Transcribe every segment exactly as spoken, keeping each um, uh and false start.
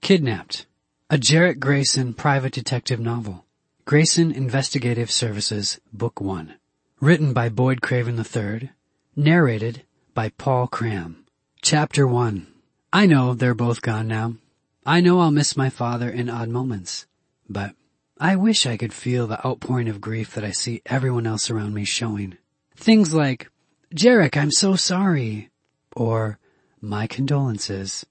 Kidnapped. A Jarrett Grayson private detective novel. Grayson Investigative Services, Book one. Written by Boyd Craven the third. Narrated by Paul Cram. Chapter one. I know they're both gone now. I know I'll miss my father in odd moments. But I wish I could feel the outpouring of grief that I see everyone else around me showing. Things like, "Jarek, I'm so sorry," or "My condolences,"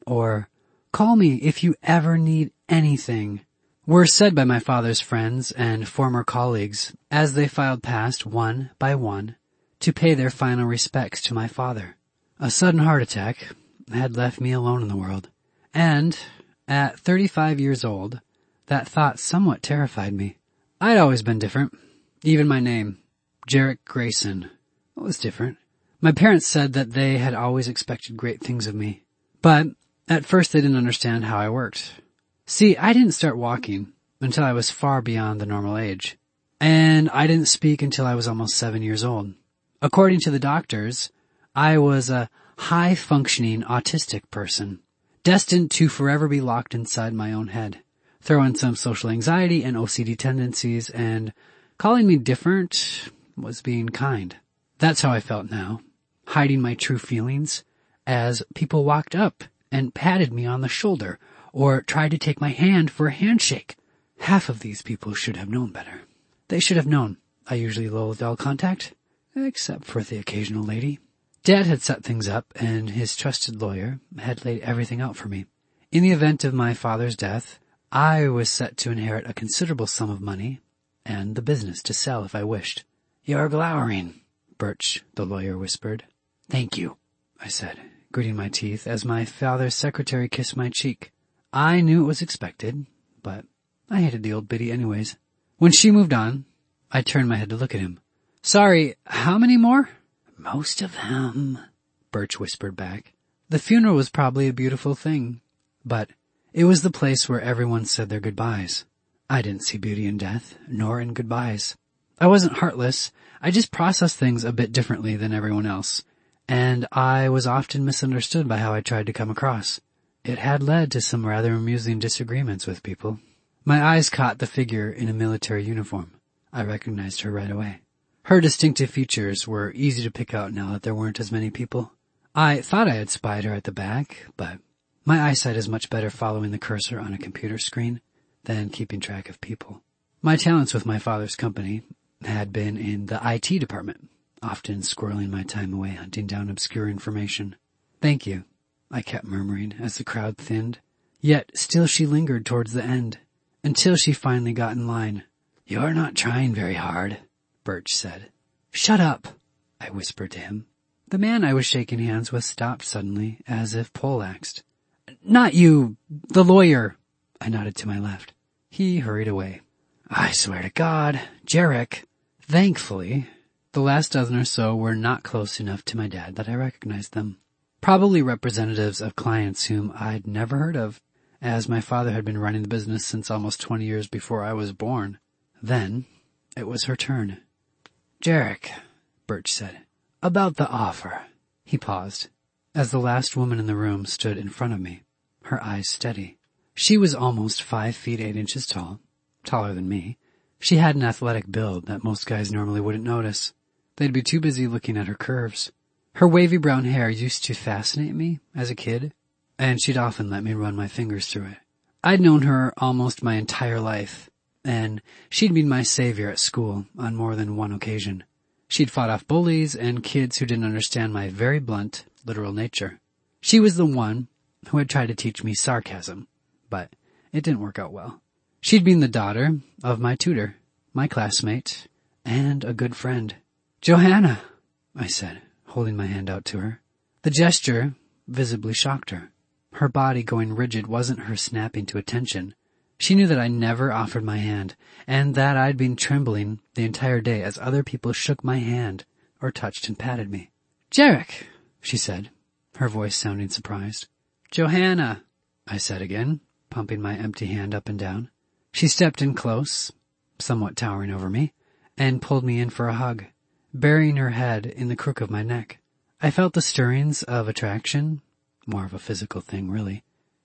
or "Call me if you ever need anything," were said by my father's friends and former colleagues as they filed past one by one to pay their final respects to my father. A sudden heart attack had left me alone in the world, and at thirty-five years old, that thought somewhat terrified me. I'd always been different. Even my name, Jarrett Grayson, was different. My parents said that they had always expected great things of me, but at first they didn't understand how I worked. See, I didn't start walking until I was far beyond the normal age, and I didn't speak until I was almost seven years old. According to the doctors, I was a high-functioning autistic person, destined to forever be locked inside my own head. Throw in some social anxiety and O C D tendencies, and calling me different was being kind. That's how I felt now, hiding my true feelings as people walked up and patted me on the shoulder or tried to take my hand for a handshake. Half of these people should have known better. They should have known I usually loathed all contact, except for the occasional lady. Dad had set things up, and his trusted lawyer had laid everything out for me. In the event of my father's death, I was set to inherit a considerable sum of money and the business to sell if I wished. "You're glowering," Birch, the lawyer, whispered. "Thank you," I said, gritting my teeth as my father's secretary kissed my cheek. I knew it was expected, but I hated the old biddy anyways. When she moved on, I turned my head to look at him. "Sorry, how many more?" "Most of them," Birch whispered back. The funeral was probably a beautiful thing, but it was the place where everyone said their goodbyes. I didn't see beauty in death, nor in goodbyes. I wasn't heartless. I just processed things a bit differently than everyone else, and I was often misunderstood by how I tried to come across. It had led to some rather amusing disagreements with people. My eyes caught the figure in a military uniform. I recognized her right away. Her distinctive features were easy to pick out now that there weren't as many people. I thought I had spied her at the back, but my eyesight is much better following the cursor on a computer screen than keeping track of people. My talents with my father's company had been in the I T department, often squirreling my time away hunting down obscure information. "Thank you," I kept murmuring as the crowd thinned. Yet still she lingered towards the end, until she finally got in line. "You're not trying very hard," Birch said. "Shut up," I whispered to him. The man I was shaking hands with stopped suddenly, as if poleaxed. "Not you, the lawyer," I nodded to my left. He hurried away. I swear to God, Jarek. Thankfully, the last dozen or so were not close enough to my dad that I recognized them. Probably representatives of clients whom I'd never heard of, as my father had been running the business since almost twenty years before I was born. Then, it was her turn. "Jarek," Birch said, "about the offer." He paused, as the last woman in the room stood in front of me, her eyes steady. She was almost five feet eight inches tall, taller than me. She had an athletic build that most guys normally wouldn't notice. They'd be too busy looking at her curves. Her wavy brown hair used to fascinate me as a kid, and she'd often let me run my fingers through it. I'd known her almost my entire life, and she'd been my savior at school on more than one occasion. She'd fought off bullies and kids who didn't understand my very blunt, literal nature. She was the one who had tried to teach me sarcasm, but it didn't work out well. She'd been the daughter of my tutor, my classmate, and a good friend. "Johanna," I said, holding my hand out to her. The gesture visibly shocked her. Her body going rigid wasn't her snapping to attention. She knew that I never offered my hand, and that I'd been trembling the entire day as other people shook my hand or touched and patted me. "Jarek," she said, her voice sounding surprised. "Johanna," I said again, pumping my empty hand up and down. She stepped in close, somewhat towering over me, and pulled me in for a hug, burying her head in the crook of my neck. I felt the stirrings of attraction, more of a physical thing, really,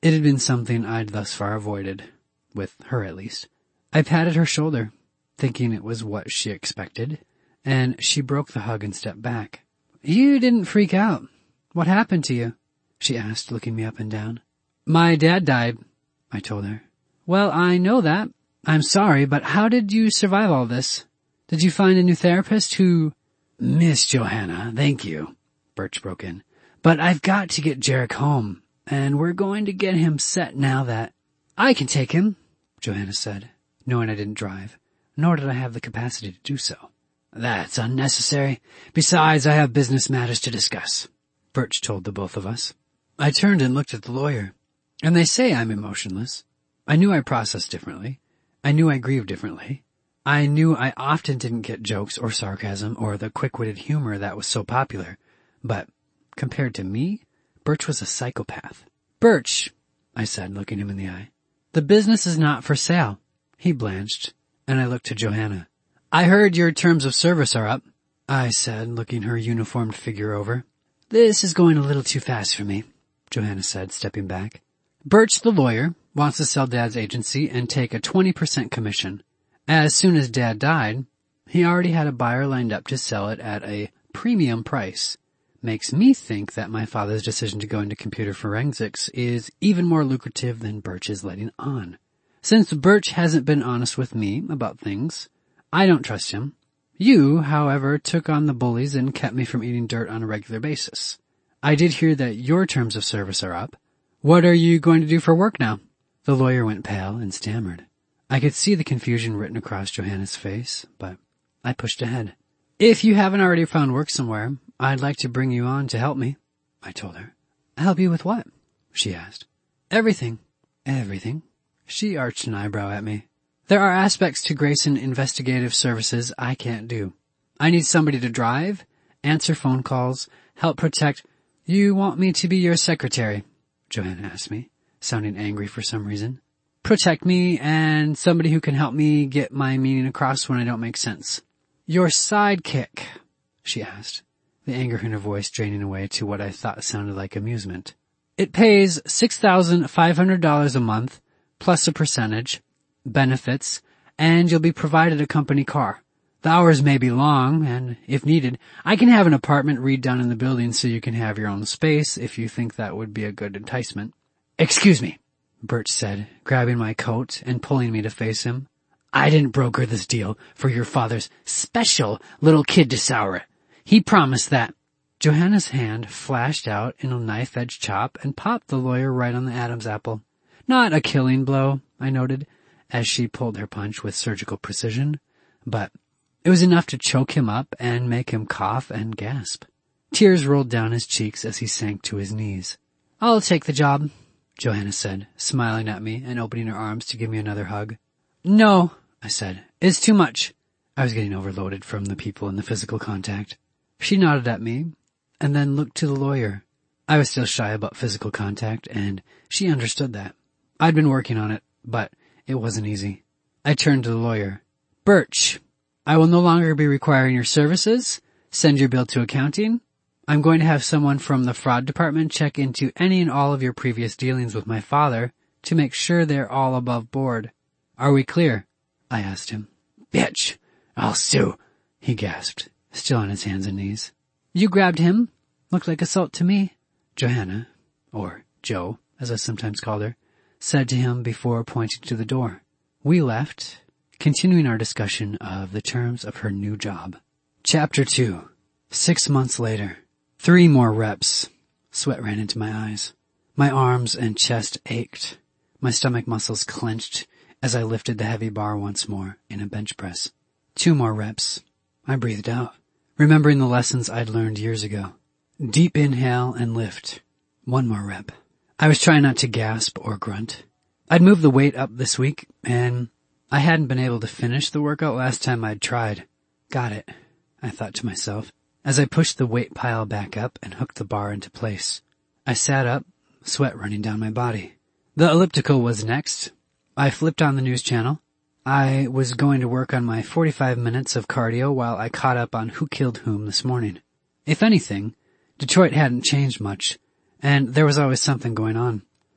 It had been something I'd thus far avoided, with her at least. I patted her shoulder, thinking it was what she expected, and she broke the hug and stepped back. "You didn't freak out. What happened to you?" she asked, looking me up and down. "My dad died," I told her. "Well, I know that. I'm sorry, but how did you survive all this? Did you find a new therapist who—" "Miss Johanna, thank you," Birch broke in. "But I've got to get Jarek home, and we're going to get him set now that—" "I can take him," Johanna said, knowing I didn't drive, nor did I have the capacity to do so. "That's unnecessary. Besides, I have business matters to discuss," Birch told the both of us. I turned and looked at the lawyer. And they say I'm emotionless. I knew I processed differently. I knew I grieved differently. I knew I often didn't get jokes or sarcasm or the quick-witted humor that was so popular. But compared to me, Birch was a psychopath. "Birch," I said, looking him in the eye, "the business is not for sale." He blanched, and I looked to Johanna. "I heard your terms of service are up," I said, looking her uniformed figure over. "This is going a little too fast for me," Johanna said, stepping back. "Birch, the lawyer, wants to sell Dad's agency and take a twenty percent commission. As soon as Dad died, he already had a buyer lined up to sell it at a premium price. Makes me think that my father's decision to go into computer forensics is even more lucrative than Birch is letting on. Since Birch hasn't been honest with me about things, I don't trust him. You, however, took on the bullies and kept me from eating dirt on a regular basis. I did hear that your terms of service are up. What are you going to do for work now?" The lawyer went pale and stammered. I could see the confusion written across Johanna's face, but I pushed ahead. "If you haven't already found work somewhere, I'd like to bring you on to help me," I told her. "Help you with what?" she asked. "Everything." "Everything?" She arched an eyebrow at me. "There are aspects to Grayson Investigative Services I can't do. I need somebody to drive, answer phone calls, help protect—" "You want me to be your secretary?" Johanna asked me, sounding angry for some reason. "Protect me and somebody who can help me get my meaning across when I don't make sense." "Your sidekick?" she asked, the anger in her voice draining away to what I thought sounded like amusement. "It pays six thousand five hundred dollars a month, plus a percentage, benefits, and you'll be provided a company car. The hours may be long, and if needed, I can have an apartment redone in the building so you can have your own space if you think that would be a good enticement." "Excuse me," Birch said, grabbing my coat and pulling me to face him. "I didn't broker this deal for your father's special little kid to sour it. He promised that—" Johanna's hand flashed out in a knife-edged chop and popped the lawyer right on the Adam's apple. Not a killing blow, I noted, as she pulled her punch with surgical precision, but it was enough to choke him up and make him cough and gasp. Tears rolled down his cheeks as he sank to his knees. "I'll take the job," Johanna said, smiling at me and opening her arms to give me another hug. "No," I said. "It's too much." I was getting overloaded from the people and the physical contact. She nodded at me and then looked to the lawyer. I was still shy about physical contact, and she understood that. I'd been working on it, but it wasn't easy. I turned to the lawyer. "Birch, I will no longer be requiring your services. Send your bill to accounting. I'm going to have someone from the fraud department check into any and all of your previous dealings with my father to make sure they're all above board. Are we clear?" I asked him. "Bitch, I'll sue," he gasped, still on his hands and knees. "You grabbed him. Looked like assault to me," Johanna, or Jo, as I sometimes called her, said to him before pointing to the door. We left, continuing our discussion of the terms of her new job. Chapter two. Six months later. Three more reps. Sweat ran into my eyes. My arms and chest ached. My stomach muscles clenched as I lifted the heavy bar once more in a bench press. Two more reps. I breathed out, remembering the lessons I'd learned years ago. Deep inhale and lift. One more rep. I was trying not to gasp or grunt. I'd moved the weight up this week, and I hadn't been able to finish the workout last time I'd tried. Got it, I thought to myself, as I pushed the weight pile back up and hooked the bar into place. I sat up, sweat running down my body. The elliptical was next. I flipped on the news channel. I was going to work on my forty-five minutes of cardio while I caught up on who killed whom this morning. If anything, Detroit hadn't changed much, and there was always something going on.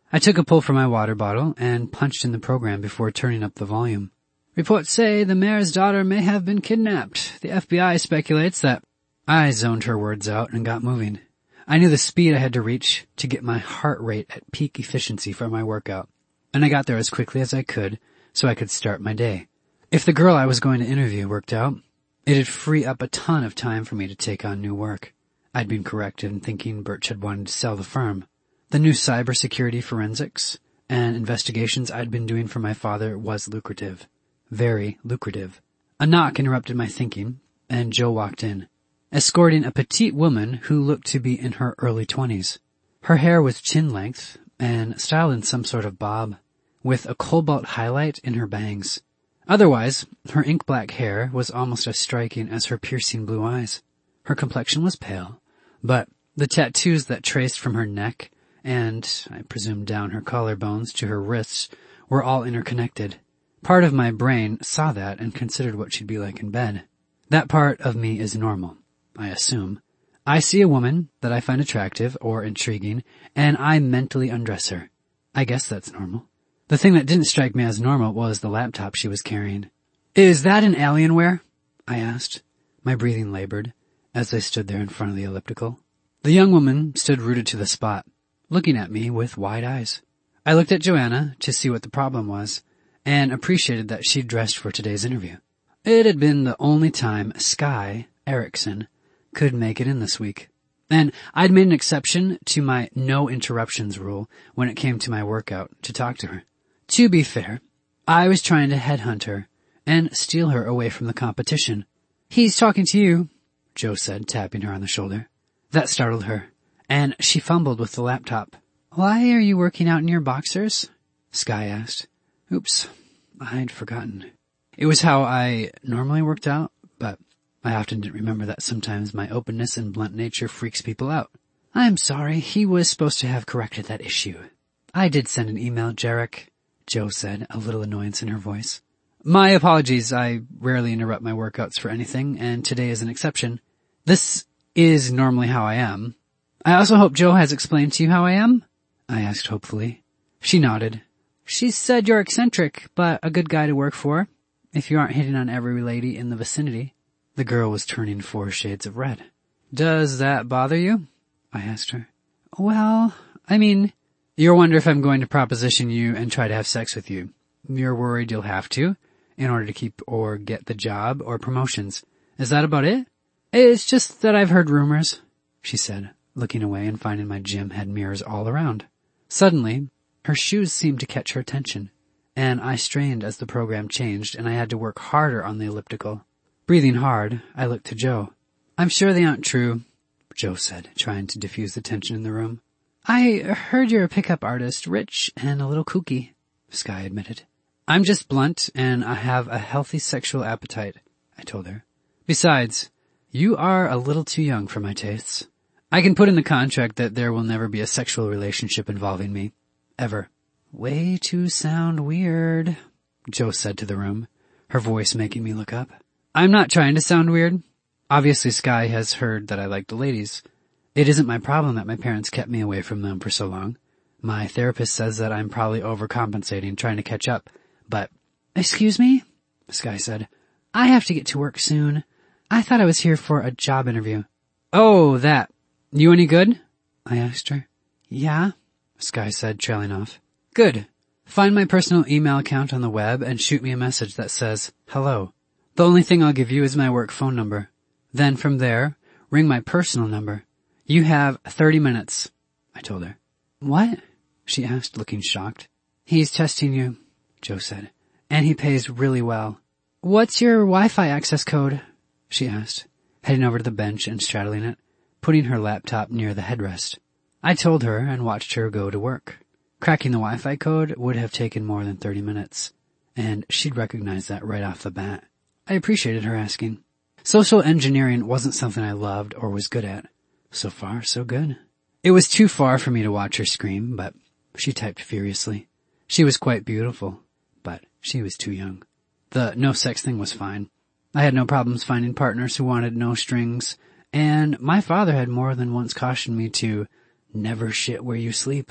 I took a pull from my water bottle and punched in the program before turning up the volume. Reports say the mayor's daughter may have been kidnapped. The F B I speculates that... I zoned her words out and got moving. I knew the speed I had to reach to get my heart rate at peak efficiency for my workout, and I got there as quickly as I could so I could start my day. If the girl I was going to interview worked out, it'd free up a ton of time for me to take on new work. I'd been correct in thinking Birch had wanted to sell the firm. The new cybersecurity forensics and investigations I'd been doing for my father was lucrative. Very lucrative. A knock interrupted my thinking, and Joe walked in, escorting a petite woman who looked to be in her early twenties. Her hair was chin-length and styled in some sort of bob, with a cobalt highlight in her bangs. Otherwise, her ink-black hair was almost as striking as her piercing blue eyes. Her complexion was pale, but the tattoos that traced from her neck and, I presume down her collarbones to her wrists, were all interconnected. Part of my brain saw that and considered what she'd be like in bed. That part of me is normal, I assume. I see a woman that I find attractive or intriguing, and I mentally undress her. I guess that's normal. The thing that didn't strike me as normal was the laptop she was carrying. "Is that an Alienware?" I asked. My breathing labored as I stood there in front of the elliptical. The young woman stood rooted to the spot, looking at me with wide eyes. I looked at Joanna to see what the problem was, and appreciated that she'd dressed for today's interview. It had been the only time Sky Erickson could make it in this week, and I'd made an exception to my no interruptions rule when it came to my workout to talk to her. To be fair, I was trying to headhunt her and steal her away from the competition. "He's talking to you," Joe said, tapping her on the shoulder. That startled her, and she fumbled with the laptop. "Why are you working out in your boxers?" Sky asked. Oops, I'd forgotten. It was how I normally worked out, but I often didn't remember that sometimes my openness and blunt nature freaks people out. "I'm sorry, he was supposed to have corrected that issue. I did send an email, Jarek," Joe said, a little annoyance in her voice. "My apologies, I rarely interrupt my workouts for anything, and today is an exception. This is normally how I am. I also hope Joe has explained to you how I am?" I asked hopefully. She nodded. "She said you're eccentric, but a good guy to work for, if you aren't hitting on every lady in the vicinity." The girl was turning four shades of red. "Does that bother you?" I asked her. "Well, I mean..." "You're wondering if I'm going to proposition you and try to have sex with you. You're worried you'll have to, in order to keep or get the job or promotions. Is that about it?" "It's just that I've heard rumors," she said, looking away and finding my gym had mirrors all around. Suddenly, her shoes seemed to catch her attention, and I strained as the program changed and I had to work harder on the elliptical. Breathing hard, I looked to Joe. "I'm sure they aren't true," Joe said, trying to diffuse the tension in the room. "I heard you're a pickup artist, rich and a little kooky," Sky admitted. "I'm just blunt, and I have a healthy sexual appetite," I told her. "Besides, you are a little too young for my tastes. I can put in the contract that there will never be a sexual relationship involving me. Ever." "Way to sound weird," Joe said to the room, her voice making me look up. "I'm not trying to sound weird. Obviously Sky has heard that I like the ladies. It isn't my problem that my parents kept me away from them for so long. My therapist says that I'm probably overcompensating, trying to catch up, but..." "Excuse me?" Sky said. "I have to get to work soon. I thought I was here for a job interview." "Oh, that. You any good?" I asked her. "Yeah," Sky said, trailing off. "Good. Find my personal email account on the web and shoot me a message that says, 'Hello.' The only thing I'll give you is my work phone number. Then from there, ring my personal number. You have thirty minutes, I told her. "What?" she asked, looking shocked. "He's testing you," Joe said, "and he pays really well." "What's your Wi-Fi access code?" she asked, heading over to the bench and straddling it, putting her laptop near the headrest. I told her and watched her go to work. Cracking the Wi-Fi code would have taken more than thirty minutes, and she'd recognize that right off the bat. I appreciated her asking. Social engineering wasn't something I loved or was good at. So far, so good. It was too far for me to watch her scream, but she typed furiously. She was quite beautiful, but she was too young. The no sex thing was fine. I had no problems finding partners who wanted no strings, and my father had more than once cautioned me to never shit where you sleep.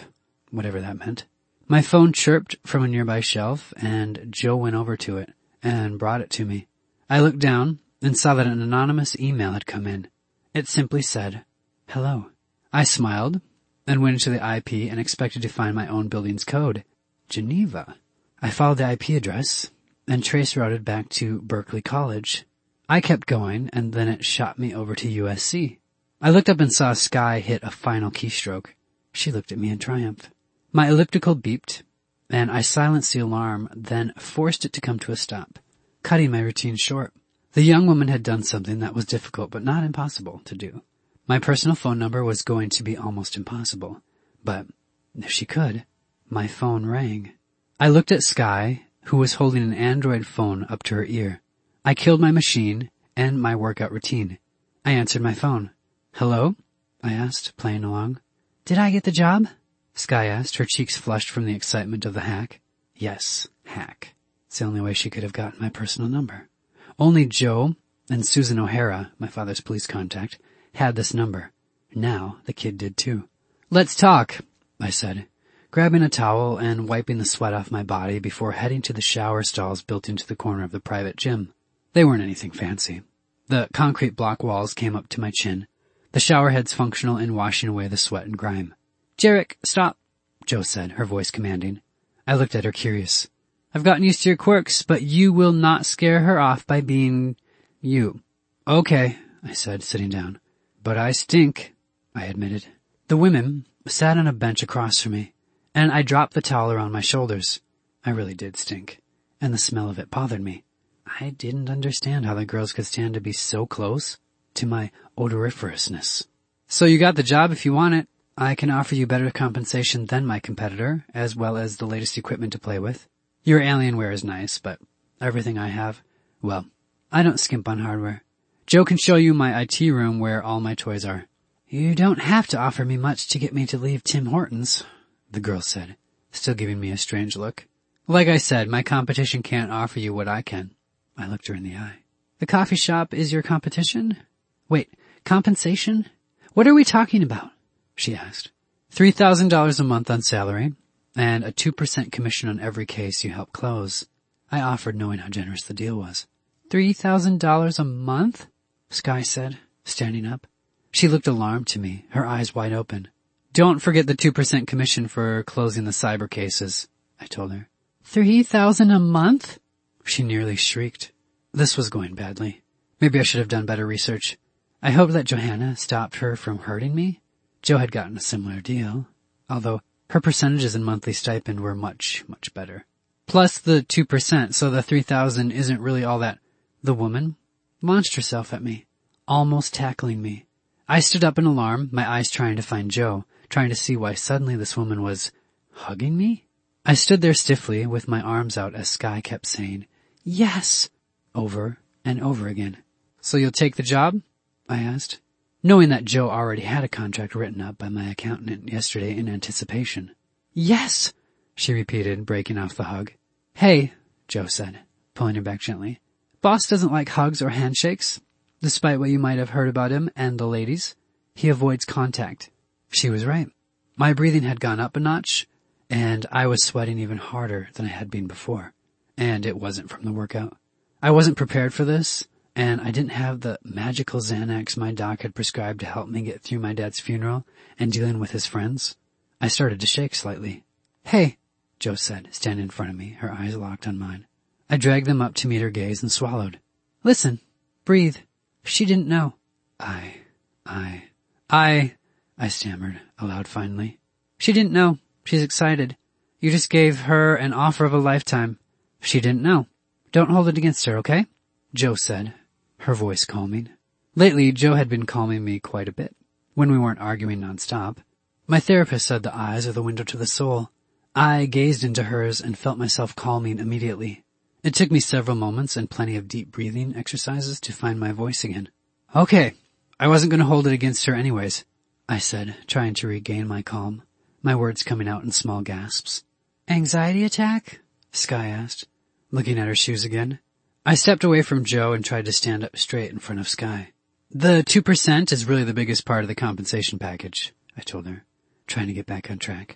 whatever that meant. My phone chirped from a nearby shelf, and Joe went over to it and brought it to me. I looked down and saw that an anonymous email had come in. It simply said, "Hello." I smiled and went into the I P and expected to find my own building's code, Geneva. I followed the I P address and trace routed back to Berkeley College. I kept going, and then it shot me over to U S C. I looked up and saw Sky hit a final keystroke. She looked at me in triumph. My elliptical beeped, and I silenced the alarm, then forced it to come to a stop, cutting my routine short. The young woman had done something that was difficult but not impossible to do. My personal phone number was going to be almost impossible, but if she could, my phone rang. I looked at Sky, who was holding an Android phone up to her ear. I killed my machine and my workout routine. I answered my phone. "Hello?" I asked, playing along. "Did I get the job?" Sky asked, her cheeks flushed from the excitement of the hack. Yes, hack. It's the only way she could have gotten my personal number. Only Joe and Susan O'Hara, my father's police contact, had this number. Now the kid did too. "Let's talk," I said, grabbing a towel and wiping the sweat off my body before heading to the shower stalls built into the corner of the private gym. They weren't anything fancy. The concrete block walls came up to my chin, the shower heads functional in washing away the sweat and grime. "Jarek, stop," Joe said, her voice commanding. I looked at her curious. "I've gotten used to your quirks, but you will not scare her off by being you." "Okay," I said, sitting down. "But I stink," I admitted. The women sat on a bench across from me, and I dropped the towel around my shoulders. I really did stink, and the smell of it bothered me. I didn't understand how the girls could stand to be so close to my odoriferousness. "So you got the job if you want it. I can offer you better compensation than my competitor, as well as the latest equipment to play with. Your Alienware is nice, but everything I have, well, I don't skimp on hardware. Joe can show you my I T room where all my toys are." "You don't have to offer me much to get me to leave Tim Hortons," the girl said, still giving me a strange look. "Like I said, my competition can't offer you what I can." I looked her in the eye. "The coffee shop is your competition? Wait, compensation? What are we talking about?" she asked. three thousand dollars a month on salary, and a two percent commission on every case you help close. I offered, knowing how generous the deal was. three thousand dollars a month? Sky said, standing up. She looked alarmed to me, her eyes wide open. "Don't forget the two percent commission for closing the cyber cases," I told her. Three thousand a month? She nearly shrieked. This was going badly. Maybe I should have done better research. I hoped that Johanna stopped her from hurting me. Joe had gotten a similar deal, although her percentages and monthly stipend were much, much better. Plus the two percent, so the three thousand isn't really all that. The woman launched herself at me, almost tackling me. I stood up in alarm, my eyes trying to find Joe, trying to see why suddenly this woman was hugging me. I stood there stiffly with my arms out as Sky kept saying, "Yes," over and over again. "So you'll take the job?" I asked, knowing that Joe already had a contract written up by my accountant yesterday in anticipation. "Yes," she repeated, breaking off the hug. "Hey," Joe said, pulling her back gently. "Boss doesn't like hugs or handshakes. Despite what you might have heard about him and the ladies, he avoids contact." She was right. My breathing had gone up a notch, and I was sweating even harder than I had been before. And it wasn't from the workout. I wasn't prepared for this, and I didn't have the magical Xanax my doc had prescribed to help me get through my dad's funeral and dealing with his friends. I started to shake slightly. "Hey," Joe said, standing in front of me, her eyes locked on mine. I dragged them up to meet her gaze and swallowed. "Listen, breathe. She didn't know." I, I, I, I stammered aloud finally. "She didn't know. She's excited. You just gave her an offer of a lifetime. She didn't know. Don't hold it against her, okay?" Joe said, her voice calming. Lately, Joe had been calming me quite a bit, when we weren't arguing nonstop. My therapist said the eyes are the window to the soul. I gazed into hers and felt myself calming immediately. It took me several moments and plenty of deep breathing exercises to find my voice again. "Okay, I wasn't going to hold it against her anyways," I said, trying to regain my calm, my words coming out in small gasps. "Anxiety attack?" Sky asked, looking at her shoes again. I stepped away from Joe and tried to stand up straight in front of Sky. "The two percent is really the biggest part of the compensation package," I told her, trying to get back on track.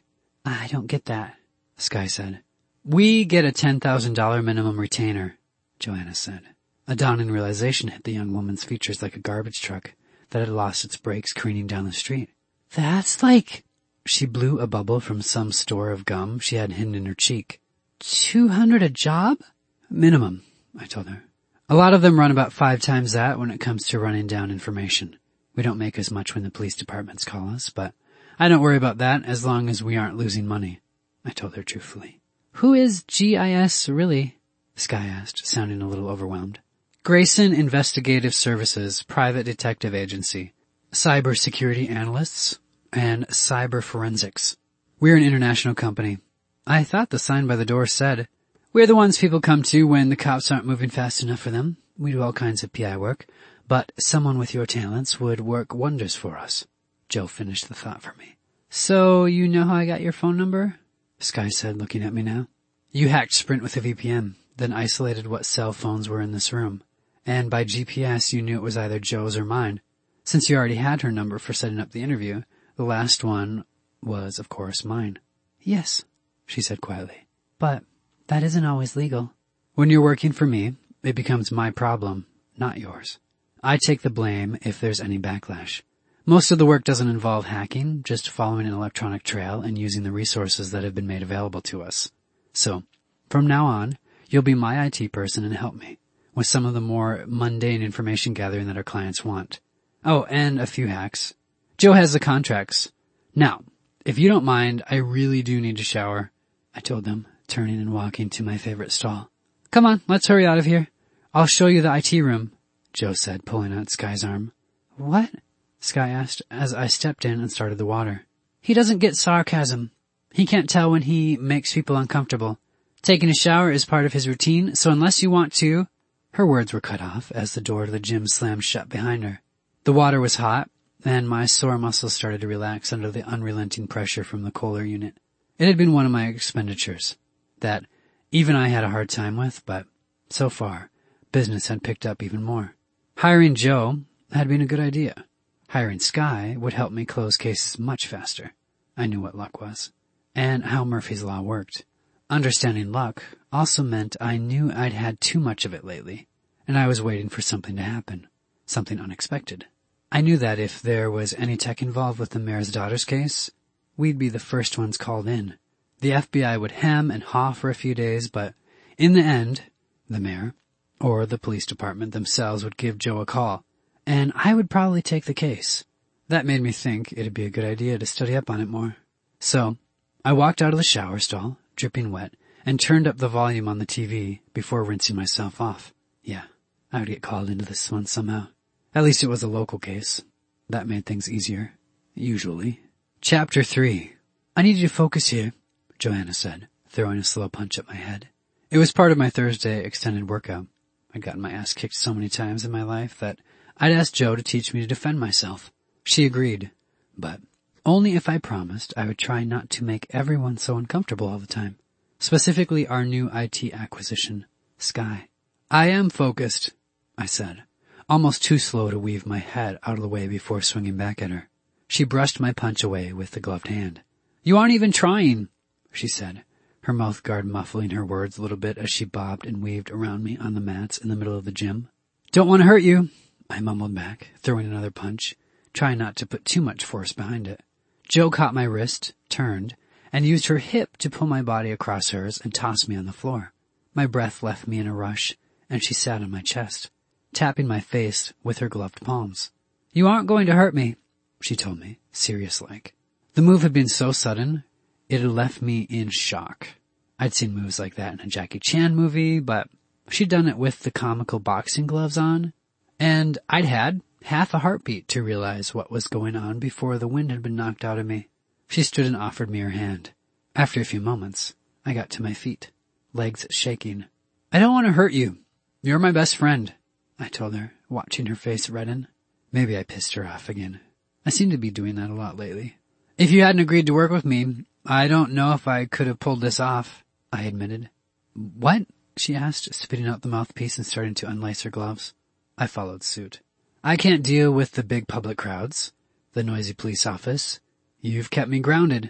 I don't get that, Sky said. We get a ten thousand dollars minimum retainer, Joanna said. A dawning realization hit the young woman's features like a garbage truck that had lost its brakes careening down the street. That's like... She blew a bubble from some store of gum she had hidden in her cheek. Two hundred a job? Minimum, I told her. A lot of them run about five times that when it comes to running down information. We don't make as much when the police departments call us, but I don't worry about that as long as we aren't losing money, I told her truthfully. Who is G I S really? Sky asked, sounding a little overwhelmed. Grayson Investigative Services, private detective agency. Cybersecurity analysts and cyber forensics. We're an international company. I thought the sign by the door said, we're the ones people come to when the cops aren't moving fast enough for them. We do all kinds of P I work, but someone with your talents would work wonders for us. Joe finished the thought for me. So you know how I got your phone number? Sky said, looking at me now. You hacked Sprint with a V P N, then isolated what cell phones were in this room. And by G P S you knew it was either Joe's or mine. Since you already had her number for setting up the interview, the last one was, of course, mine. Yes, she said quietly. But that isn't always legal. When you're working for me, it becomes my problem, not yours. I take the blame if there's any backlash. Most of the work doesn't involve hacking, just following an electronic trail and using the resources that have been made available to us. So, from now on, you'll be my I T person and help me with some of the more mundane information gathering that our clients want. Oh, and a few hacks. Joe has the contracts. Now, if you don't mind, I really do need to shower, I told them, turning and walking to my favorite stall. Come on, let's hurry out of here. I'll show you the I T room, Joe said, pulling out Sky's arm. What? Sky asked as I stepped in and started the water. He doesn't get sarcasm. He can't tell when he makes people uncomfortable. Taking a shower is part of his routine, so unless you want to... Her words were cut off as the door to the gym slammed shut behind her. The water was hot, and my sore muscles started to relax under the unrelenting pressure from the Kohler unit. It had been one of my expenditures that even I had a hard time with, but so far, business had picked up even more. Hiring Joe had been a good idea. Hiring Sky would help me close cases much faster. I knew what luck was, and how Murphy's Law worked. Understanding luck also meant I knew I'd had too much of it lately, and I was waiting for something to happen, something unexpected. I knew that if there was any tech involved with the mayor's daughter's case, we'd be the first ones called in. The F B I would hem and haw for a few days, but in the end, the mayor or the police department themselves would give Joe a call, and I would probably take the case. That made me think it'd be a good idea to study up on it more. So, I walked out of the shower stall, dripping wet, and turned up the volume on the T V before rinsing myself off. Yeah, I would get called into this one somehow. At least it was a local case. That made things easier. Usually. Chapter three. I need you to focus here, Joanna said, throwing a slow punch at my head. It was part of my Thursday extended workout. I'd gotten my ass kicked so many times in my life that I'd asked Joe to teach me to defend myself. She agreed, but only if I promised I would try not to make everyone so uncomfortable all the time. Specifically our new I T acquisition, Sky. I am focused, I said, almost too slow to weave my head out of the way before swinging back at her. She brushed my punch away with the gloved hand. You aren't even trying, she said, her mouth guard muffling her words a little bit as she bobbed and weaved around me on the mats in the middle of the gym. Don't want to hurt you, I mumbled back, throwing another punch, trying not to put too much force behind it. Joe caught my wrist, turned, and used her hip to pull my body across hers and toss me on the floor. My breath left me in a rush, and she sat on my chest, tapping my face with her gloved palms. You aren't going to hurt me, she told me, serious-like. The move had been so sudden, it had left me in shock. I'd seen moves like that in a Jackie Chan movie, but she'd done it with the comical boxing gloves on, and I'd had half a heartbeat to realize what was going on before the wind had been knocked out of me. She stood and offered me her hand. After a few moments, I got to my feet, legs shaking. I don't want to hurt you. You're my best friend, I told her, watching her face redden. Maybe I pissed her off again. I seem to be doing that a lot lately. If you hadn't agreed to work with me, I don't know if I could have pulled this off, I admitted. What? She asked, spitting out the mouthpiece and starting to unlace her gloves. I followed suit. I can't deal with the big public crowds, the noisy police office. You've kept me grounded.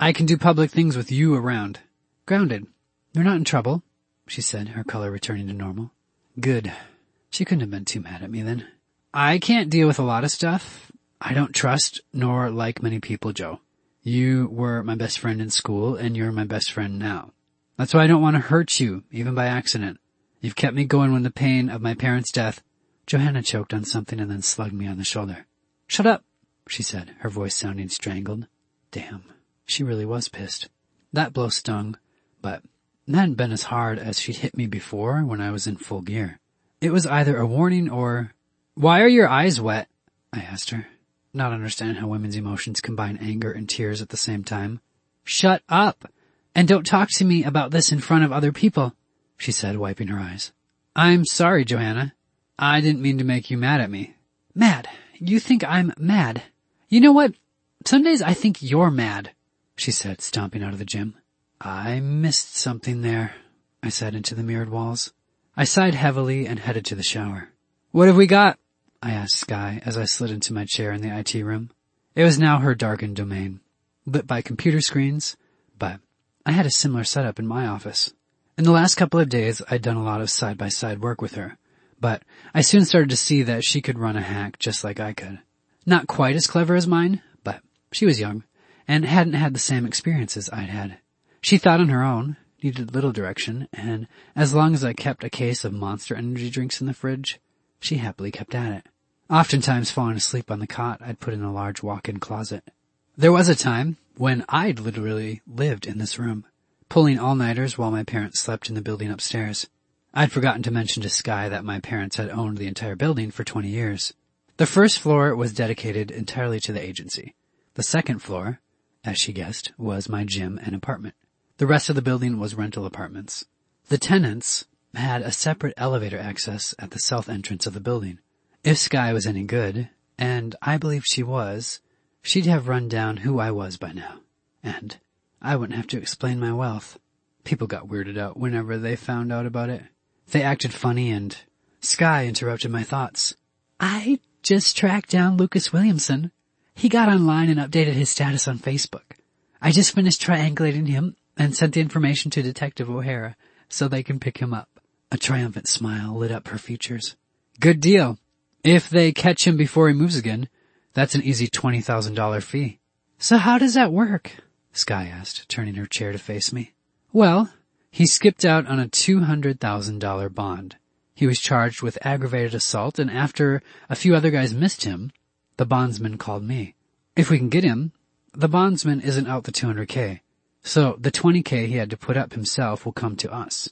I can do public things with you around. Grounded. You're not in trouble, she said, her color returning to normal. Good. She couldn't have been too mad at me then. I can't deal with a lot of stuff. I don't trust nor like many people, Joe. You were my best friend in school, and you're my best friend now. That's why I don't want to hurt you, even by accident. You've kept me going when the pain of my parents' death. Johanna choked on something and then slugged me on the shoulder. Shut up, she said, her voice sounding strangled. Damn, she really was pissed. That blow stung, but it hadn't been as hard as she'd hit me before when I was in full gear. It was either a warning or... Why are your eyes wet? I asked her, not understanding how women's emotions combine anger and tears at the same time. Shut up, and don't talk to me about this in front of other people, she said, wiping her eyes. I'm sorry, Johanna. I didn't mean to make you mad at me. Mad? You think I'm mad? You know what? Some days I think you're mad, she said, stomping out of the gym. I missed something there, I said into the mirrored walls. I sighed heavily and headed to the shower. What have we got? I asked Sky as I slid into my chair in the I T room. It was now her darkened domain, lit by computer screens, but I had a similar setup in my office. In the last couple of days, I'd done a lot of side-by-side work with her, but I soon started to see that she could run a hack just like I could. Not quite as clever as mine, but she was young and hadn't had the same experiences I'd had. She thought on her own, needed little direction, and as long as I kept a case of Monster energy drinks in the fridge, she happily kept at it. Oftentimes falling asleep on the cot I'd put in a large walk-in closet. There was a time when I'd literally lived in this room, pulling all-nighters while my parents slept in the building upstairs. I'd forgotten to mention to Sky that my parents had owned the entire building for twenty years. The first floor was dedicated entirely to the agency. The second floor, as she guessed, was my gym and apartment. The rest of the building was rental apartments. The tenants had a separate elevator access at the south entrance of the building. If Sky was any good, and I believed she was, she'd have run down who I was by now. And I wouldn't have to explain my wealth. People got weirded out whenever they found out about it. They acted funny and Sky interrupted my thoughts. I just tracked down Lucas Williamson. He got online and updated his status on Facebook. I just finished triangulating him and sent the information to Detective O'Hara so they can pick him up. A triumphant smile lit up her features. Good deal. If they catch him before he moves again, that's an easy twenty thousand dollars fee. So how does that work? Sky asked, turning her chair to face me. Well, he skipped out on a two hundred thousand dollars bond. He was charged with aggravated assault, and after a few other guys missed him, the bondsman called me. If we can get him, the bondsman isn't out the two hundred K. So the twenty K he had to put up himself will come to us.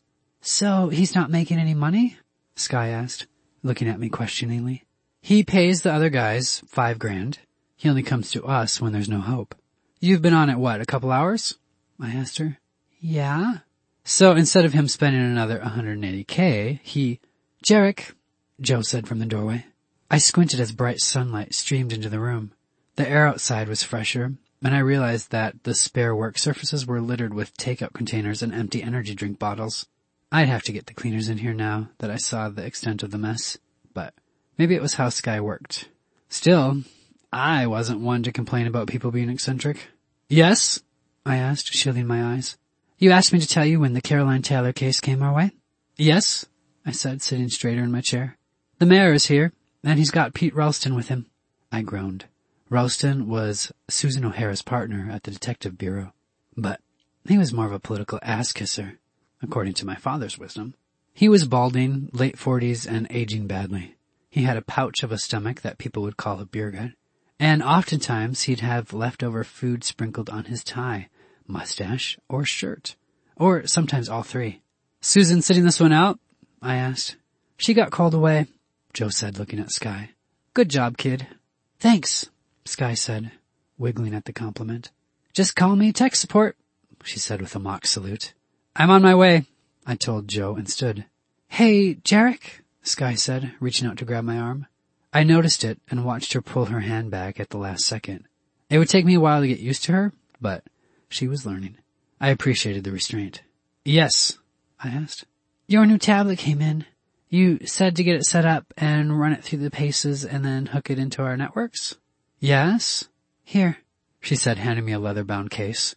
So he's not making any money? Sky asked, looking at me questioningly. He pays the other guys five grand. He only comes to us when there's no hope. You've been on it, what, a couple hours? I asked her. Yeah. So instead of him spending another one hundred eighty K, he... Jarek, Joe said from the doorway. I squinted as bright sunlight streamed into the room. The air outside was fresher, and I realized that the spare work surfaces were littered with take-out containers and empty energy drink bottles. I'd have to get the cleaners in here now that I saw the extent of the mess, but maybe it was how Sky worked. Still, I wasn't one to complain about people being eccentric. Yes? I asked, shielding my eyes. You asked me to tell you when the Caroline Taylor case came our way? Yes, I said, sitting straighter in my chair. The mayor is here, and he's got Pete Ralston with him. I groaned. Ralston was Susan O'Hara's partner at the detective bureau, but he was more of a political ass-kisser, according to my father's wisdom. He was balding, late forties, and aging badly. He had a pouch of a stomach that people would call a beer gut, and oftentimes he'd have leftover food sprinkled on his tie, mustache, or shirt, or sometimes all three. Susan sitting this one out? I asked. She got called away, Joe said, looking at Sky. Good job, kid. Thanks, Sky said, wiggling at the compliment. Just call me tech support, she said with a mock salute. I'm on my way, I told Joe and stood. Hey, Jarek, Sky said, reaching out to grab my arm. I noticed it and watched her pull her hand back at the last second. It would take me a while to get used to her, but she was learning. I appreciated the restraint. Yes, I asked. Your new tablet came in. You said to get it set up and run it through the paces and then hook it into our networks? Yes. Here, she said, handing me a leather-bound case.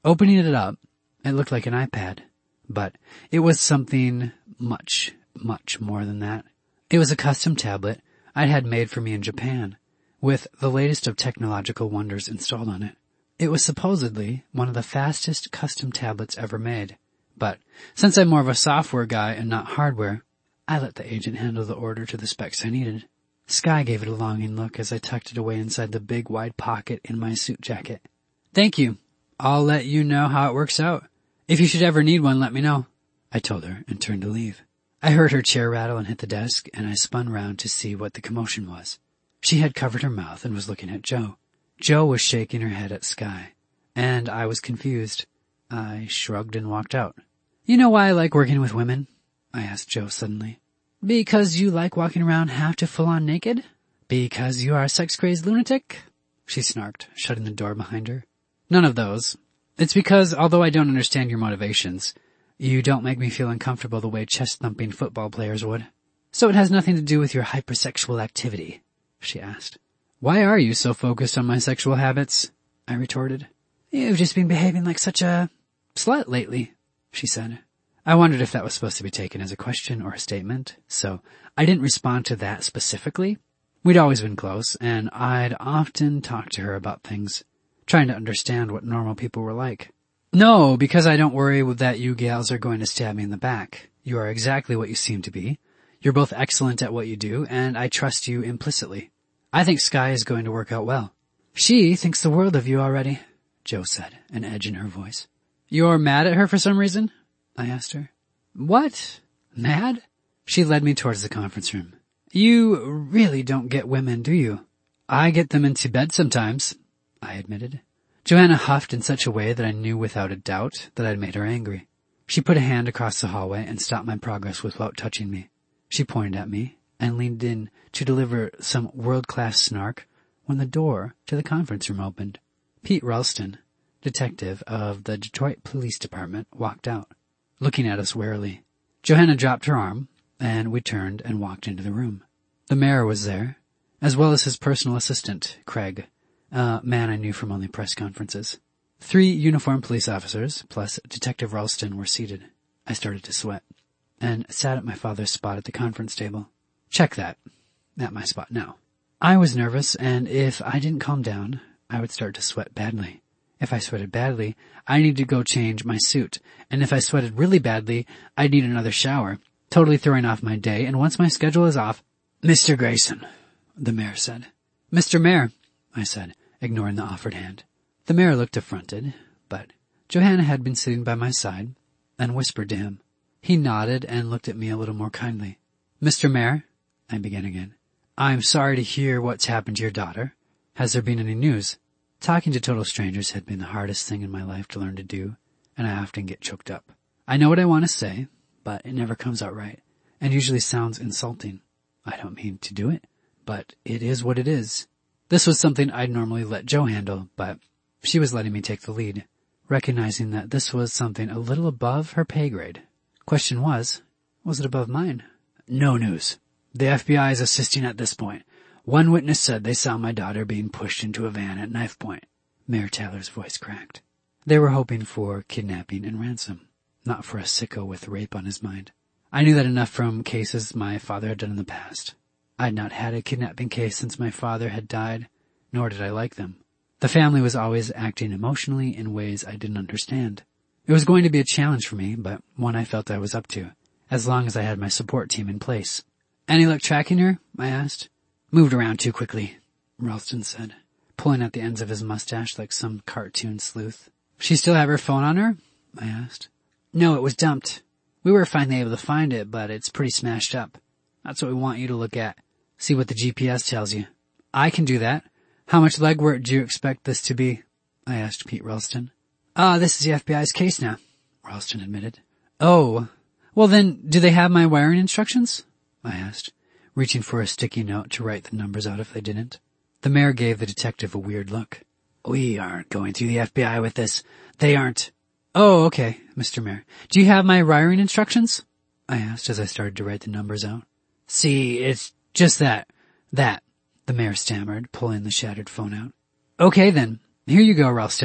Opening it up, it looked like an iPad, but it was something much, much more than that. It was a custom tablet I'd had made for me in Japan, with the latest of technological wonders installed on it. It was supposedly one of the fastest custom tablets ever made, but since I'm more of a software guy and not hardware, I let the agent handle the order to the specs I needed. Sky gave it a longing look as I tucked it away inside the big wide pocket in my suit jacket. Thank you. I'll let you know how it works out. If you should ever need one, let me know, I told her and turned to leave. I heard her chair rattle and hit the desk, and I spun round to see what the commotion was. She had covered her mouth and was looking at Joe. Joe was shaking her head at Sky, and I was confused. I shrugged and walked out. You know why I like working with women? I asked Joe suddenly. Because you like walking around half to full on naked? Because you are a sex-crazed lunatic? She snarked, shutting the door behind her. None of those. It's because, although I don't understand your motivations, you don't make me feel uncomfortable the way chest-thumping football players would. So it has nothing to do with your hypersexual activity, she asked. Why are you so focused on my sexual habits? I retorted. You've just been behaving like such a slut lately, she said. I wondered if that was supposed to be taken as a question or a statement, so I didn't respond to that specifically. We'd always been close, and I'd often talked to her about things, trying to understand what normal people were like. No, because I don't worry that you gals are going to stab me in the back. You are exactly what you seem to be. You're both excellent at what you do, and I trust you implicitly. I think Sky is going to work out well. She thinks the world of you already, Joe said, an edge in her voice. You're mad at her for some reason? I asked her. What? Mad? She led me towards the conference room. You really don't get women, do you? I get them into bed sometimes, I admitted. Joanna huffed in such a way that I knew without a doubt that I'd made her angry. She put a hand across the hallway and stopped my progress without touching me. She pointed at me and leaned in to deliver some world-class snark when the door to the conference room opened. Pete Ralston, detective of the Detroit Police Department, walked out, looking at us warily. Johanna dropped her arm, and we turned and walked into the room. The mayor was there, as well as his personal assistant, Craig, a man I knew from only press conferences. Three uniformed police officers, plus Detective Ralston, were seated. I started to sweat, and sat at my father's spot at the conference table. Check that. At my spot now. I was nervous, and if I didn't calm down, I would start to sweat badly. If I sweated badly, I needed to go change my suit, and if I sweated really badly, I'd need another shower, totally throwing off my day, and once my schedule is off... Mister Grayson, the mayor said. Mister Mayor, I said, ignoring the offered hand. The mayor looked affronted, but Johanna had been sitting by my side and whispered to him. He nodded and looked at me a little more kindly. Mister Mayor, I began again, I'm sorry to hear what's happened to your daughter. Has there been any news? Talking to total strangers had been the hardest thing in my life to learn to do, and I often get choked up. I know what I want to say, but it never comes out right, and usually sounds insulting. I don't mean to do it, but it is what it is. This was something I'd normally let Jo handle, but she was letting me take the lead, recognizing that this was something a little above her pay grade. Question was, was it above mine? No news. The F B I is assisting at this point. One witness said they saw my daughter being pushed into a van at knife point. Mayor Taylor's voice cracked. They were hoping for kidnapping and ransom, not for a sicko with rape on his mind. I knew that enough from cases my father had done in the past. I had not had a kidnapping case since my father had died, nor did I like them. The family was always acting emotionally in ways I didn't understand. It was going to be a challenge for me, but one I felt I was up to, as long as I had my support team in place. Any luck tracking her? I asked. Moved around too quickly, Ralston said, pulling at the ends of his mustache like some cartoon sleuth. She still have her phone on her? I asked. No, it was dumped. We were finally able to find it, but it's pretty smashed up. That's what we want you to look at. See what the G P S tells you. I can do that. How much legwork do you expect this to be? I asked Pete Ralston. Ah, uh, this is the F B I's case now, Ralston admitted. Oh, well then, do they have my wiring instructions? I asked, reaching for a sticky note to write the numbers out if they didn't. The mayor gave the detective a weird look. We aren't going through the F B I with this. They aren't. Oh, okay, Mister Mayor. Do you have my wiring instructions? I asked as I started to write the numbers out. See, it's just that. That, the mayor stammered, pulling the shattered phone out. Okay then, here you go, Ralston.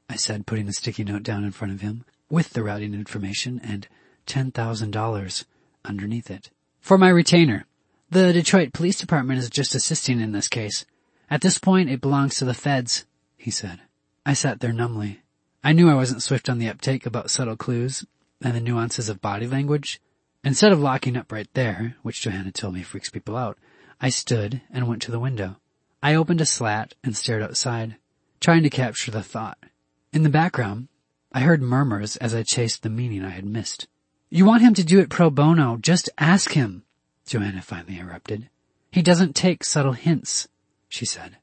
I said, putting the sticky note down in front of him, with the routing information and ten thousand dollars underneath it. For my retainer. The Detroit Police Department is just assisting in this case. At this point, it belongs to the feds, he said. I sat there numbly. I knew I wasn't swift on the uptake about subtle clues and the nuances of body language. Instead of locking up right there, which Johanna told me freaks people out, I stood and went to the window. I opened a slat and stared outside, trying to capture the thought. In the background, I heard murmurs as I chased the meaning I had missed. You want him to do it pro bono, just ask him, Johanna finally erupted. He doesn't take subtle hints, she said.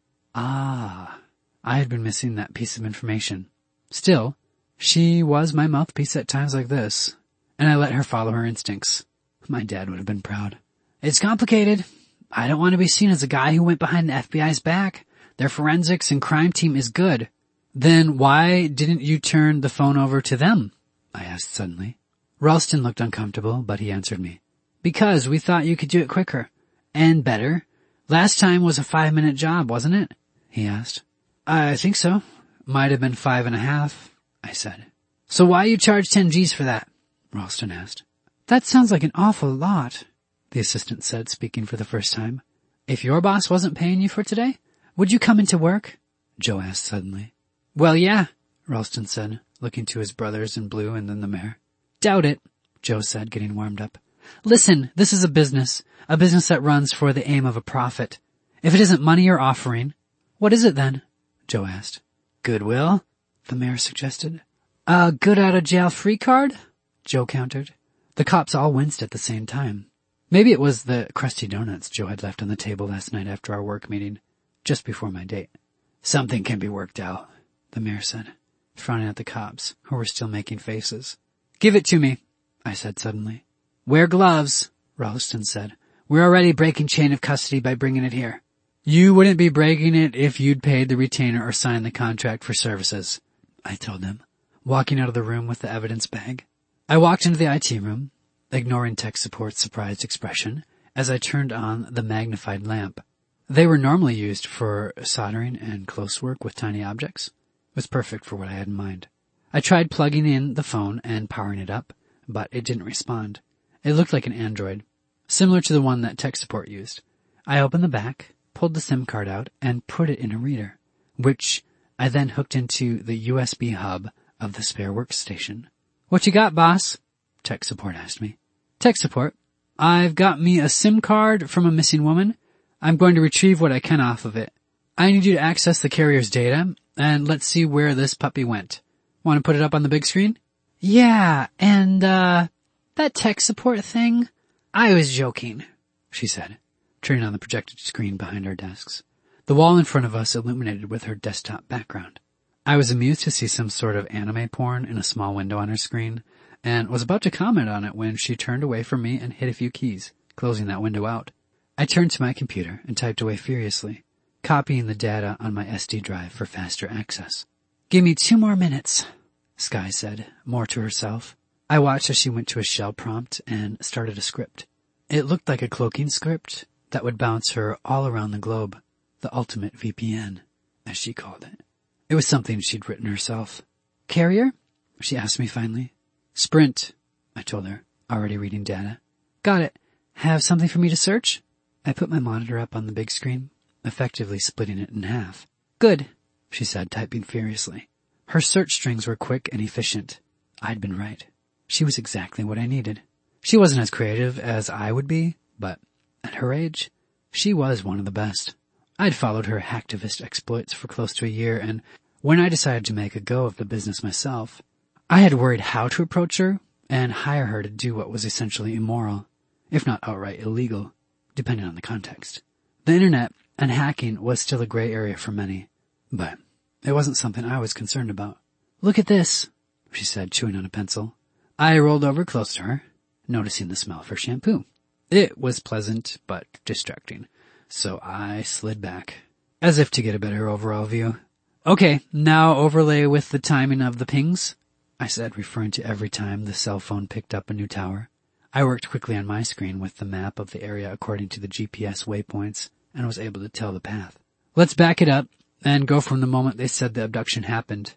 Ah, I had been missing that piece of information. Still, she was my mouthpiece at times like this, and I let her follow her instincts. My dad would have been proud. It's complicated. I don't want to be seen as a guy who went behind the F B I's back. Their forensics and crime team is good. Then why didn't you turn the phone over to them? I asked suddenly. Ralston looked uncomfortable, but he answered me. Because we thought you could do it quicker. And better. Last time was a five-minute job, wasn't it? He asked. I think so. Might have been five and a half, I said. So why you charge ten G's for that? Ralston asked. That sounds like an awful lot, the assistant said, speaking for the first time. If your boss wasn't paying you for today, would you come into work? Joe asked suddenly. Well, yeah, Ralston said, looking to his brothers in blue and then the mayor. Doubt it, Joe said, getting warmed up. Listen, this is a business, a business that runs for the aim of a profit. If it isn't money you're offering, what is it then? Joe asked. Goodwill, the mayor suggested. A good out of jail free card? Joe countered. The cops all winced at the same time. Maybe it was the crusty donuts Joe had left on the table last night after our work meeting, just before my date. Something can be worked out, the mayor said, frowning at the cops, who were still making faces. Give it to me, I said suddenly. Wear gloves, Ralston said. We're already breaking chain of custody by bringing it here. You wouldn't be breaking it if you'd paid the retainer or signed the contract for services, I told him, walking out of the room with the evidence bag. I walked into the I T room, ignoring tech support's surprised expression, as I turned on the magnified lamp. They were normally used for soldering and close work with tiny objects. It was perfect for what I had in mind. I tried plugging in the phone and powering it up, but it didn't respond. It looked like an Android, similar to the one that tech support used. I opened the back, pulled the SIM card out, and put it in a reader, which I then hooked into the U S B hub of the spare workstation. What you got, boss? Tech support asked me. Tech support. I've got me a SIM card from a missing woman. I'm going to retrieve what I can off of it. I need you to access the carrier's data, and let's see where this puppy went. Want to put it up on the big screen? Yeah, and, uh, that tech support thing? I was joking, she said, turning on the projected screen behind our desks. The wall in front of us illuminated with her desktop background. I was amused to see some sort of anime porn in a small window on her screen, and was about to comment on it when she turned away from me and hit a few keys, closing that window out. I turned to my computer and typed away furiously, copying the data on my S D drive for faster access. Give me two more minutes, Sky said, more to herself. I watched as she went to a shell prompt and started a script. It looked like a cloaking script that would bounce her all around the globe, the ultimate V P N, as she called it. It was something she'd written herself. Carrier? She asked me finally. Sprint, I told her, already reading data. Got it. Have something for me to search? I put my monitor up on the big screen, effectively splitting it in half. Good, she said, typing furiously. Her search strings were quick and efficient. I'd been right. She was exactly what I needed. She wasn't as creative as I would be, but at her age, she was one of the best. I'd followed her hacktivist exploits for close to a year, and when I decided to make a go of the business myself, I had worried how to approach her and hire her to do what was essentially immoral, if not outright illegal, depending on the context. The internet and hacking was still a gray area for many, but it wasn't something I was concerned about. Look at this, she said, chewing on a pencil. I rolled over close to her, noticing the smell of her shampoo. It was pleasant, but distracting, so I slid back, as if to get a better overall view. Okay, now overlay with the timing of the pings, I said, referring to every time the cell phone picked up a new tower. I worked quickly on my screen with the map of the area according to the G P S waypoints and was able to tell the path. Let's back it up and go from the moment they said the abduction happened,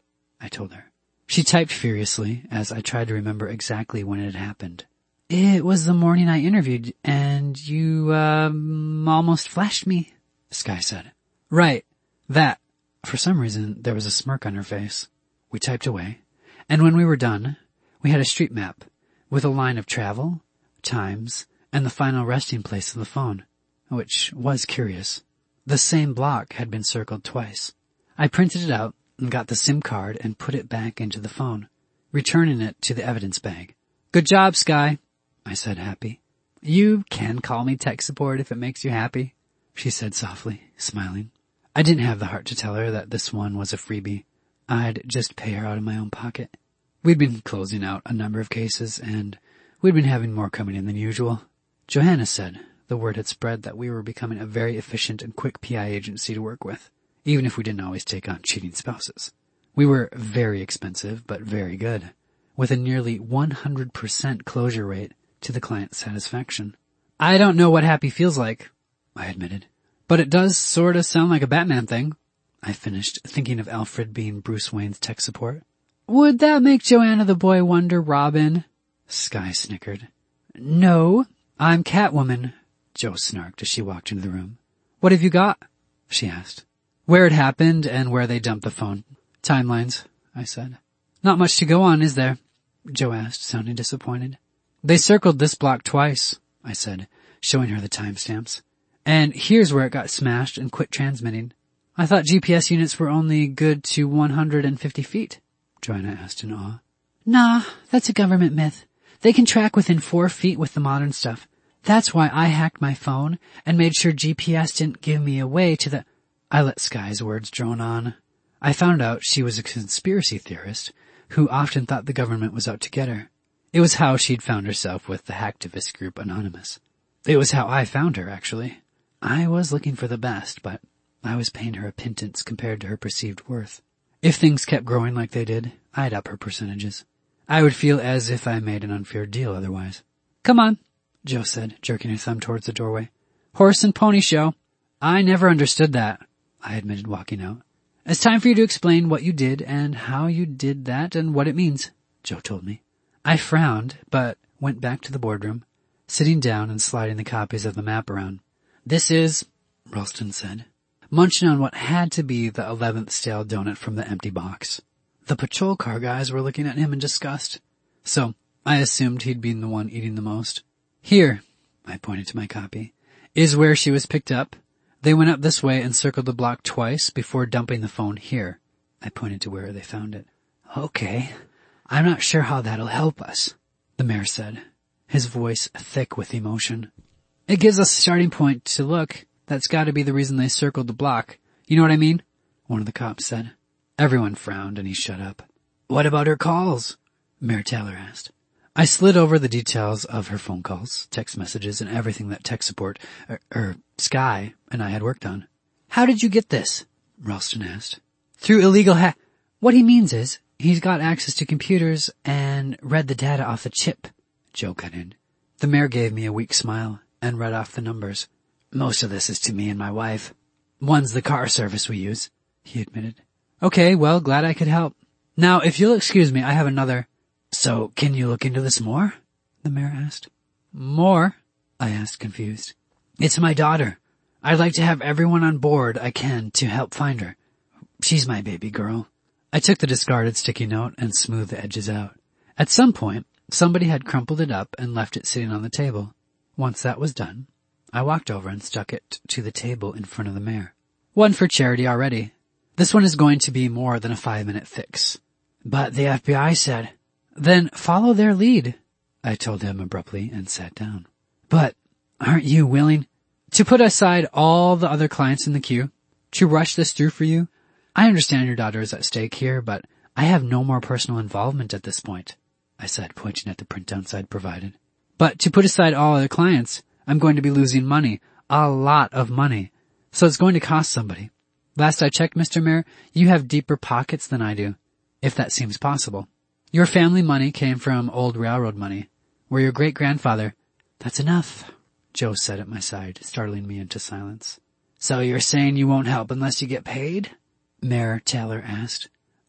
I told her. She typed furiously as I tried to remember exactly when it had happened. It was the morning I interviewed, and you, um, almost flashed me, Sky said. Right. That. For some reason, there was a smirk on her face. We typed away, and when we were done, we had a street map with a line of travel, times, and the final resting place of the phone, which was curious. The same block had been circled twice. I printed it out and got the SIM card and put it back into the phone, returning it to the evidence bag. Good job, Sky, I said, happy. You can call me tech support if it makes you happy, she said softly, smiling. I didn't have the heart to tell her that this one was a freebie. I'd just pay her out of my own pocket. We'd been closing out a number of cases, and we'd been having more coming in than usual. Johanna said the word had spread that we were becoming a very efficient and quick P I agency to work with, even if we didn't always take on cheating spouses. We were very expensive, but very good, with a nearly one hundred percent closure rate to the client's satisfaction. I don't know what happy feels like, I admitted, but it does sort of sound like a Batman thing. I finished, thinking of Alfred being Bruce Wayne's tech support. Would that make Joanna the Boy Wonder Robin? Sky snickered. No, I'm Catwoman, Jo snarked as she walked into the room. What have you got? She asked. Where it happened and where they dumped the phone. Timelines, I said. Not much to go on, is there? Jo asked, sounding disappointed. They circled this block twice, I said, showing her the timestamps. And here's where it got smashed and quit transmitting. I thought G P S units were only good to one hundred fifty feet, Joanna asked in awe. Nah, that's a government myth. They can track within four feet with the modern stuff. That's why I hacked my phone and made sure G P S didn't give me away to the... I let Sky's words drone on. I found out she was a conspiracy theorist who often thought the government was out to get her. It was how she'd found herself with the hacktivist group Anonymous. It was how I found her, actually. I was looking for the best, but I was paying her a pittance compared to her perceived worth. If things kept growing like they did, I'd up her percentages. I would feel as if I made an unfair deal otherwise. Come on, Jo said, jerking her thumb towards the doorway. Horse and pony show. I never understood that, I admitted, walking out. It's time for you to explain what you did and how you did that and what it means, Jo told me. I frowned, but went back to the boardroom, sitting down and sliding the copies of the map around. This is, Ralston said, munching on what had to be the eleventh stale donut from the empty box. The patrol car guys were looking at him in disgust, so I assumed he'd been the one eating the most. Here, I pointed to my copy, is where she was picked up. They went up this way and circled the block twice before dumping the phone here. I pointed to where they found it. Okay, I'm not sure how that'll help us, the mayor said, his voice thick with emotion. It gives us a starting point to look. That's got to be the reason they circled the block. You know what I mean? One of the cops said. Everyone frowned and he shut up. What about her calls? Mayor Taylor asked. I slid over the details of her phone calls, text messages, and everything that tech support, er, er, Sky, and I had worked on. How did you get this? Ralston asked. Through illegal ha- What he means is, he's got access to computers and read the data off the chip, Jo cut in. The mayor gave me a weak smile and read off the numbers. Most of this is to me and my wife. One's the car service we use, he admitted. Okay, well, glad I could help. Now, if you'll excuse me, I have another... So, can you look into this more? The mayor asked. More? I asked, confused. It's my daughter. I'd like to have everyone on board I can to help find her. She's my baby girl. I took the discarded sticky note and smoothed the edges out. At some point, somebody had crumpled it up and left it sitting on the table. Once that was done, I walked over and stuck it to the table in front of the mayor. One for charity already. This one is going to be more than a five-minute fix. But the F B I said... Then follow their lead, I told him abruptly and sat down. But aren't you willing to put aside all the other clients in the queue, to rush this through for you? I understand your daughter is at stake here, but I have no more personal involvement at this point, I said, pointing at the printouts I'd provided. But to put aside all other clients, I'm going to be losing money, a lot of money, so it's going to cost somebody. Last I checked, Mister Mayor, you have deeper pockets than I do, if that seems possible. Your family money came from old railroad money, where your great-grandfather... That's enough, Jo said at my side, startling me into silence. So you're saying you won't help unless you get paid? Mayor Taylor asked.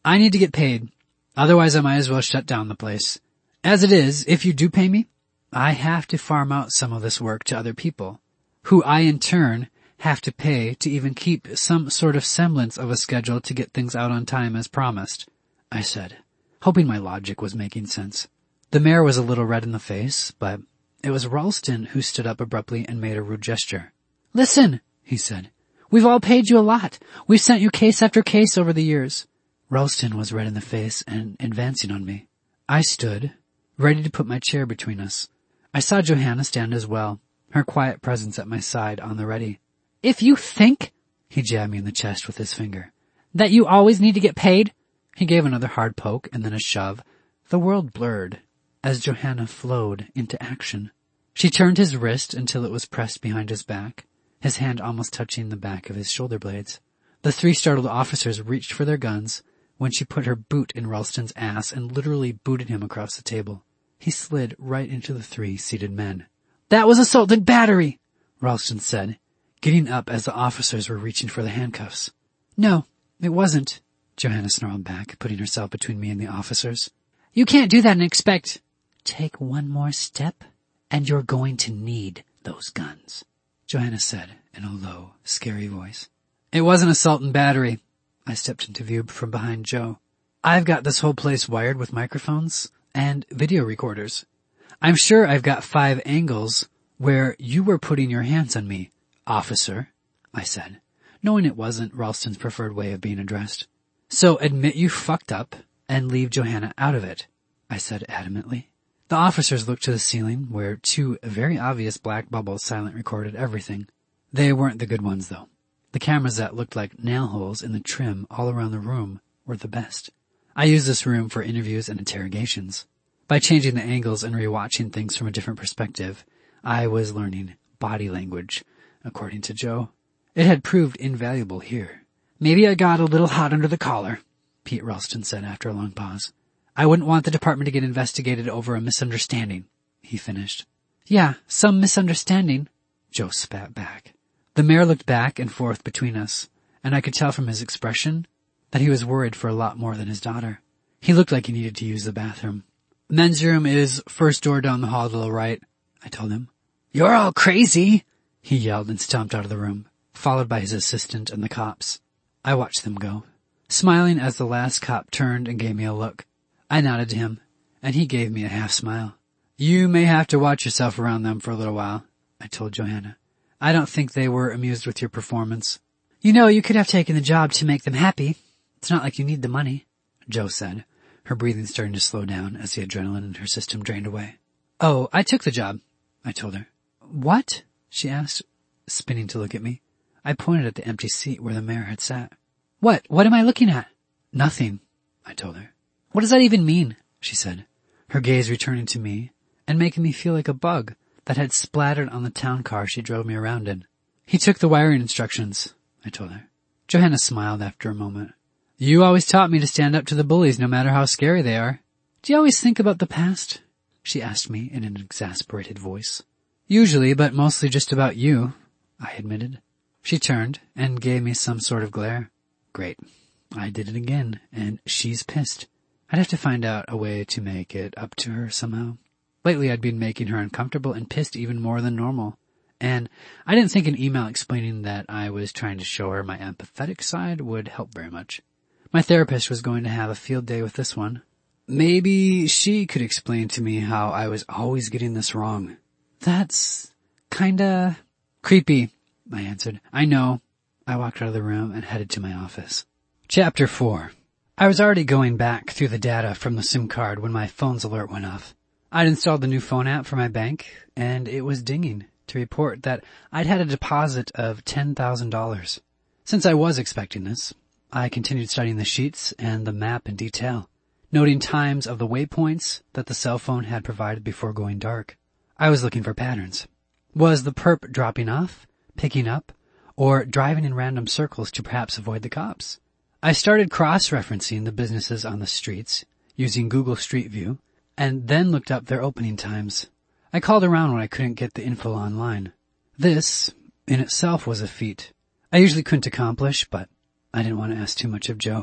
I need to get paid. Otherwise I might as well shut down the place. As it is, if you do pay me, I have to farm out some of this work to other people, who I in turn have to pay to even keep some sort of semblance of a schedule to get things out on time as promised, I said, hoping my logic was making sense. The mayor was a little red in the face, but it was Ralston who stood up abruptly and made a rude gesture. Listen, he said. We've all paid you a lot. We've sent you case after case over the years. Ralston was red in the face and advancing on me. I stood, ready to put my chair between us. I saw Johanna stand as well, her quiet presence at my side on the ready. If you think, he jabbed me in the chest with his finger, that you always need to get paid, he gave another hard poke and then a shove. The world blurred as Johanna flowed into action. She turned his wrist until it was pressed behind his back, his hand almost touching the back of his shoulder blades. The three startled officers reached for their guns when she put her boot in Ralston's ass and literally booted him across the table. He slid right into the three seated men. That was assault and battery, Ralston said, getting up as the officers were reaching for the handcuffs. No, it wasn't, Johanna snarled back, putting herself between me and the officers. You can't do that and expect... Take one more step, and you're going to need those guns, Johanna said in a low, scary voice. It wasn't assault and battery. I stepped into view from behind Joe. I've got this whole place wired with microphones and video recorders. I'm sure I've got five angles where you were putting your hands on me, officer, I said, knowing it wasn't Ralston's preferred way of being addressed. So admit you fucked up and leave Johanna out of it, I said adamantly. The officers looked to the ceiling where two very obvious black bubbles silent recorded everything. They weren't the good ones, though. The cameras that looked like nail holes in the trim all around the room were the best. I used this room for interviews and interrogations. By changing the angles and rewatching things from a different perspective, I was learning body language, according to Joe. It had proved invaluable here. Maybe I got a little hot under the collar, Pete Ralston said after a long pause. I wouldn't want the department to get investigated over a misunderstanding, he finished. Yeah, some misunderstanding, Joe spat back. The mayor looked back and forth between us, and I could tell from his expression that he was worried for a lot more than his daughter. He looked like he needed to use the bathroom. Men's room is first door down the hall to the right, I told him. You're all crazy, he yelled and stomped out of the room, followed by his assistant and the cops. I watched them go, smiling as the last cop turned and gave me a look. I nodded to him, and he gave me a half smile. You may have to watch yourself around them for a little while, I told Johanna. I don't think they were amused with your performance. You know, you could have taken the job to make them happy. It's not like you need the money, Joe said, her breathing starting to slow down as the adrenaline in her system drained away. Oh, I took the job, I told her. What? She asked, spinning to look at me. I pointed at the empty seat where the mayor had sat. What? What am I looking at? Nothing, I told her. What does that even mean? She said, her gaze returning to me and making me feel like a bug that had splattered on the town car she drove me around in. He took the wiring instructions, I told her. Johanna smiled after a moment. You always taught me to stand up to the bullies no matter how scary they are. Do you always think about the past? She asked me in an exasperated voice. Usually, but mostly just about you, I admitted. She turned and gave me some sort of glare. Great. I did it again, and she's pissed. I'd have to find out a way to make it up to her somehow. Lately I'd been making her uncomfortable and pissed even more than normal. And I didn't think an email explaining that I was trying to show her my empathetic side would help very much. My therapist was going to have a field day with this one. Maybe she could explain to me how I was always getting this wrong. That's kinda creepy, I answered. I know. I walked out of the room and headed to my office. Chapter four. I was already going back through the data from the SIM card when my phone's alert went off. I'd installed the new phone app for my bank, and it was dinging to report that I'd had a deposit of ten thousand dollars. Since I was expecting this, I continued studying the sheets and the map in detail, noting times of the waypoints that the cell phone had provided before going dark. I was looking for patterns. Was the perp dropping off, picking up, or driving in random circles to perhaps avoid the cops? I started cross-referencing the businesses on the streets using Google Street View, and then looked up their opening times. I called around when I couldn't get the info online. This, in itself, was a feat I usually couldn't accomplish, but I didn't want to ask too much of Joe.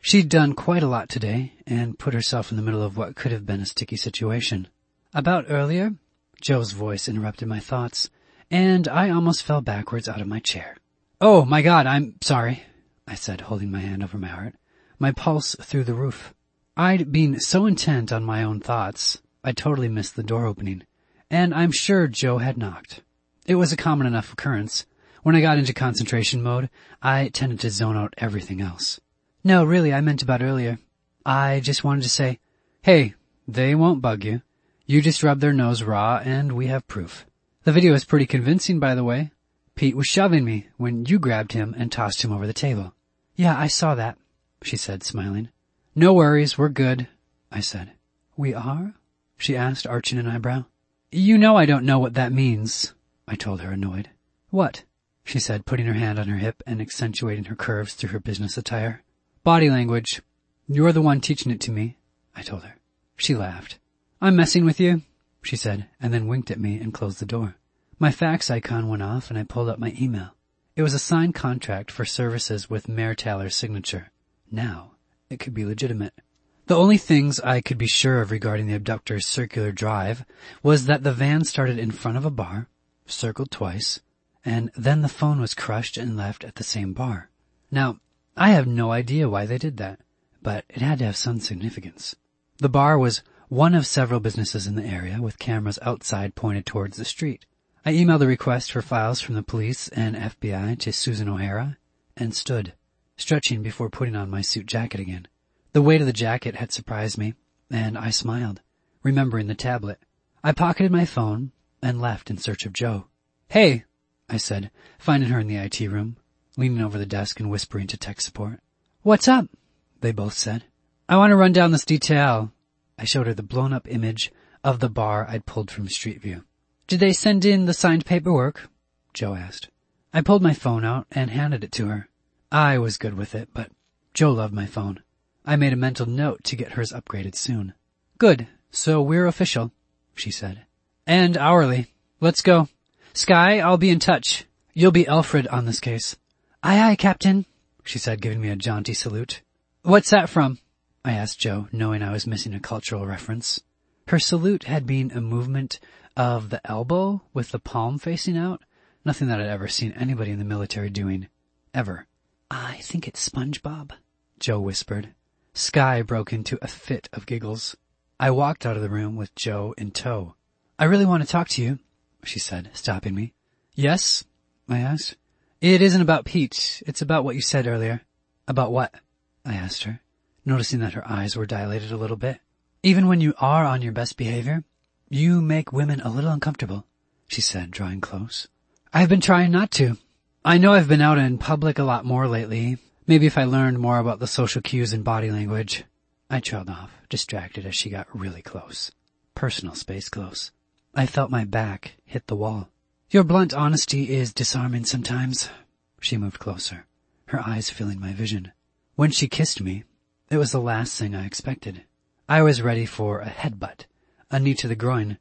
She'd done quite a lot today and put herself in the middle of what could have been a sticky situation. About earlier, Joe's voice interrupted my thoughts, and I almost fell backwards out of my chair. "Oh, my God, I'm sorry," I said, holding my hand over my heart, my pulse through the roof. I'd been so intent on my own thoughts, I totally missed the door opening, and I'm sure Joe had knocked. It was a common enough occurrence. When I got into concentration mode, I tended to zone out everything else. "No, really, I meant about earlier. I just wanted to say, hey, they won't bug you. You just rubbed their nose raw, and we have proof. The video is pretty convincing, by the way. Pete was shoving me when you grabbed him and tossed him over the table." "Yeah, I saw that," she said, smiling. "No worries, we're good," I said. "We are?" she asked, arching an eyebrow. "You know I don't know what that means," I told her, annoyed. "What?" she said, putting her hand on her hip and accentuating her curves through her business attire. "Body language. You're the one teaching it to me," I told her. She laughed. "I'm messing with you," she said, and then winked at me and closed the door. My fax icon went off and I pulled up my email. It was a signed contract for services with Mayor Taylor's signature. Now, it could be legitimate. The only things I could be sure of regarding the abductor's circular drive was that the van started in front of a bar, circled twice, and then the phone was crushed and left at the same bar. Now, I have no idea why they did that, but it had to have some significance. The bar was one of several businesses in the area with cameras outside pointed towards the street. I emailed a request for files from the police and F B I to Susan O'Hara and stood, stretching before putting on my suit jacket again. The weight of the jacket had surprised me, and I smiled, remembering the tablet. I pocketed my phone and left in search of Joe. "Hey," I said, finding her in the I T room, leaning over the desk and whispering to tech support. "What's up?" they both said. "I want to run down this detail." I showed her the blown-up image of the bar I'd pulled from Street View. "Did they send in the signed paperwork?" Joe asked. I pulled my phone out and handed it to her. I was good with it, but Joe loved my phone. I made a mental note to get hers upgraded soon. "Good, so we're official," she said. "And hourly. Let's go. Sky, I'll be in touch. You'll be Alfred on this case." "Aye, aye, Captain," she said, giving me a jaunty salute. "What's that from?" I asked Joe, knowing I was missing a cultural reference. Her salute had been a movement of the elbow with the palm facing out, nothing that I'd ever seen anybody in the military doing. Ever. "I think it's SpongeBob," Joe whispered. Sky broke into a fit of giggles. I walked out of the room with Joe in tow. "I really want to talk to you," she said, stopping me. "Yes?" I asked. "It isn't about Pete. It's about what you said earlier." "About what?" I asked her, noticing that her eyes were dilated a little bit. "Even when you are on your best behavior, you make women a little uncomfortable," she said, drawing close. "I've been trying not to. I know I've been out in public a lot more lately. Maybe if I learned more about the social cues and body language." I trailed off, distracted as she got really close. Personal space close. I felt my back hit the wall. "Your blunt honesty is disarming sometimes." She moved closer, her eyes filling my vision. When she kissed me, it was the last thing I expected. I was ready for a headbutt, a knee to the groin,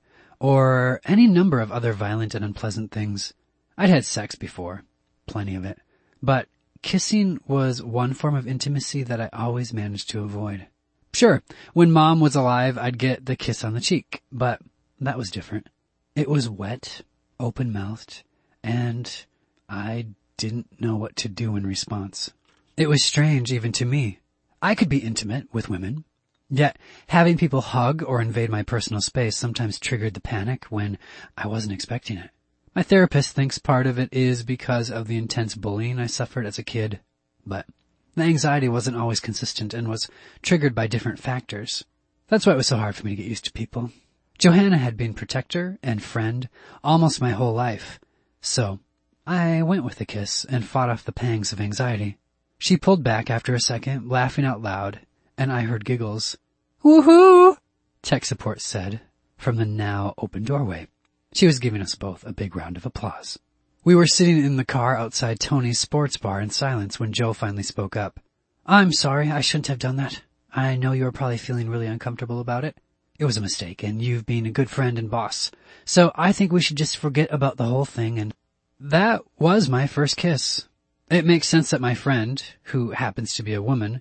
or any number of other violent and unpleasant things. I'd had sex before, plenty of it, but kissing was one form of intimacy that I always managed to avoid. Sure, when Mom was alive, I'd get the kiss on the cheek, but that was different. It was wet, open-mouthed, and I didn't know what to do in response. It was strange even to me. I could be intimate with women, yet having people hug or invade my personal space sometimes triggered the panic when I wasn't expecting it. My therapist thinks part of it is because of the intense bullying I suffered as a kid, but the anxiety wasn't always consistent and was triggered by different factors. That's why it was so hard for me to get used to people. Johanna had been protector and friend almost my whole life, so I went with the kiss and fought off the pangs of anxiety. She pulled back after a second, laughing out loud, and I heard giggles. "Woohoo!" tech support said from the now open doorway. She was giving us both a big round of applause. We were sitting in the car outside Tony's sports bar in silence when Joe finally spoke up. "I'm sorry, I shouldn't have done that. I know you were probably feeling really uncomfortable about it. It was a mistake, and you've been a good friend and boss. So I think we should just forget about the whole thing, and that was my first kiss. It makes sense that my friend, who happens to be a woman,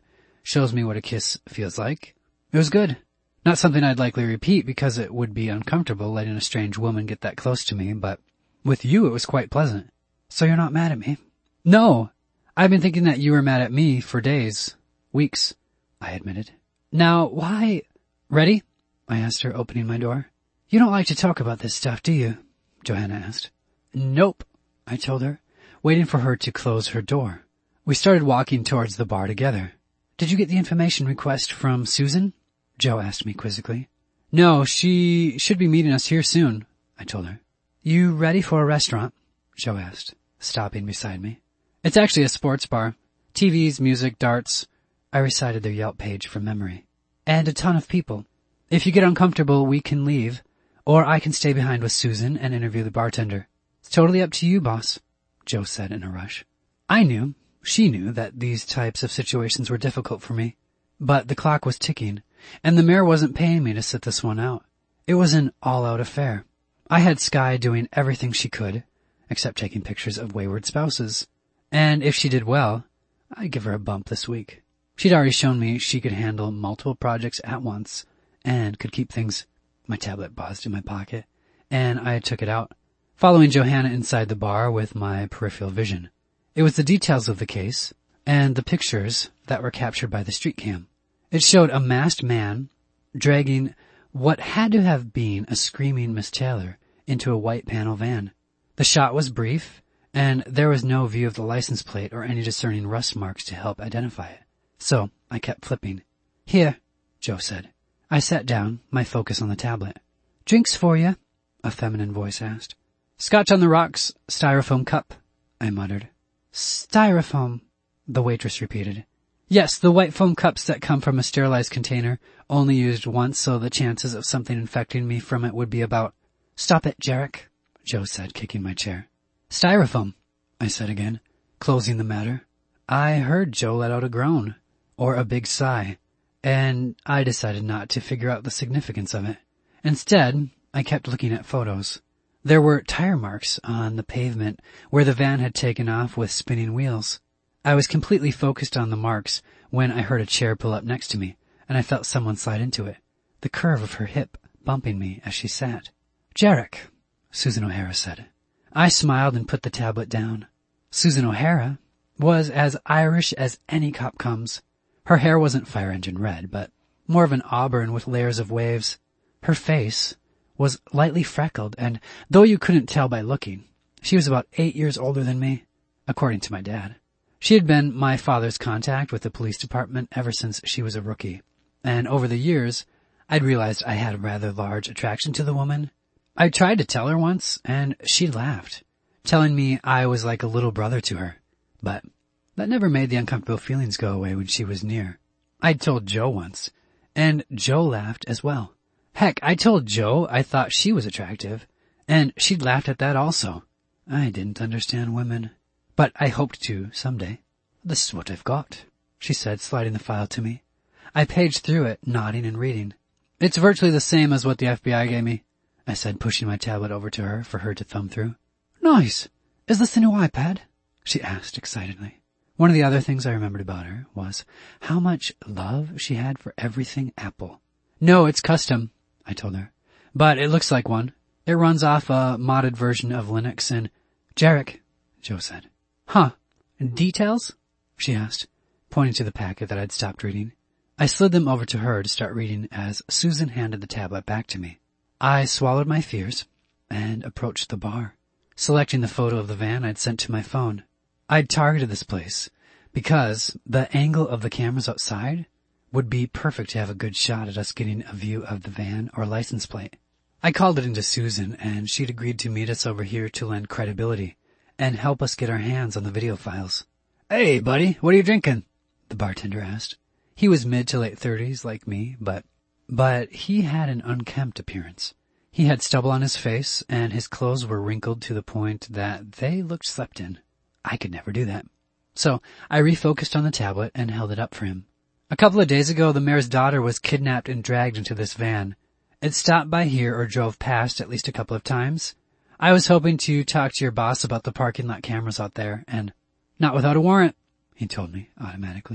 shows me what a kiss feels like. It was good. Not something I'd likely repeat because it would be uncomfortable letting a strange woman get that close to me, but with you it was quite pleasant. So you're not mad at me? No! I've been thinking that you were mad at me for days, weeks, I admitted. Now, why... Ready? I asked her, opening my door. You don't like to talk about this stuff, do you? Johanna asked. Nope, I told her, waiting for her to close her door. We started walking towards the bar together. Did you get the information request from Susan? Joe asked me quizzically. No, she should be meeting us here soon, I told her. You ready for a restaurant? Joe asked, stopping beside me. It's actually a sports bar. T Vs, music, darts. I recited their Yelp page from memory. And a ton of people. If you get uncomfortable, we can leave, or I can stay behind with Susan and interview the bartender. It's totally up to you, boss, Joe said in a rush. I knew, she knew, that these types of situations were difficult for me. But the clock was ticking, and the mayor wasn't paying me to sit this one out. It was an all-out affair. I had Skye doing everything she could, except taking pictures of wayward spouses. And if she did well, I'd give her a bump this week. She'd already shown me she could handle multiple projects at once, and could keep things... My tablet buzzed in my pocket, and I took it out, following Johanna inside the bar with my peripheral vision. It was the details of the case, and the pictures that were captured by the street cam. It showed a masked man dragging what had to have been a screaming Miss Taylor into a white panel van. The shot was brief, and there was no view of the license plate or any discerning rust marks to help identify it. So I kept flipping. Here, Joe said. I sat down, my focus on the tablet. Drinks for you? A feminine voice asked. Scotch on the rocks, styrofoam cup, I muttered. Styrofoam, the waitress repeated. Yes, the white foam cups that come from a sterilized container, only used once, so the chances of something infecting me from it would be about... Stop it, Jarek, Joe said, kicking my chair. Styrofoam, I said again, closing the matter. I heard Joe let out a groan, or a big sigh, and I decided not to figure out the significance of it. Instead, I kept looking at photos. There were tire marks on the pavement where the van had taken off with spinning wheels. I was completely focused on the marks when I heard a chair pull up next to me, and I felt someone slide into it, the curve of her hip bumping me as she sat. Jarek, Susan O'Hara said. I smiled and put the tablet down. Susan O'Hara was as Irish as any cop comes. Her hair wasn't fire engine red, but more of an auburn with layers of waves. Her face was lightly freckled, and though you couldn't tell by looking, she was about eight years older than me, according to my dad. She had been my father's contact with the police department ever since she was a rookie, and over the years, I'd realized I had a rather large attraction to the woman. I tried to tell her once, and she laughed, telling me I was like a little brother to her, but that never made the uncomfortable feelings go away when she was near. I'd told Joe once, and Joe laughed as well. Heck, I told Joe I thought she was attractive, and she'd laughed at that also. I didn't understand women, but I hoped to someday. This is what I've got, she said, sliding the file to me. I paged through it, nodding and reading. It's virtually the same as what the F B I gave me, I said, pushing my tablet over to her for her to thumb through. Nice. Is this the new iPad? She asked excitedly. One of the other things I remembered about her was how much love she had for everything Apple. No, it's custom, I told her, but it looks like one. It runs off a modded version of Linux and... Jarek, Joe said. Huh. Details? She asked, pointing to the packet that I'd stopped reading. I slid them over to her to start reading as Susan handed the tablet back to me. I swallowed my fears and approached the bar, selecting the photo of the van I'd sent to my phone. I'd targeted this place because the angle of the cameras outside would be perfect to have a good shot at us getting a view of the van or license plate. I called it into Susan, and she'd agreed to meet us over here to lend credibility and help us get our hands on the video files. Hey, buddy, what are you drinking? The bartender asked. He was mid to late thirties like me, but, but he had an unkempt appearance. He had stubble on his face, and his clothes were wrinkled to the point that they looked slept in. I could never do that. So I refocused on the tablet and held it up for him. A couple of days ago, the mayor's daughter was kidnapped and dragged into this van. It stopped by here or drove past at least a couple of times. I was hoping to talk to your boss about the parking lot cameras out there, and not without a warrant, he told me automatically.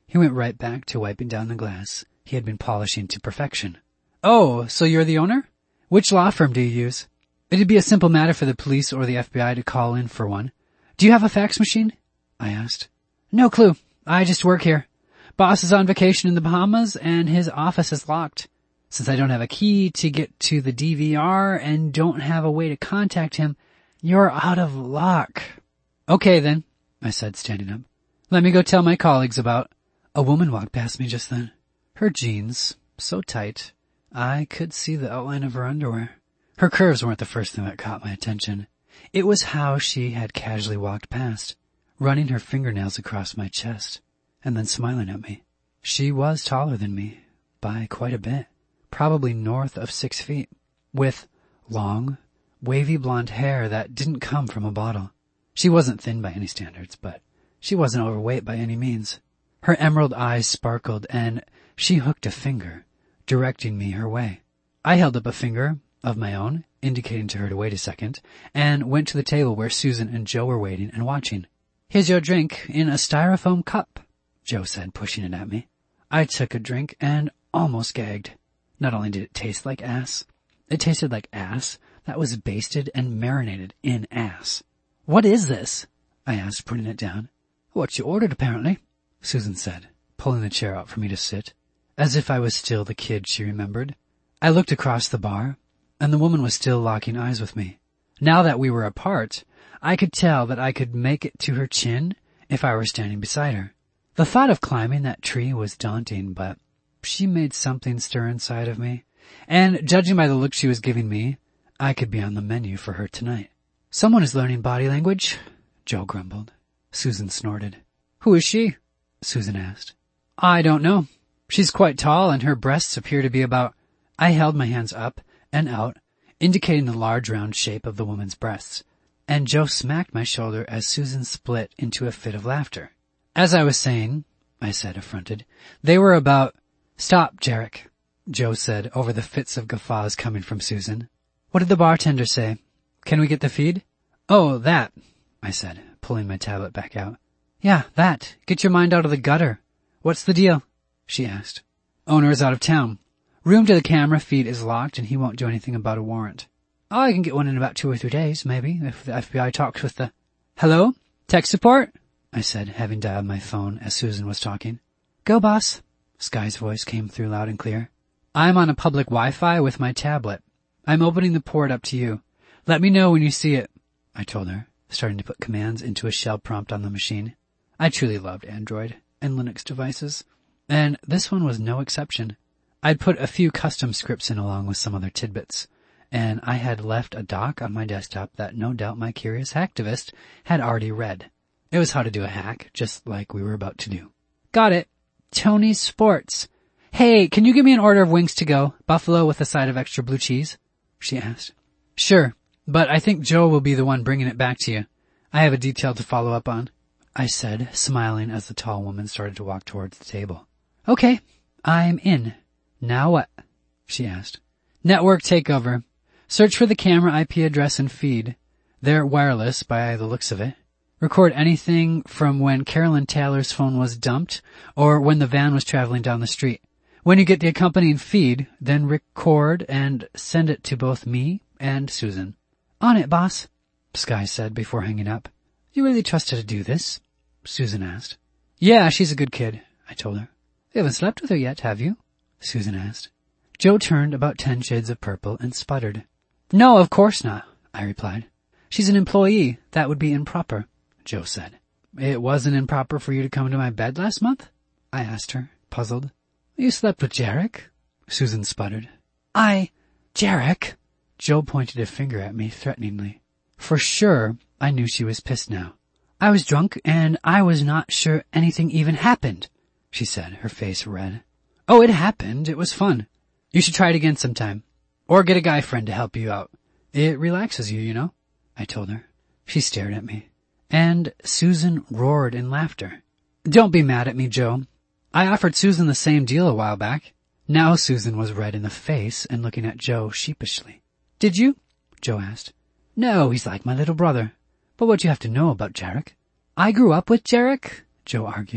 He went right back to wiping down the glass he had been polishing to perfection. Oh, so you're the owner? Which law firm do you use? It'd be a simple matter for the police or the F B I to call in for one. Do you have a fax machine? I asked. No clue. I just work here. Boss is on vacation in the Bahamas and his office is locked. Since I don't have a key to get to the D V R and don't have a way to contact him, you're out of luck. Okay then, I said, standing up. Let me go tell my colleagues about... A woman walked past me just then. Her jeans, so tight, I could see the outline of her underwear. Her curves weren't the first thing that caught my attention. It was how she had casually walked past, running her fingernails across my chest, and then smiling at me. She was taller than me, by quite a bit, probably north of six feet, with long, wavy blonde hair that didn't come from a bottle. She wasn't thin by any standards, but she wasn't overweight by any means. Her emerald eyes sparkled, and she hooked a finger, directing me her way. I held up a finger of my own, indicating to her to wait a second, and went to the table where Susan and Joe were waiting and watching. Here's your drink in a styrofoam cup, Joe said, pushing it at me. I took a drink and almost gagged. Not only did it taste like ass, it tasted like ass that was basted and marinated in ass. What is this? I asked, putting it down. What you ordered, apparently, Susan said, pulling the chair out for me to sit, as if I was still the kid she remembered. I looked across the bar, and the woman was still locking eyes with me. Now that we were apart, I could tell that I could make it to her chin if I were standing beside her. The thought of climbing that tree was daunting, but she made something stir inside of me, and judging by the look she was giving me, I could be on the menu for her tonight. Someone is learning body language, Joe grumbled. Susan snorted. Who is she? Susan asked. I don't know. She's quite tall, and her breasts appear to be about... I held my hands up and out, indicating the large round shape of the woman's breasts, and Joe smacked my shoulder as Susan split into a fit of laughter. As I was saying, I said, affronted, they were about... Stop, Jarek, Joe said over the fits of guffaws coming from Susan. What did the bartender say? Can we get the feed? Oh, that, I said, pulling my tablet back out. Yeah, that. Get your mind out of the gutter. What's the deal? She asked. Owner is out of town. Room to the camera feed is locked and he won't do anything about a warrant. Oh, I can get one in about two or three days, maybe, if the F B I talks with the... Hello? Tech support? I said, having dialed my phone as Susan was talking. Go, boss. Sky's voice came through loud and clear. I'm on a public Wi-Fi with my tablet. I'm opening the port up to you. Let me know when you see it, I told her, starting to put commands into a shell prompt on the machine. I truly loved Android and Linux devices, and this one was no exception. I'd put a few custom scripts in along with some other tidbits, and I had left a doc on my desktop that no doubt my curious hacktivist had already read. It was how to do a hack, just like we were about to do. Got it. Tony's Sports. Hey, can you give me an order of wings to go, buffalo with a side of extra blue cheese? She asked. Sure, but I think Joe will be the one bringing it back to you. I have a detail to follow up on, I said, smiling as the tall woman started to walk towards the table. Okay, I'm in. Now what? She asked. Network takeover. Search for the camera I P address and feed. They're wireless by the looks of it. Record anything from when Carolyn Taylor's phone was dumped or when the van was traveling down the street. When you get the accompanying feed, then record and send it to both me and Susan. On it, boss, Sky said before hanging up. You really trust her to do this? Susan asked. Yeah, she's a good kid, I told her. You haven't slept with her yet, have you? Susan asked. Joe turned about ten shades of purple and sputtered. No, of course not, I replied. She's an employee. That would be improper, Joe said. It wasn't improper for you to come to my bed last month? I asked her, puzzled. You slept with Jarek? Susan sputtered. I... Jarek? Joe pointed a finger at me threateningly. For sure, I knew she was pissed now. I was drunk, and I was not sure anything even happened, she said, her face red. Oh, it happened. It was fun. You should try it again sometime. Or get a guy friend to help you out. It relaxes you, you know, I told her. She stared at me, and Susan roared in laughter. Don't be mad at me, Joe. I offered Susan the same deal a while back. Now Susan was red in the face and looking at Joe sheepishly. Did you? Joe asked. No, he's like my little brother. But what do you have to know about Jarek? I grew up with Jarek, Joe argued.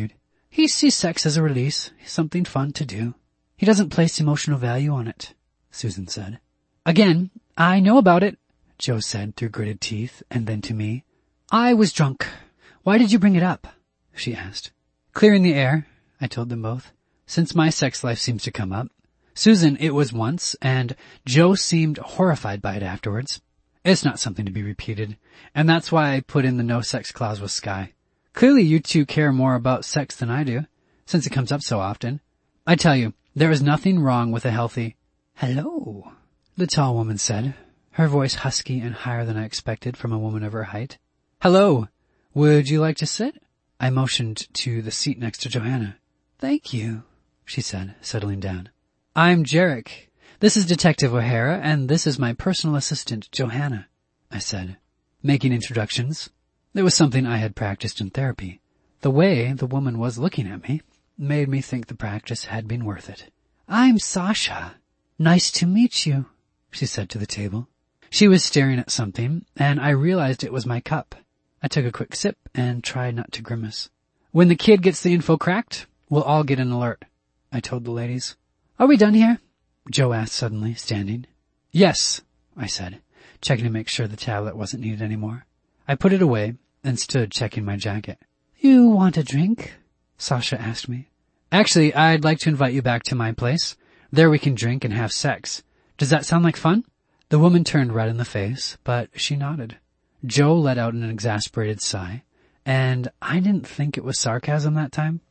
He sees sex as a release, something fun to do. He doesn't place emotional value on it, Susan said. Again, I know about it, Joe said through gritted teeth, and then to me, I was drunk. Why did you bring it up? She asked. Clearing the air, I told them both, since my sex life seems to come up. Susan, it was once, and Joe seemed horrified by it afterwards. It's not something to be repeated, and that's why I put in the no sex clause with Sky. Clearly you two care more about sex than I do, since it comes up so often. I tell you, there is nothing wrong with a healthy... Hello, the tall woman said, her voice husky and higher than I expected from a woman of her height. Hello, would you like to sit? I motioned to the seat next to Johanna. Thank you, she said, settling down. I'm Jarek. This is Detective O'Hara, and this is my personal assistant, Johanna, I said, making introductions. It was something I had practiced in therapy. The way the woman was looking at me made me think the practice had been worth it. I'm Sasha. Nice to meet you, she said to the table. She was staring at something, and I realized it was my cup. I took a quick sip and tried not to grimace. When the kid gets the info cracked, we'll all get an alert, I told the ladies. Are we done here? Joe asked suddenly, standing. Yes, I said, checking to make sure the tablet wasn't needed anymore. I put it away and stood checking my jacket. You want a drink? Sasha asked me. Actually, I'd like to invite you back to my place. There we can drink and have sex. Does that sound like fun? The woman turned red in the face, but she nodded. Joe let out an exasperated sigh, and I didn't think it was sarcasm that time.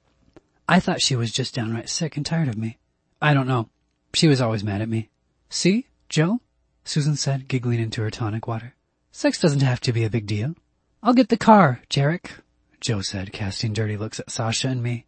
I thought she was just downright sick and tired of me. I don't know. She was always mad at me. See, Joe? Susan said, giggling into her tonic water. Sex doesn't have to be a big deal. I'll get the car, Jarek, Joe said, casting dirty looks at Sasha and me.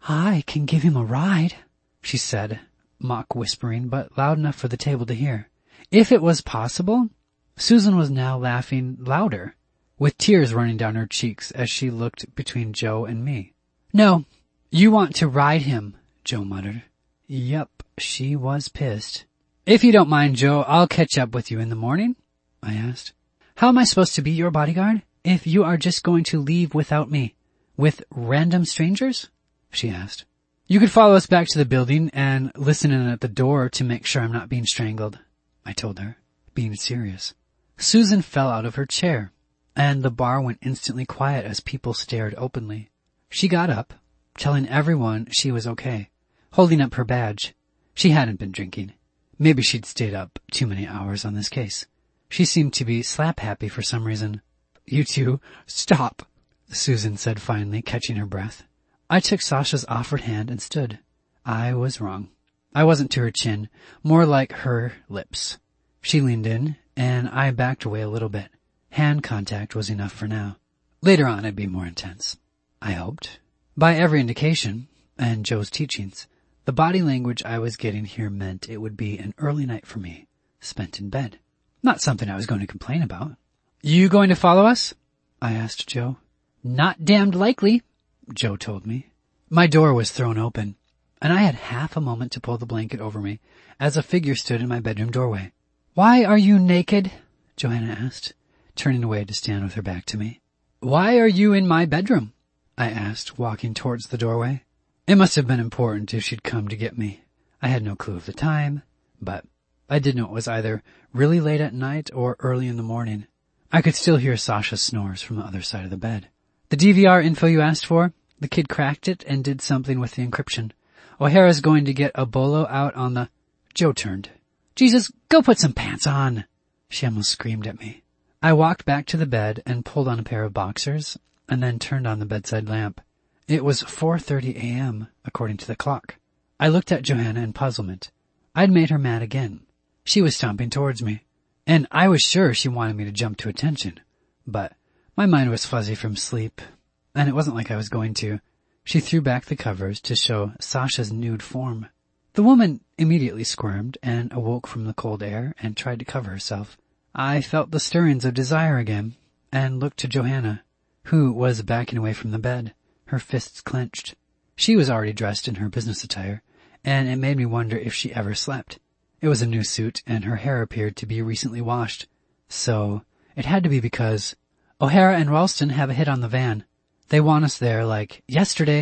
I can give him a ride, she said, mock whispering, but loud enough for the table to hear. If it was possible, Susan was now laughing louder, with tears running down her cheeks as she looked between Joe and me. No, you want to ride him, Joe muttered. Yup, she was pissed. If you don't mind, Joe, I'll catch up with you in the morning, I asked. How am I supposed to be your bodyguard if you are just going to leave without me? With random strangers? She asked. You could follow us back to the building and listen in at the door to make sure I'm not being strangled, I told her, being serious. Susan fell out of her chair, and the bar went instantly quiet as people stared openly. She got up, telling everyone she was okay, holding up her badge. She hadn't been drinking. Maybe she'd stayed up too many hours on this case. She seemed to be slap-happy for some reason. You two, stop, Susan said finally, catching her breath. I took Sasha's offered hand and stood. I was wrong. I wasn't to her chin, more like her lips. She leaned in, and I backed away a little bit. Hand contact was enough for now. Later on it'd be more intense, I hoped. By every indication, and Joe's teachings, the body language I was getting here meant it would be an early night for me, spent in bed. Not something I was going to complain about. You going to follow us? I asked Joe. Not damned likely, Joe told me. My door was thrown open, and I had half a moment to pull the blanket over me as a figure stood in my bedroom doorway. Why are you naked? Johanna asked, turning away to stand with her back to me. Why are you in my bedroom? I asked, walking towards the doorway. It must have been important if she'd come to get me. I had no clue of the time, but I did know it was either really late at night or early in the morning. I could still hear Sasha's snores from the other side of the bed. The D V R info you asked for? The kid cracked it and did something with the encryption. O'Hara's going to get a bolo out on the... Joe turned. Jesus, go put some pants on! She almost screamed at me. I walked back to the bed and pulled on a pair of boxers and then turned on the bedside lamp. It was four thirty a.m., according to the clock. I looked at Johanna in puzzlement. I'd made her mad again. She was stomping towards me, and I was sure she wanted me to jump to attention. But my mind was fuzzy from sleep, and it wasn't like I was going to. She threw back the covers to show Sasha's nude form. The woman immediately squirmed and awoke from the cold air and tried to cover herself. I felt the stirrings of desire again and looked to Johanna, who was backing away from the bed, her fists clenched. She was already dressed in her business attire, and it made me wonder if she ever slept. It was a new suit, and her hair appeared to be recently washed. So it had to be because O'Hara and Ralston have a hit on the van. They want us there like yesterday,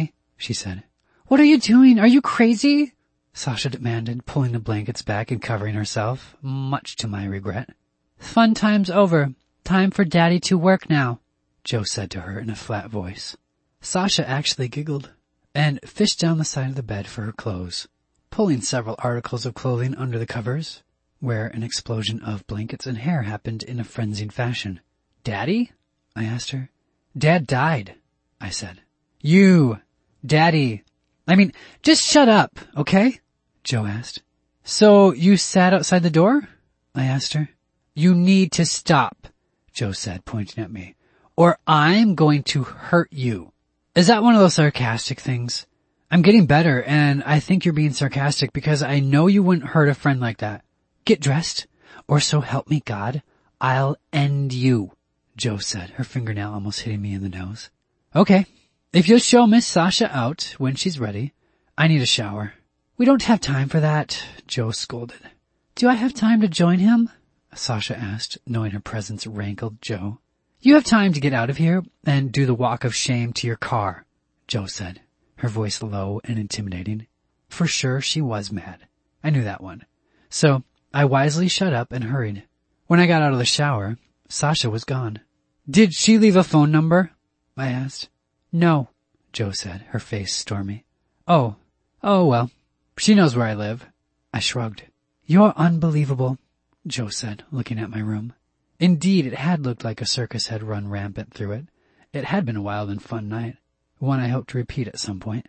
she said. What are you doing? Are you crazy? Sasha demanded, pulling the blankets back and covering herself, much to my regret. Fun time's over. Time for Daddy to work now, Joe said to her in a flat voice. Sasha actually giggled and fished down the side of the bed for her clothes, pulling several articles of clothing under the covers, where an explosion of blankets and hair happened in a frenzied fashion. Daddy? I asked her. Dad died, I said. You, Daddy. I mean, just shut up, okay? Joe asked. So you sat outside the door? I asked her. You need to stop, Joe said, pointing at me, or I'm going to hurt you. Is that one of those sarcastic things? I'm getting better, and I think you're being sarcastic because I know you wouldn't hurt a friend like that. Get dressed, or so help me God, I'll end you, Joe said, her fingernail almost hitting me in the nose. Okay, if you'll show Miss Sasha out when she's ready. I need a shower. We don't have time for that, Joe scolded. Do I have time to join him? Sasha asked, knowing her presence rankled Joe. You have time to get out of here and do the walk of shame to your car, Joe said, her voice low and intimidating. For sure she was mad. I knew that one. So I wisely shut up and hurried. When I got out of the shower, Sasha was gone. Did she leave a phone number? I asked. No, Joe said, her face stormy. Oh, oh well, she knows where I live. I shrugged. You're unbelievable, Joe said, looking at my room. Indeed, it had looked like a circus had run rampant through it. It had been a wild and fun night, one I hope to repeat at some point.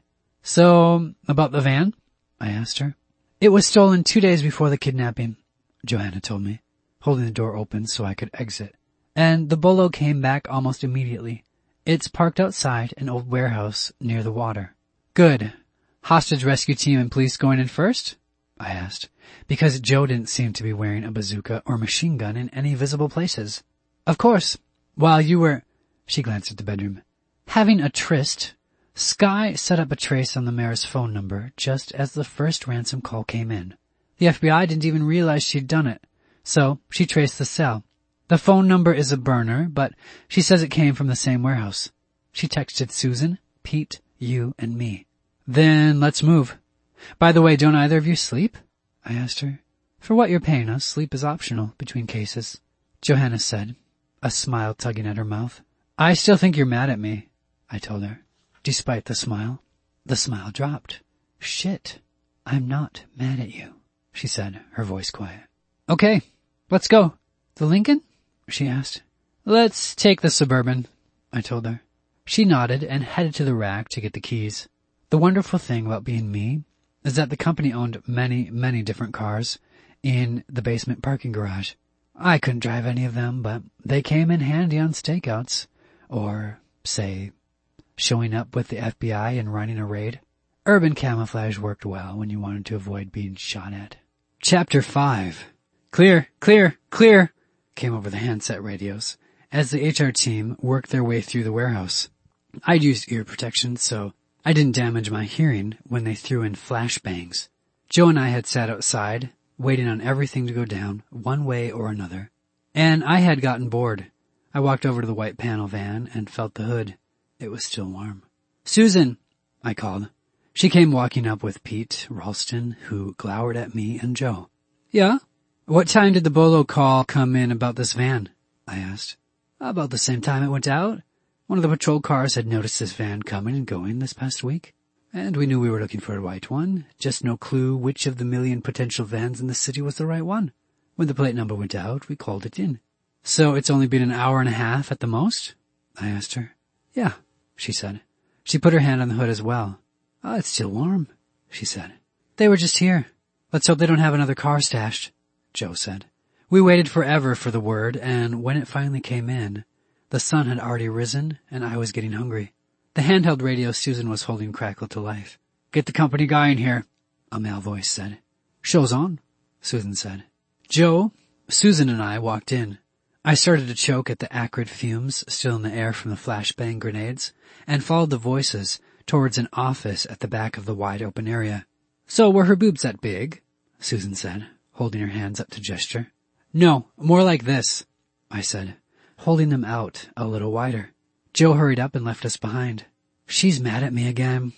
So, about the van? I asked her. It was stolen two days before the kidnapping, Johanna told me, holding the door open so I could exit. And the bolo came back almost immediately. It's parked outside an old warehouse near the water. Good. Hostage rescue team and police going in first? I asked, because Joe didn't seem to be wearing a bazooka or machine gun in any visible places. Of course. While you were, she glanced at the bedroom, having a tryst, Skye set up a trace on the mayor's phone number just as the first ransom call came in. The F B I didn't even realize she'd done it, so she traced the cell. The phone number is a burner, but she says it came from the same warehouse. She texted Susan, Pete, you, and me. Then let's move. By the way, don't either of you sleep? I asked her. For what you're paying us, sleep is optional between cases, Johanna said, a smile tugging at her mouth. I still think you're mad at me, I told her. Despite the smile, the smile dropped. Shit, I'm not mad at you, she said, her voice quiet. Okay, let's go. The Lincoln? She asked. Let's take the Suburban, I told her. She nodded and headed to the rack to get the keys. The wonderful thing about being me is that the company owned many, many different cars in the basement parking garage. I couldn't drive any of them, but they came in handy on stakeouts, or, say, showing up with the F B I and running a raid. Urban camouflage worked well when you wanted to avoid being shot at. Chapter five. Clear, clear, clear, came over the handset radios as the H R team worked their way through the warehouse. I'd used ear protection, so I didn't damage my hearing when they threw in flashbangs. Joe and I had sat outside, waiting on everything to go down, one way or another. And I had gotten bored. I walked over to the white panel van and felt the hood. It was still warm. Susan, I called. She came walking up with Pete Ralston, who glowered at me and Joe. Yeah? What time did the bolo call come in about this van? I asked. About the same time it went out. One of the patrol cars had noticed this van coming and going this past week, and we knew we were looking for a white one, just no clue which of the million potential vans in the city was the right one. When the plate number went out, we called it in. So it's only been an hour and a half at the most? I asked her. Yeah, she said. She put her hand on the hood as well. Oh, it's still warm, she said. They were just here. Let's hope they don't have another car stashed, Joe said. We waited forever for the word, and when it finally came in, the sun had already risen, and I was getting hungry. The handheld radio Susan was holding crackled to life. Get the company guy in here, a male voice said. Show's on, Susan said. Joe, Susan, and I walked in. I started to choke at the acrid fumes still in the air from the flashbang grenades, and followed the voices towards an office at the back of the wide open area. So were her boobs that big? Susan said, holding her hands up to gesture. No, more like this, I said, holding them out a little wider. Joe hurried up and left us behind. She's mad at me again,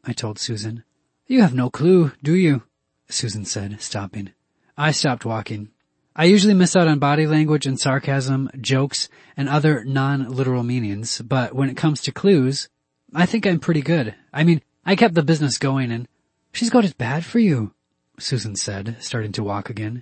I told Susan. You have no clue, do you? Susan said, stopping. I stopped walking. I usually miss out on body language and sarcasm, jokes, and other non-literal meanings, but when it comes to clues, I think I'm pretty good. I mean, I kept the business going and... She's got it bad for you, Susan said, starting to walk again.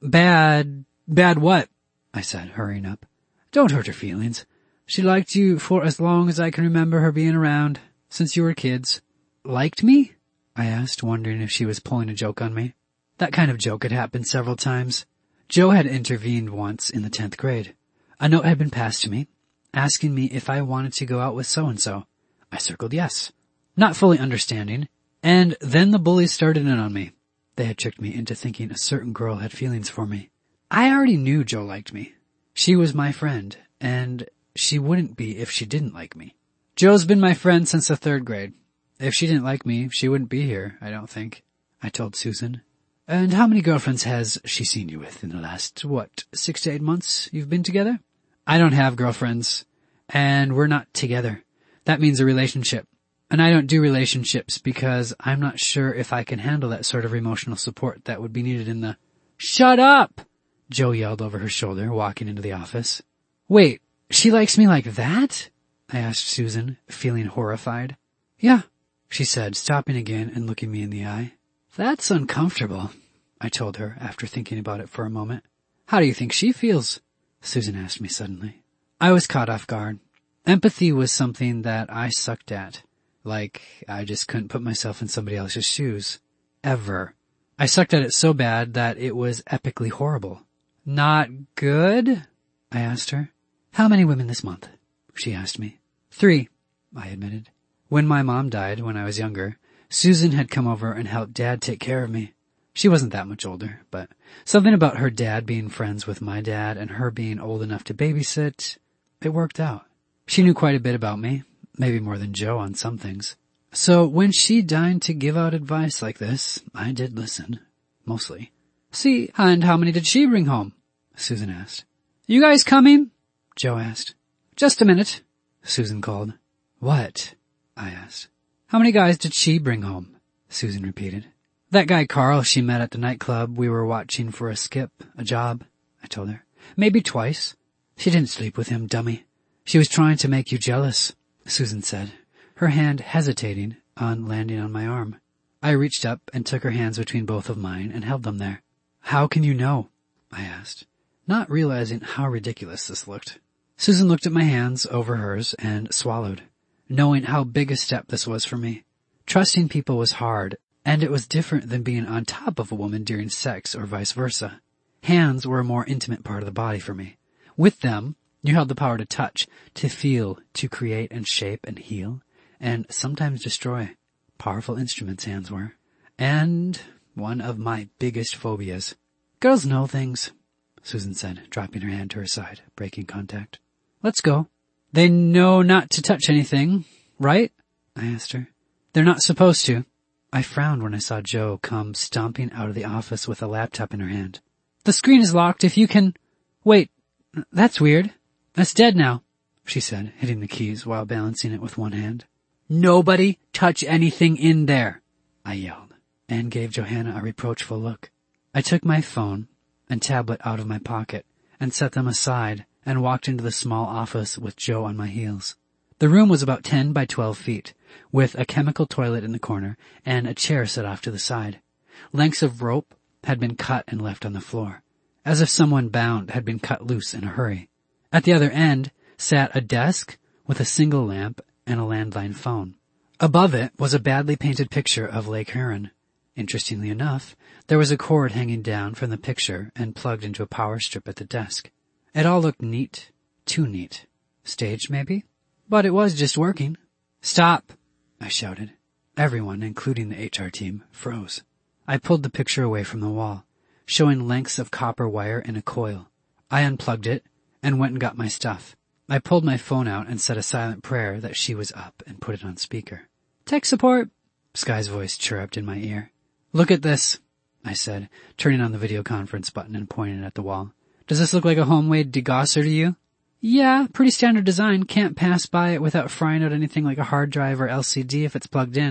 Bad... bad what? I said, hurrying up. Don't hurt her feelings. She liked you for as long as I can remember her being around, since you were kids. Liked me? I asked, wondering if she was pulling a joke on me. That kind of joke had happened several times. Joe had intervened once in the tenth grade. A note had been passed to me, asking me if I wanted to go out with so-and-so. I circled yes, not fully understanding, and then the bullies started in on me. They had tricked me into thinking a certain girl had feelings for me. I already knew Joe liked me. She was my friend, and she wouldn't be if she didn't like me. Joe's been my friend since the third grade. If she didn't like me, she wouldn't be here, I don't think, I told Susan. And how many girlfriends has she seen you with in the last, what, six to eight months you've been together? I don't have girlfriends, and we're not together. That means a relationship. And I don't do relationships because I'm not sure if I can handle that sort of emotional support that would be needed in the... Shut up! Joe yelled over her shoulder, walking into the office. Wait, she likes me like that? I asked Susan, feeling horrified. Yeah, she said, stopping again and looking me in the eye. That's uncomfortable, I told her after thinking about it for a moment. How do you think she feels? Susan asked me suddenly. I was caught off guard. Empathy was something that I sucked at. Like, I just couldn't put myself in somebody else's shoes. Ever. I sucked at it so bad that it was epically horrible. Not good? I asked her. How many women this month? She asked me. Three, I admitted. When my mom died when I was younger, Susan had come over and helped Dad take care of me. She wasn't that much older, but something about her dad being friends with my dad and her being old enough to babysit, it worked out. She knew quite a bit about me, maybe more than Joe on some things. So when she deigned to give out advice like this, I did listen. Mostly. See, and how many did she bring home? Susan asked. You guys coming? Joe asked. Just a minute, Susan called. What? I asked. How many guys did she bring home? Susan repeated. That guy Carl she met at the nightclub we were watching for a skip, a job, I told her. Maybe twice. She didn't sleep with him, dummy. She was trying to make you jealous, Susan said, her hand hesitating on landing on my arm. I reached up and took her hands between both of mine and held them there. How can you know? I asked, not realizing how ridiculous this looked. Susan looked at my hands over hers and swallowed, knowing how big a step this was for me. Trusting people was hard, and it was different than being on top of a woman during sex or vice versa. Hands were a more intimate part of the body for me. With them, you held the power to touch, to feel, to create and shape and heal, and sometimes destroy. Powerful instruments hands were. And one of my biggest phobias. Girls know things, Susan said, dropping her hand to her side, breaking contact. Let's go. They know not to touch anything, right? I asked her. They're not supposed to. I frowned when I saw Joe come stomping out of the office with a laptop in her hand. The screen is locked if you can... Wait, that's weird. That's dead now, she said, hitting the keys while balancing it with one hand. Nobody touch anything in there, I yelled, and gave Johanna a reproachful look. I took my phone and tablet out of my pocket and set them aside and walked into the small office with Joe on my heels. The room was about ten by twelve feet, with a chemical toilet in the corner and a chair set off to the side. Lengths of rope had been cut and left on the floor, as if someone bound had been cut loose in a hurry. At the other end sat a desk with a single lamp and a landline phone. Above it was a badly painted picture of Lake Huron. Interestingly enough, there was a cord hanging down from the picture and plugged into a power strip at the desk. It all looked neat, too neat. Staged, maybe? But it was just working. Stop, I shouted. Everyone, including the H R team, froze. I pulled the picture away from the wall, showing lengths of copper wire in a coil. I unplugged it and went and got my stuff. I pulled my phone out and said a silent prayer that she was up and put it on speaker. Tech support, Sky's voice chirruped in my ear. Look at this, I said, turning on the video conference button and pointing at the wall. Does this look like a homemade degosser to you? Yeah, pretty standard design. Can't pass by it without frying out anything like a hard drive or L C D if it's plugged in.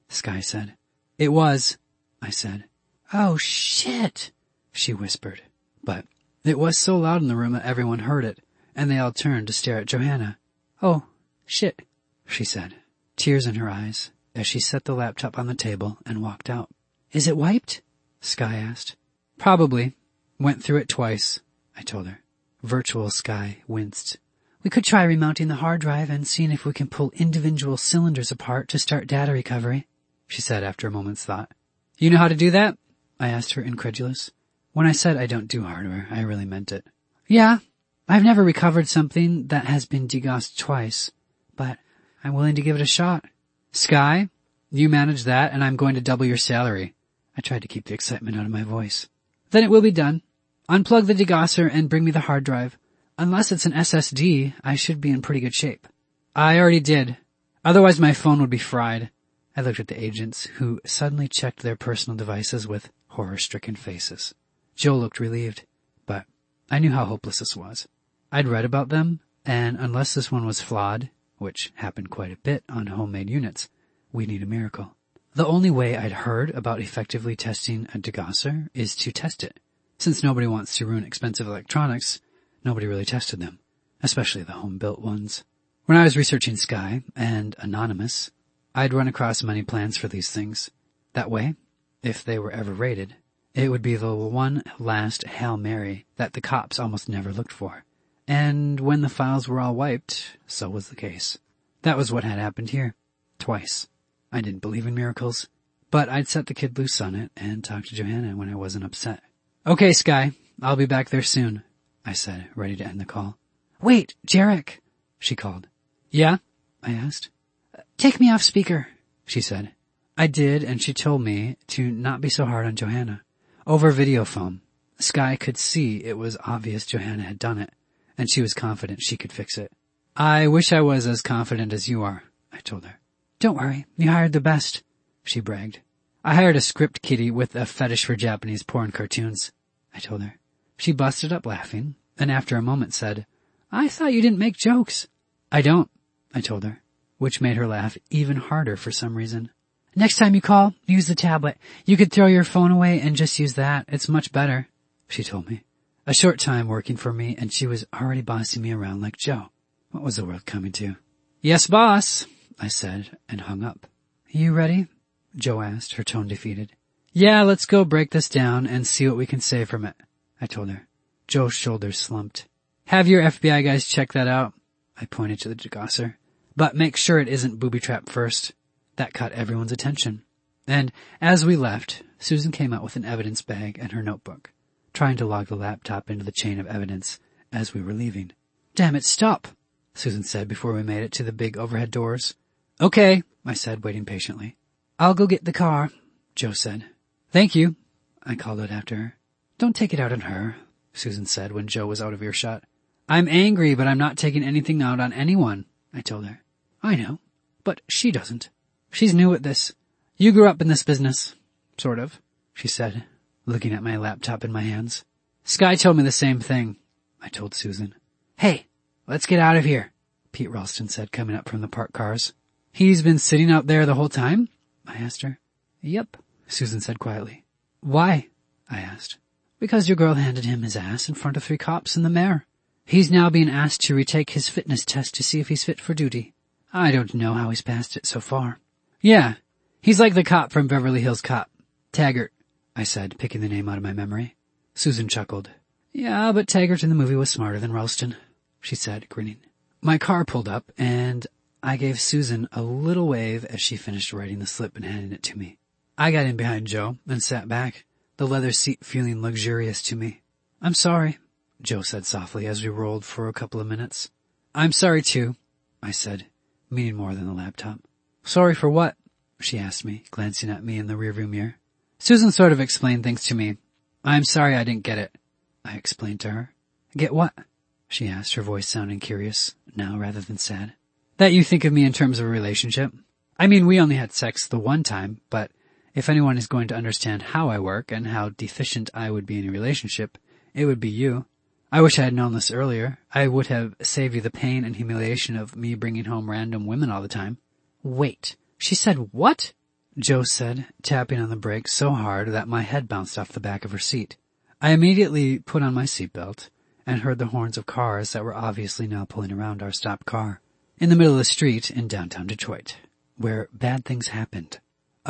Sky said. It was, I said. Oh, shit, she whispered. But it was so loud in the room that everyone heard it, and they all turned to stare at Johanna. Oh, shit, she said, tears in her eyes, as she set the laptop on the table and walked out. Is it wiped? Sky asked. Probably. Went through it twice, I told her. Virtual Sky winced. We could try remounting the hard drive and seeing if we can pull individual cylinders apart to start data recovery, she said after a moment's thought. You know how to do that? I asked her, incredulous. When I said I don't do hardware, I really meant it. Yeah, I've never recovered something that has been degaussed twice, but I'm willing to give it a shot. Sky, you manage that and I'm going to double your salary. I tried to keep the excitement out of my voice. Then it will be done. Unplug the degausser and bring me the hard drive. Unless it's an S S D, I should be in pretty good shape. I already did. Otherwise my phone would be fried. I looked at the agents, who suddenly checked their personal devices with horror-stricken faces. Joe looked relieved, but I knew how hopeless this was. I'd read about them, and unless this one was flawed, which happened quite a bit on homemade units, we need a miracle. The only way I'd heard about effectively testing a degausser is to test it. Since nobody wants to ruin expensive electronics, nobody really tested them, especially the home-built ones. When I was researching Sky and Anonymous, I'd run across many plans for these things. That way, if they were ever raided, it would be the one last Hail Mary that the cops almost never looked for. And when the files were all wiped, so was the case. That was what had happened here. Twice. I didn't believe in miracles, but I'd set the kid loose on it and talk to Johanna when I wasn't upset. Okay, Sky, I'll be back there soon, I said, ready to end the call. Wait, Jarek, she called. Yeah? I asked. Take me off speaker, she said. I did, and she told me to not be so hard on Johanna. Over video phone, Sky could see it was obvious Johanna had done it, and she was confident she could fix it. I wish I was as confident as you are, I told her. Don't worry, you hired the best, she bragged. I hired a script kiddie with a fetish for Japanese porn cartoons, I told her. She busted up laughing, and after a moment said, I thought you didn't make jokes. I don't, I told her, which made her laugh even harder for some reason. Next time you call, use the tablet. You could throw your phone away and just use that. It's much better, she told me. A short time working for me, and she was already bossing me around like Joe. What was the world coming to? Yes, boss, I said, and hung up. You ready? Joe asked, her tone defeated. Yeah, let's go break this down and see what we can save from it, I told her. Joe's shoulders slumped. Have your F B I guys check that out, I pointed to the degausser. But make sure it isn't booby-trapped first. That caught everyone's attention. And as we left, Susan came out with an evidence bag and her notebook, trying to log the laptop into the chain of evidence as we were leaving. Damn it, stop, Susan said before we made it to the big overhead doors. Okay, I said, waiting patiently. I'll go get the car, Joe said. Thank you, I called out after her. Don't take it out on her, Susan said when Joe was out of earshot. I'm angry, but I'm not taking anything out on anyone, I told her. I know, but she doesn't. She's new at this. You grew up in this business. Sort of, she said, looking at my laptop in my hands. Sky told me the same thing, I told Susan. Hey, let's get out of here, Pete Ralston said, coming up from the parked cars. He's been sitting out there the whole time? I asked her. Yep, Susan said quietly. Why? I asked. Because your girl handed him his ass in front of three cops and the mayor. He's now being asked to retake his fitness test to see if he's fit for duty. I don't know how he's passed it so far. Yeah, he's like the cop from Beverly Hills Cop. Taggart, I said, picking the name out of my memory. Susan chuckled. Yeah, but Taggart in the movie was smarter than Ralston, she said, grinning. My car pulled up, and I gave Susan a little wave as she finished writing the slip and handing it to me. I got in behind Joe and sat back, the leather seat feeling luxurious to me. I'm sorry, Joe said softly as we rolled for a couple of minutes. I'm sorry too, I said, meaning more than the laptop. Sorry for what? She asked me, glancing at me in the rearview mirror. Susan sort of explained things to me. I'm sorry I didn't get it, I explained to her. Get what? She asked, her voice sounding curious, now rather than sad. That you think of me in terms of a relationship. I mean, we only had sex the one time, but if anyone is going to understand how I work and how deficient I would be in a relationship, it would be you. I wish I had known this earlier. I would have saved you the pain and humiliation of me bringing home random women all the time. Wait, she said what? Joe said, tapping on the brake so hard that my head bounced off the back of her seat. I immediately put on my seatbelt and heard the horns of cars that were obviously now pulling around our stopped car, in the middle of the street in downtown Detroit, where bad things happened.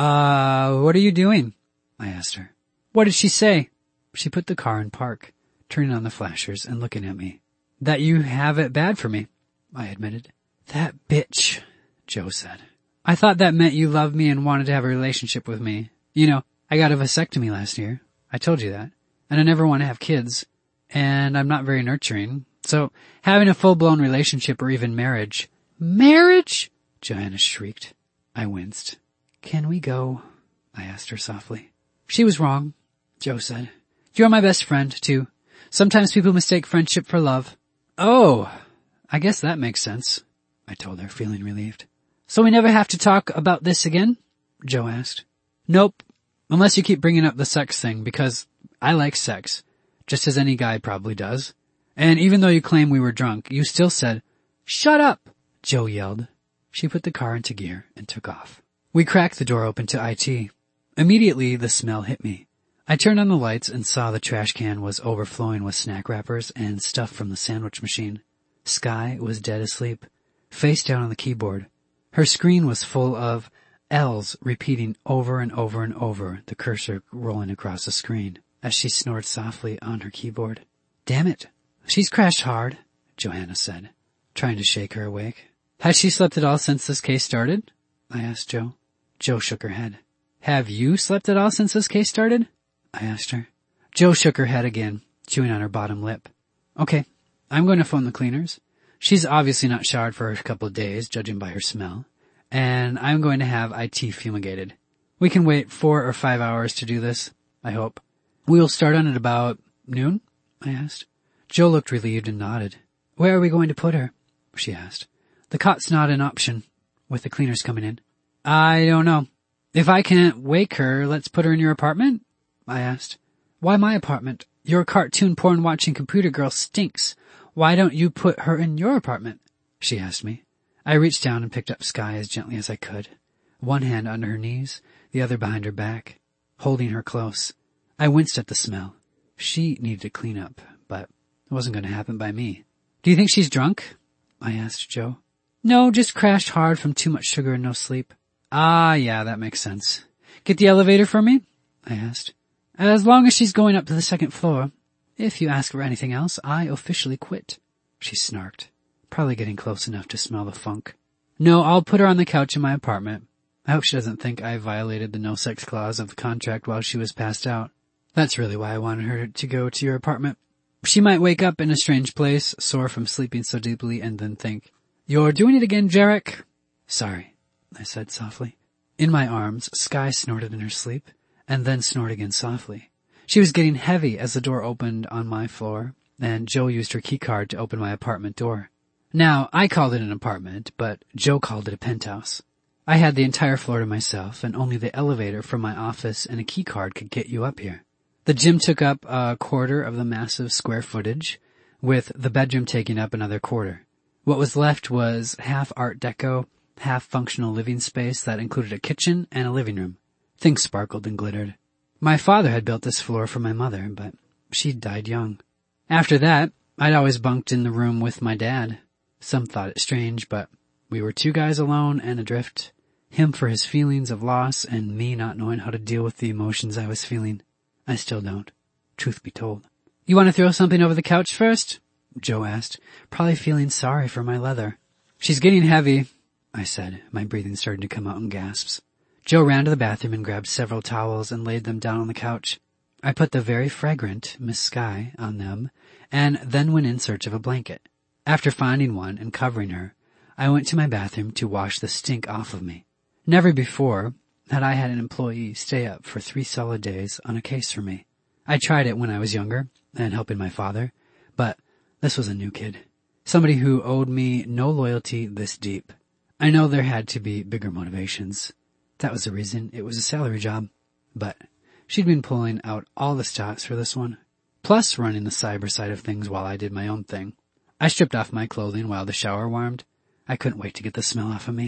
Uh, what are you doing? I asked her. What did she say? She put the car in park, turning on the flashers and looking at me. That you have it bad for me, I admitted. That bitch, Joe said. I thought that meant you loved me and wanted to have a relationship with me. You know, I got a vasectomy last year. I told you that. And I never want to have kids. And I'm not very nurturing. So having a full-blown relationship or even marriage. Marriage? Johanna shrieked. I winced. Can we go? I asked her softly. She was wrong, Joe said. You're my best friend, too. Sometimes people mistake friendship for love. Oh, I guess that makes sense, I told her, feeling relieved. So we never have to talk about this again? Joe asked. Nope, unless you keep bringing up the sex thing, because I like sex, just as any guy probably does. And even though you claim we were drunk, you still said, Shut up, Joe yelled. She put the car into gear and took off. We cracked the door open to I T. Immediately, the smell hit me. I turned on the lights and saw the trash can was overflowing with snack wrappers and stuff from the sandwich machine. Sky was dead asleep, face down on the keyboard. Her screen was full of L's repeating over and over and over, the cursor rolling across the screen as she snored softly on her keyboard. Damn it, she's crashed hard, Johanna said, trying to shake her awake. Has she slept at all since this case started? I asked Joe. Joe shook her head. Have you slept at all since this case started? I asked her. Joe shook her head again, chewing on her bottom lip. Okay, I'm going to phone the cleaners. She's obviously not showered for a couple of days, judging by her smell. And I'm going to have I T fumigated. We can wait four or five hours to do this, I hope. We'll start on at about noon? I asked. Joe looked relieved and nodded. Where are we going to put her? She asked. The cot's not an option, with the cleaners coming in. I don't know. If I can't wake her, let's put her in your apartment? I asked. Why my apartment? Your cartoon porn-watching computer girl stinks. Why don't you put her in your apartment? She asked me. I reached down and picked up Sky as gently as I could, one hand under her knees, the other behind her back, holding her close. I winced at the smell. She needed to clean up, but it wasn't going to happen by me. Do you think she's drunk? I asked Joe. No, just crashed hard from too much sugar and no sleep. Ah, yeah, that makes sense. Get the elevator for me? I asked. As long as she's going up to the second floor. If you ask for anything else, I officially quit. She snarked, probably getting close enough to smell the funk. No, I'll put her on the couch in my apartment. I hope she doesn't think I violated the no-sex clause of the contract while she was passed out. That's really why I wanted her to go to your apartment. She might wake up in a strange place, sore from sleeping so deeply, and then think, You're doing it again, Jarek. Sorry, I said softly. In my arms, Sky snorted in her sleep, and then snored again softly. She was getting heavy as the door opened on my floor, and Joe used her keycard to open my apartment door. Now, I called it an apartment, but Joe called it a penthouse. I had the entire floor to myself, and only the elevator from my office and a keycard could get you up here. The gym took up a quarter of the massive square footage, with the bedroom taking up another quarter. What was left was half Art Deco, half functional living space that included a kitchen and a living room. Things sparkled and glittered. My father had built this floor for my mother, but she died young. After that, I'd always bunked in the room with my dad. Some thought it strange, but we were two guys alone and adrift. Him for his feelings of loss, and me not knowing how to deal with the emotions I was feeling. I still don't, truth be told. You want to throw something over the couch first? Joe asked, probably feeling sorry for my leather. She's getting heavy, I said, my breathing starting to come out in gasps. Joe ran to the bathroom and grabbed several towels and laid them down on the couch. I put the very fragrant Miss Sky on them, and then went in search of a blanket. After finding one and covering her, I went to my bathroom to wash the stink off of me. Never before had I had an employee stay up for three solid days on a case for me. I tried it when I was younger and helping my father, but this was a new kid. Somebody who owed me no loyalty this deep. I know there had to be bigger motivations. That was the reason it was a salary job. But she'd been pulling out all the stops for this one, plus running the cyber side of things while I did my own thing. I stripped off my clothing while the shower warmed. I couldn't wait to get the smell off of me.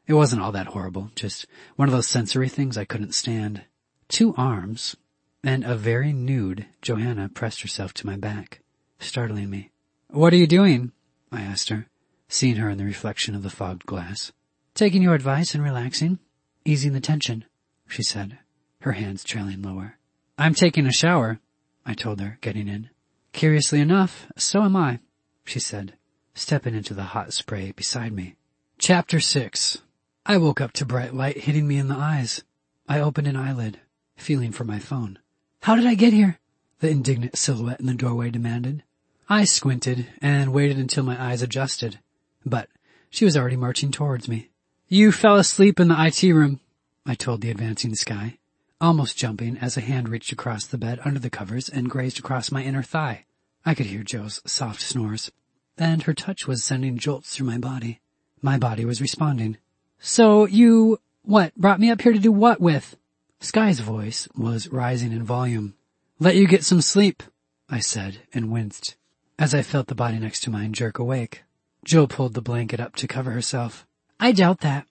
It wasn't all that horrible, just one of those sensory things I couldn't stand. Two arms, and a very nude Johanna pressed herself to my back, startling me. "What are you doing?" I asked her, seeing her in the reflection of the fogged glass. "Taking your advice and relaxing, easing the tension," she said, her hands trailing lower. "I'm taking a shower," I told her, getting in. "Curiously enough, so am I," she said, stepping into the hot spray beside me. Chapter six. I woke up to bright light hitting me in the eyes. I opened an eyelid, feeling for my phone. "How did I get here?" the indignant silhouette in the doorway demanded. I squinted and waited until my eyes adjusted, but she was already marching towards me. "You fell asleep in the I T room," I told the advancing Sky, almost jumping as a hand reached across the bed under the covers and grazed across my inner thigh. I could hear Joe's soft snores, and her touch was sending jolts through my body. My body was responding. "So you, what, brought me up here to do what with?" Sky's voice was rising in volume. "Let you get some sleep," I said, and winced as I felt the body next to mine jerk awake. Joe pulled the blanket up to cover herself. "I doubt that."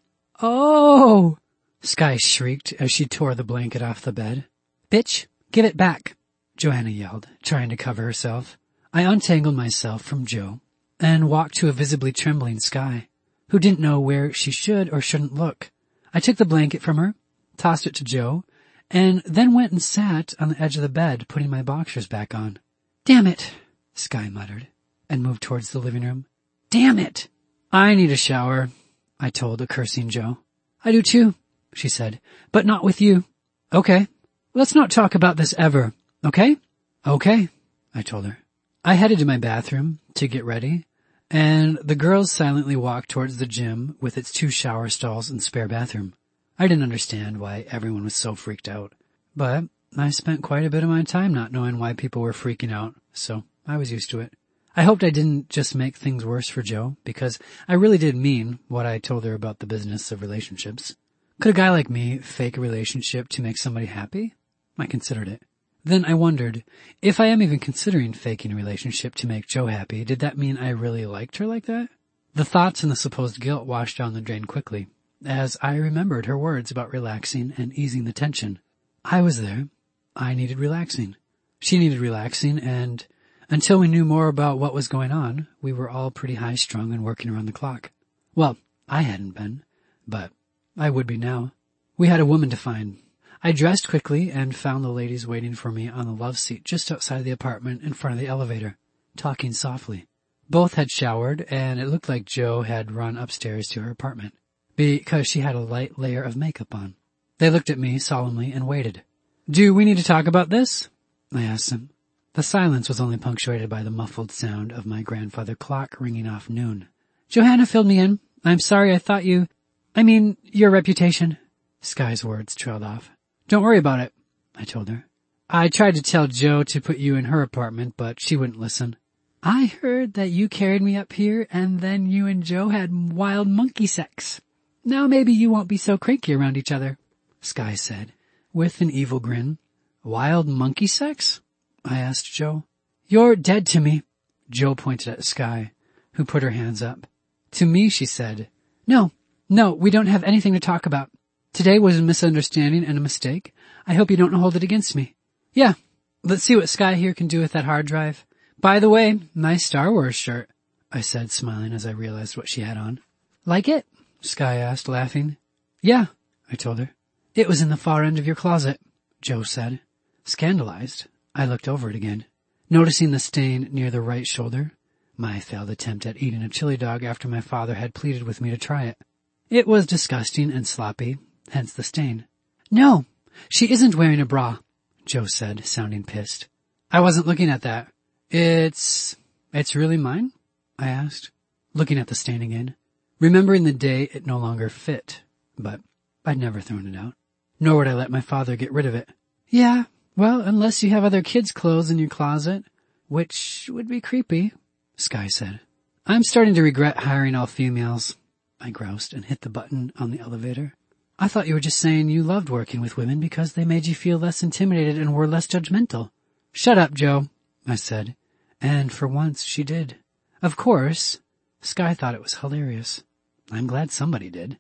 "Oh!" Sky shrieked as she tore the blanket off the bed. "Bitch, give it back," Johanna yelled, trying to cover herself. I untangled myself from Joe and walked to a visibly trembling Sky, who didn't know where she should or shouldn't look. I took the blanket from her, tossed it to Joe, and then went and sat on the edge of the bed, putting my boxers back on. "Damn it," Sky muttered, and moved towards the living room. "Damn it." "I need a shower," I told a cursing Joe. "I do too," she said, "but not with you." "Okay. Let's not talk about this ever, okay?" "Okay," I told her. I headed to my bathroom to get ready, and the girls silently walked towards the gym with its two shower stalls and spare bathroom. I didn't understand why everyone was so freaked out, but I spent quite a bit of my time not knowing why people were freaking out, so I was used to it. I hoped I didn't just make things worse for Joe, because I really did mean what I told her about the business of relationships. Could a guy like me fake a relationship to make somebody happy? I considered it. Then I wondered, if I am even considering faking a relationship to make Joe happy, did that mean I really liked her like that? The thoughts and the supposed guilt washed down the drain quickly, as I remembered her words about relaxing and easing the tension. I was there. I needed relaxing. She needed relaxing, and until we knew more about what was going on, we were all pretty high-strung and working around the clock. Well, I hadn't been, but I would be now. We had a woman to find. I dressed quickly and found the ladies waiting for me on the love seat just outside the apartment in front of the elevator, talking softly. Both had showered, and it looked like Joe had run upstairs to her apartment, because she had a light layer of makeup on. They looked at me solemnly and waited. "Do we need to talk about this?" I asked them. The silence was only punctuated by the muffled sound of my grandfather clock ringing off noon. "Johanna filled me in. I'm sorry I thought you... I mean, your reputation." Sky's words trailed off. "Don't worry about it," I told her. "I tried to tell Joe to put you in her apartment, but she wouldn't listen." "I heard that you carried me up here and then you and Joe had wild monkey sex. Now maybe you won't be so cranky around each other," Sky said, with an evil grin. "Wild monkey sex?" I asked Joe. "You're dead to me." Joe pointed at Sky, who put her hands up. To me, she said, No, no, we don't have anything to talk about. Today was a misunderstanding and a mistake. I hope you don't hold it against me." "Yeah, let's see what Sky here can do with that hard drive. By the way, nice Star Wars shirt," I said, smiling as I realized what she had on. "Like it?" Sky asked, laughing. "Yeah," I told her. "It was in the far end of your closet," Joe said. Scandalized, I looked over it again, noticing the stain near the right shoulder, my failed attempt at eating a chili dog after my father had pleaded with me to try it. It was disgusting and sloppy, hence the stain. "No, she isn't wearing a bra," Joe said, sounding pissed. "I wasn't looking at that. It's... it's really mine?" I asked, looking at the stain again, remembering the day it no longer fit, but I'd never thrown it out, nor would I let my father get rid of it. "Yeah, well, unless you have other kids' clothes in your closet, which would be creepy," Sky said. "I'm starting to regret hiring all females," I groused and hit the button on the elevator. "I thought you were just saying you loved working with women because they made you feel less intimidated and were less judgmental." "Shut up, Joe," I said, and for once she did. Of course, Sky thought it was hilarious. I'm glad somebody did.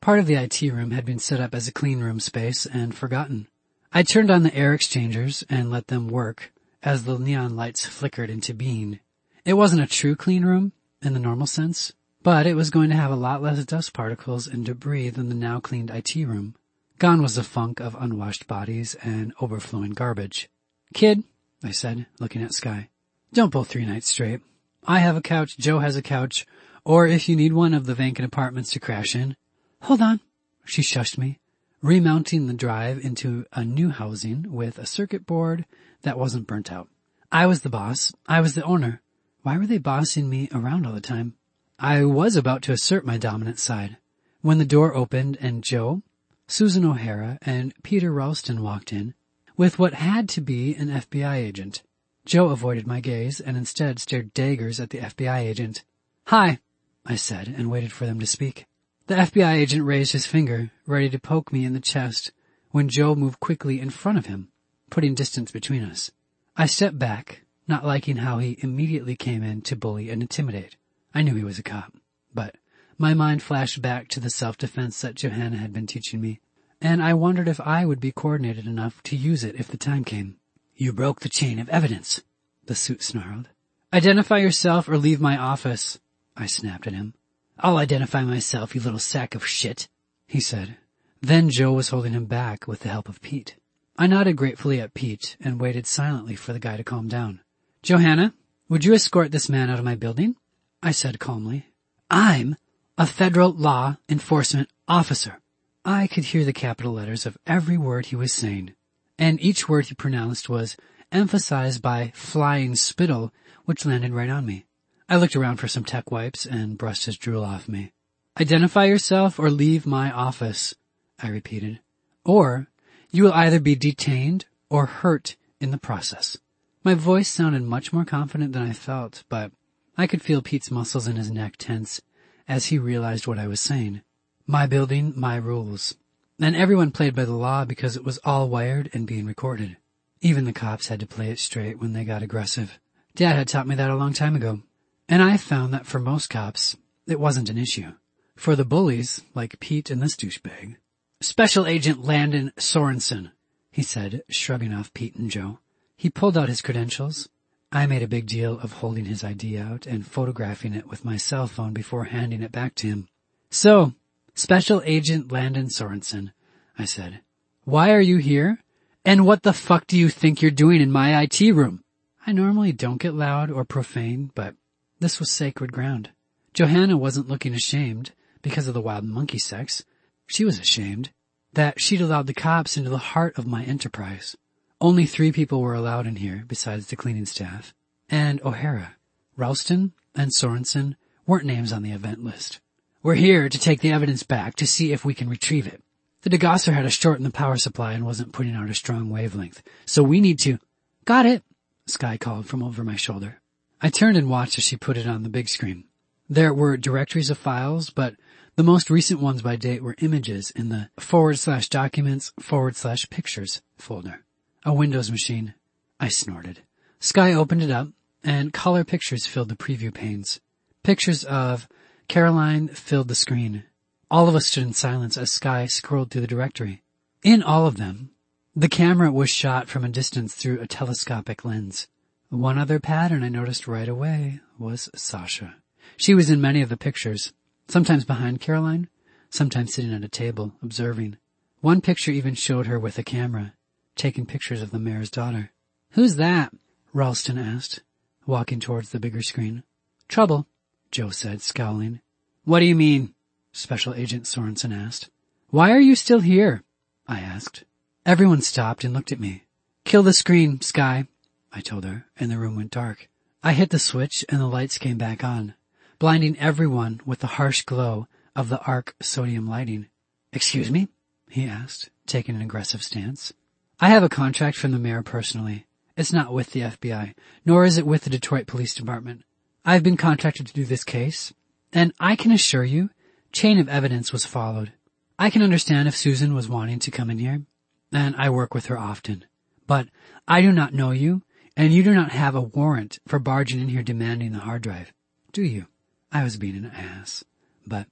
Part of the I T room had been set up as a clean room space and forgotten. I turned on the air exchangers and let them work as the neon lights flickered into being. It wasn't a true clean room in the normal sense, but it was going to have a lot less dust particles and debris than the now cleaned I T room. Gone was the funk of unwashed bodies and overflowing garbage. "Kid," I said, looking at Sky, "don't pull three nights straight. I have a couch, Joe has a couch, or if you need one of the vacant apartments to crash in." "Hold on," she shushed me, remounting the drive into a new housing with a circuit board that wasn't burnt out. I was the boss. I was the owner. Why were they bossing me around all the time? I was about to assert my dominant side when the door opened and Joe, Susan O'Hara, and Peter Ralston walked in with what had to be an F B I agent. Joe avoided my gaze and instead stared daggers at the F B I agent. "Hi," I said, and waited for them to speak. The F B I agent raised his finger, ready to poke me in the chest, when Joe moved quickly in front of him, putting distance between us. I stepped back, not liking how he immediately came in to bully and intimidate. I knew he was a cop, but my mind flashed back to the self-defense that Johanna had been teaching me, and I wondered if I would be coordinated enough to use it if the time came. "You broke the chain of evidence," the suit snarled. "Identify yourself or leave my office," I snapped at him. "I'll identify myself, you little sack of shit," he said. Then Joe was holding him back with the help of Pete. I nodded gratefully at Pete and waited silently for the guy to calm down. "Johanna, would you escort this man out of my building?" I said calmly. "I'm a federal law enforcement officer." I could hear the capital letters of every word he was saying, and each word he pronounced was emphasized by flying spittle, which landed right on me. I looked around for some tech wipes and brushed his drool off me. "Identify yourself or leave my office," I repeated. "Or you will either be detained or hurt in the process." My voice sounded much more confident than I felt, but I could feel Pete's muscles in his neck tense as he realized what I was saying. My building, my rules. And everyone played by the law because it was all wired and being recorded. Even the cops had to play it straight when they got aggressive. Dad had taught me that a long time ago. And I found that for most cops, it wasn't an issue. For the bullies, like Pete and this douchebag. "Special Agent Landon Sorensen," he said, shrugging off Pete and Joe. He pulled out his credentials. I made a big deal of holding his I D out and photographing it with my cell phone before handing it back to him. "So, Special Agent Landon Sorensen," I said, "why are you here? And what the fuck do you think you're doing in my I T room?" I normally don't get loud or profane, but this was sacred ground. Johanna wasn't looking ashamed because of the wild monkey sex. She was ashamed that she'd allowed the cops into the heart of my enterprise. Only three people were allowed in here besides the cleaning staff, and O'Hara. Ralston and Sorensen weren't names on the event list. "We're here to take the evidence back to see if we can retrieve it. The degosser had a short in the power supply and wasn't putting out a strong wavelength, so we need to—" "Got it," Sky called from over my shoulder. I turned and watched as she put it on the big screen. There were directories of files, but the most recent ones by date were images in the forward slash documents forward slash pictures folder. A Windows machine. I snorted. Sky opened it up, and color pictures filled the preview panes. Pictures of Caroline filled the screen. All of us stood in silence as Sky scrolled through the directory. In all of them, the camera was shot from a distance through a telescopic lens. One other pattern I noticed right away was Sasha. She was in many of the pictures, sometimes behind Caroline, sometimes sitting at a table, observing. One picture even showed her with a camera, taking pictures of the mayor's daughter. "Who's that?" Ralston asked, walking towards the bigger screen. "Trouble," Joe said, scowling. "What do you mean?" Special Agent Sorensen asked. "Why are you still here?" I asked. Everyone stopped and looked at me. "Kill the screen, Sky," I told her, and the room went dark. I hit the switch and the lights came back on, blinding everyone with the harsh glow of the arc sodium lighting. "Excuse me?" he asked, taking an aggressive stance. "I have a contract from the mayor personally. It's not with the F B I, nor is it with the Detroit Police Department. I've been contracted to do this case, and I can assure you, chain of evidence was followed. I can understand if Susan was wanting to come in here, and I work with her often. But I do not know you, and you do not have a warrant for barging in here demanding the hard drive. Do you?" I was being an ass, but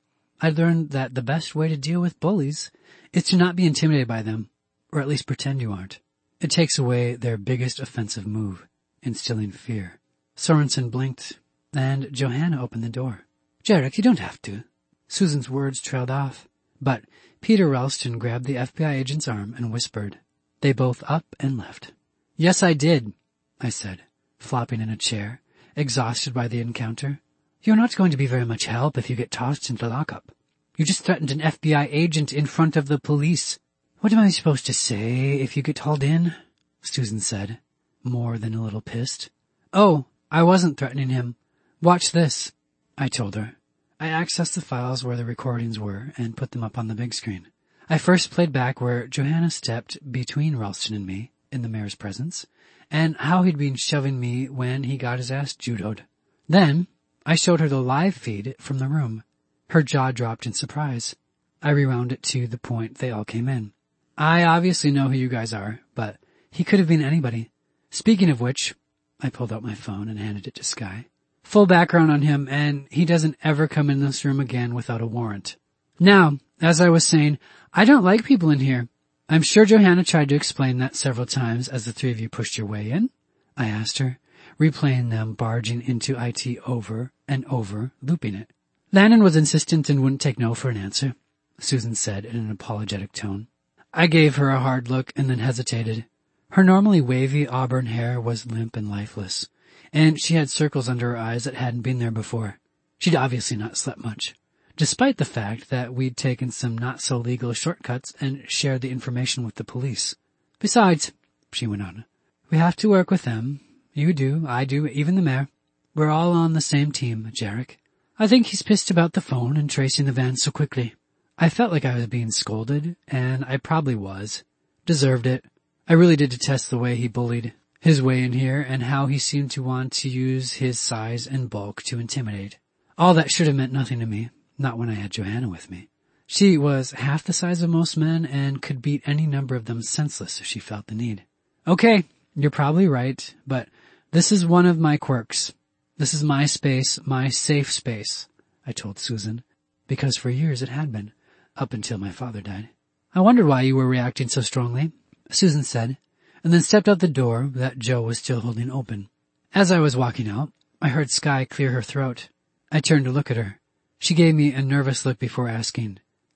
I learned that the best way to deal with bullies is to not be intimidated by them, or at least pretend you aren't. It takes away their biggest offensive move, instilling fear. Sorensen blinked, and Johanna opened the door. Jarek, you don't have to. Susan's words trailed off, but Peter Ralston grabbed the F B I agent's arm and whispered. They both up and left. Yes, I did, I said, flopping in a chair, exhausted by the encounter. You're not going to be very much help if you get tossed into lockup. You just threatened an F B I agent in front of the police. What am I supposed to say if you get hauled in? Susan said, more than a little pissed. Oh, I wasn't threatening him. Watch this, I told her. I accessed the files where the recordings were and put them up on the big screen. I first played back where Johanna stepped between Ralston and me in the mayor's presence, and how he'd been shoving me when he got his ass judoed. Then I showed her the live feed from the room. Her jaw dropped in surprise. I rewound it to the point they all came in. I obviously know who you guys are, but he could have been anybody. Speaking of which, I pulled out my phone and handed it to Skye. Full background on him, and he doesn't ever come in this room again without a warrant. Now, as I was saying, I don't like people in here. I'm sure Johanna tried to explain that several times as the three of you pushed your way in, I asked her, replaying them barging into I T over and over, looping it. Lannon was insistent and wouldn't take no for an answer, Susan said in an apologetic tone. I gave her a hard look and then hesitated. Her normally wavy auburn hair was limp and lifeless, and she had circles under her eyes that hadn't been there before. She'd obviously not slept much, despite the fact that we'd taken some not-so-legal shortcuts and shared the information with the police. Besides, she went on, we have to work with them. You do, I do, even the mayor. We're all on the same team, Jarek. I think he's pissed about the phone and tracing the van so quickly. I felt like I was being scolded, and I probably was. Deserved it. I really did detest the way he bullied, his way in here, and how he seemed to want to use his size and bulk to intimidate. All that should have meant nothing to me, not when I had Johanna with me. She was half the size of most men and could beat any number of them senseless if she felt the need. Okay, you're probably right, but this is one of my quirks. This is my space, my safe space, I told Susan, because for years it had been, up until my father died. I wondered why you were reacting so strongly, Susan said, and then stepped out the door that Joe was still holding open. As I was walking out, I heard Skye clear her throat. I turned to look at her. She gave me a nervous look before asking,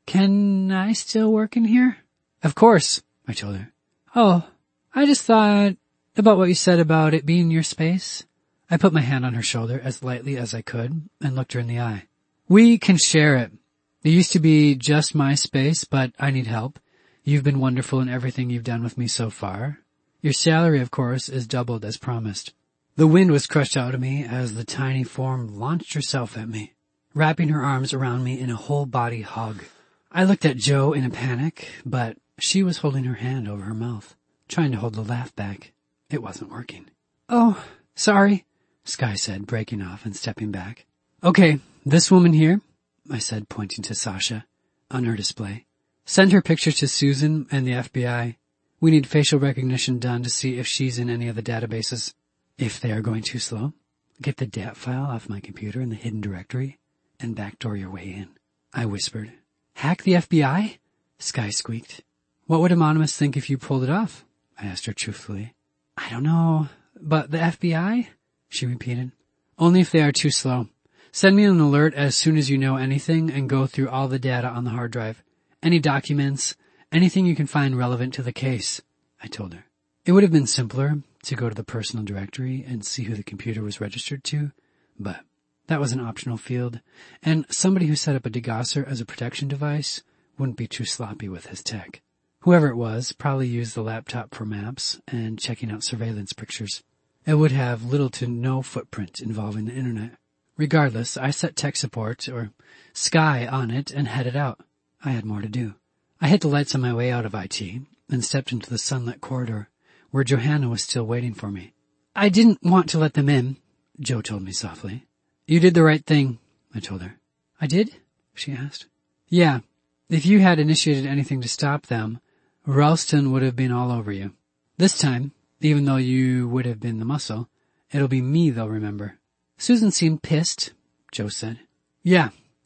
Can I still work in here? Of course, I told her. Oh, I just thought about what you said about it being your space. I put my hand on her shoulder as lightly as I could and looked her in the eye. We can share it. It used to be just my space, but I need help. You've been wonderful in everything you've done with me so far. Your salary, of course, is doubled as promised. The wind was crushed out of me as the tiny form launched herself at me, wrapping her arms around me in a whole-body hug. I looked at Joe in a panic, but she was holding her hand over her mouth, trying to hold the laugh back. It wasn't working. Oh, sorry, Skye said, breaking off and stepping back. Okay, this woman here, I said, pointing to Sasha, on her display. Send her picture to Susan and the F B I. We need facial recognition done to see if she's in any of the databases. If they are going too slow, get the D A T file off my computer in the hidden directory and backdoor your way in, I whispered. Hack the F B I? Skye squeaked. What would Anonymous think if you pulled it off? I asked her truthfully. I don't know, but the F B I? She repeated. Only if they are too slow. Send me an alert as soon as you know anything and go through all the data on the hard drive. Any documents, anything you can find relevant to the case, I told her. It would have been simpler to go to the personal directory and see who the computer was registered to, but that was an optional field, and somebody who set up a degausser as a protection device wouldn't be too sloppy with his tech. Whoever it was probably used the laptop for maps and checking out surveillance pictures. It would have little to no footprint involving the internet. Regardless, I set tech support, or Skye, on it and headed out. I had more to do. I hit the lights on my way out of I T and stepped into the sunlit corridor where Johanna was still waiting for me. I didn't want to let them in, Joe told me softly. You did the right thing, I told her. I did? She asked. Yeah. If you had initiated anything to stop them, Ralston would have been all over you. This time, even though you would have been the muscle, it'll be me they'll remember. Susan seemed pissed, Joe said. Yeah,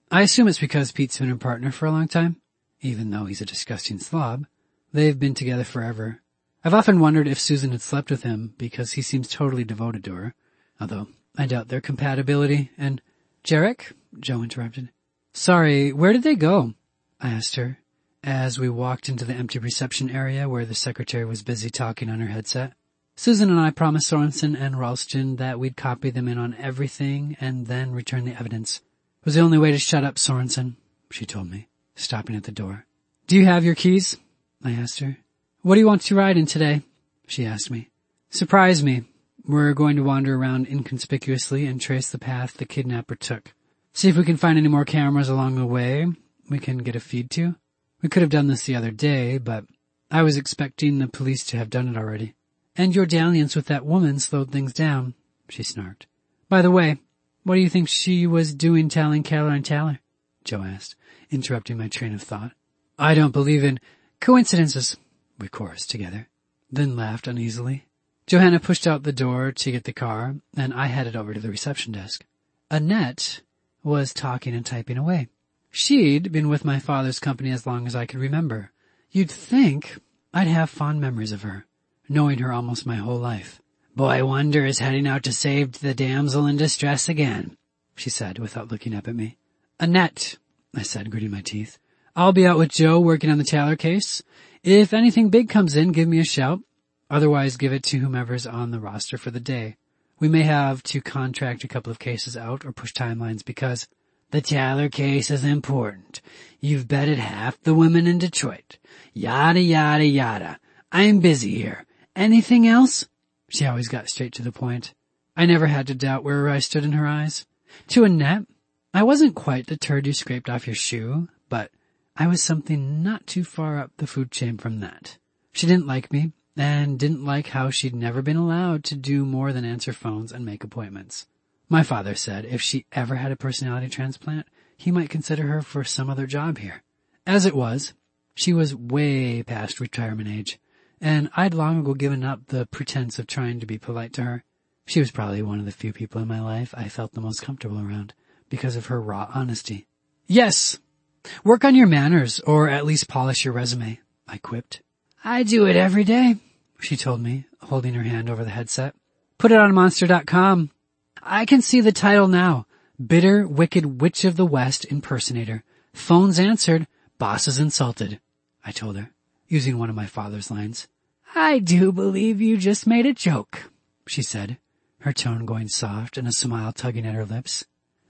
I assume it's because Pete's been a partner for a long time, even though he's a disgusting slob. They've been together forever. I've often wondered if Susan had slept with him because he seems totally devoted to her, although I doubt their compatibility. And, Jarek? Joe interrupted. Sorry, where did they go? I asked her, as we walked into the empty reception area where the secretary was busy talking on her headset. Susan and I promised Sorensen and Ralston that we'd copy them in on everything and then return the evidence. It was the only way to shut up Sorensen, she told me, stopping at the door. Do you have your keys? I asked her. What do you want to ride in today? She asked me. Surprise me. We're going to wander around inconspicuously and trace the path the kidnapper took. See if we can find any more cameras along the way we can get a feed to. We could have done this the other day, but I was expecting the police to have done it already. And your dalliance with that woman slowed things down, she snarked. By the way, what do you think she was doing telling Caroline Taylor? Joe asked, interrupting my train of thought. I don't believe in coincidences, we chorused together, then laughed uneasily. Johanna pushed out the door to get the car, and I headed over to the reception desk. Annette was talking and typing away. She'd been with my father's company as long as I could remember. You'd think I'd have fond memories of her, knowing her almost my whole life. Boy Wonder is heading out to save the damsel in distress again, she said without looking up at me. Annette, I said, gritting my teeth. I'll be out with Joe working on the Taylor case. If anything big comes in, give me a shout. Otherwise, give it to whomever's on the roster for the day. We may have to contract a couple of cases out or push timelines because the Taylor case is important. You've betted half the women in Detroit. Yada, yada, yada. I'm busy here. Anything else? She always got straight to the point. I never had to doubt where I stood in her eyes. To Annette, I wasn't quite the turd you scraped off your shoe, but I was something not too far up the food chain from that. She didn't like me, and didn't like how she'd never been allowed to do more than answer phones and make appointments. My father said if she ever had a personality transplant, he might consider her for some other job here. As it was, she was way past retirement age, and I'd long ago given up the pretense of trying to be polite to her. She was probably one of the few people in my life I felt the most comfortable around because of her raw honesty. Yes, work on your manners, or at least polish your resume, I quipped. I do it every day, she told me, holding her hand over the headset. Put it on monster dot com. I can see the title now. Bitter, wicked witch of the West impersonator. Phones answered, bosses insulted, I told her, using one of my father's lines. I do believe you just made a joke, she said, her tone going soft and a smile tugging at her lips.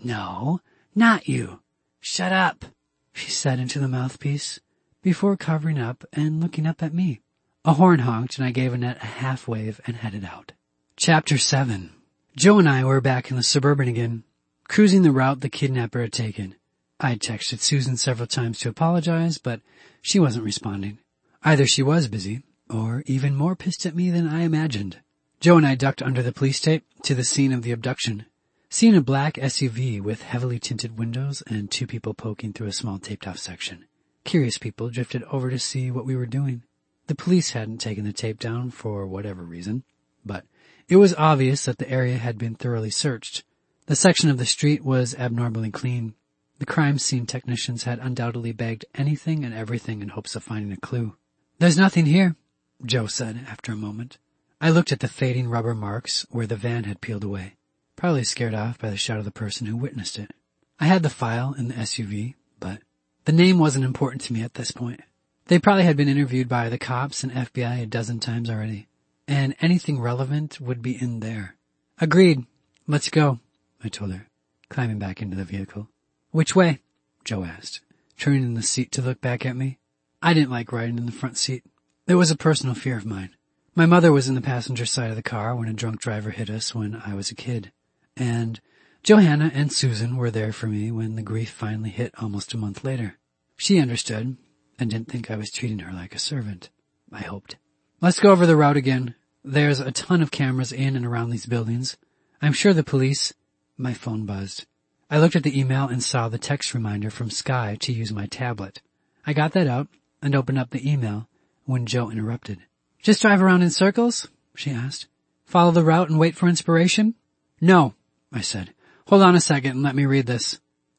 No, not you. Shut up, she said into the mouthpiece, before covering up and looking up at me. A horn honked and I gave Annette a half wave and headed out. Chapter seven. Joe and I were back in the Suburban again, cruising the route the kidnapper had taken. I'd texted Susan several times to apologize, but she wasn't responding. Either she was busy, or even more pissed at me than I imagined. Joe and I ducked under the police tape to the scene of the abduction, seeing a black S U V with heavily tinted windows and two people poking through a small taped-off section. Curious people drifted over to see what we were doing. The police hadn't taken the tape down for whatever reason, but it was obvious that the area had been thoroughly searched. The section of the street was abnormally clean. The crime scene technicians had undoubtedly bagged anything and everything in hopes of finding a clue. There's nothing here, Joe said after a moment. I looked at the fading rubber marks where the van had peeled away, probably scared off by the shout of the person who witnessed it. I had the file in the S U V, but the name wasn't important to me at this point. They probably had been interviewed by the cops and F B I a dozen times already, and anything relevant would be in there. Agreed. Let's go, I told her, climbing back into the vehicle. Which way? Joe asked, turning in the seat to look back at me. I didn't like riding in the front seat. It was a personal fear of mine. My mother was in the passenger side of the car when a drunk driver hit us when I was a kid, and Johanna and Susan were there for me when the grief finally hit almost a month later. She understood and didn't think I was treating her like a servant, I hoped. Let's go over the route again. There's a ton of cameras in and around these buildings. I'm sure the police... My phone buzzed. I looked at the email and saw the text reminder from Sky to use my tablet. I got that out and opened up the email when Joe interrupted. Just drive around in circles? She asked. Follow the route and wait for inspiration? No, I said. Hold on a second and let me read this.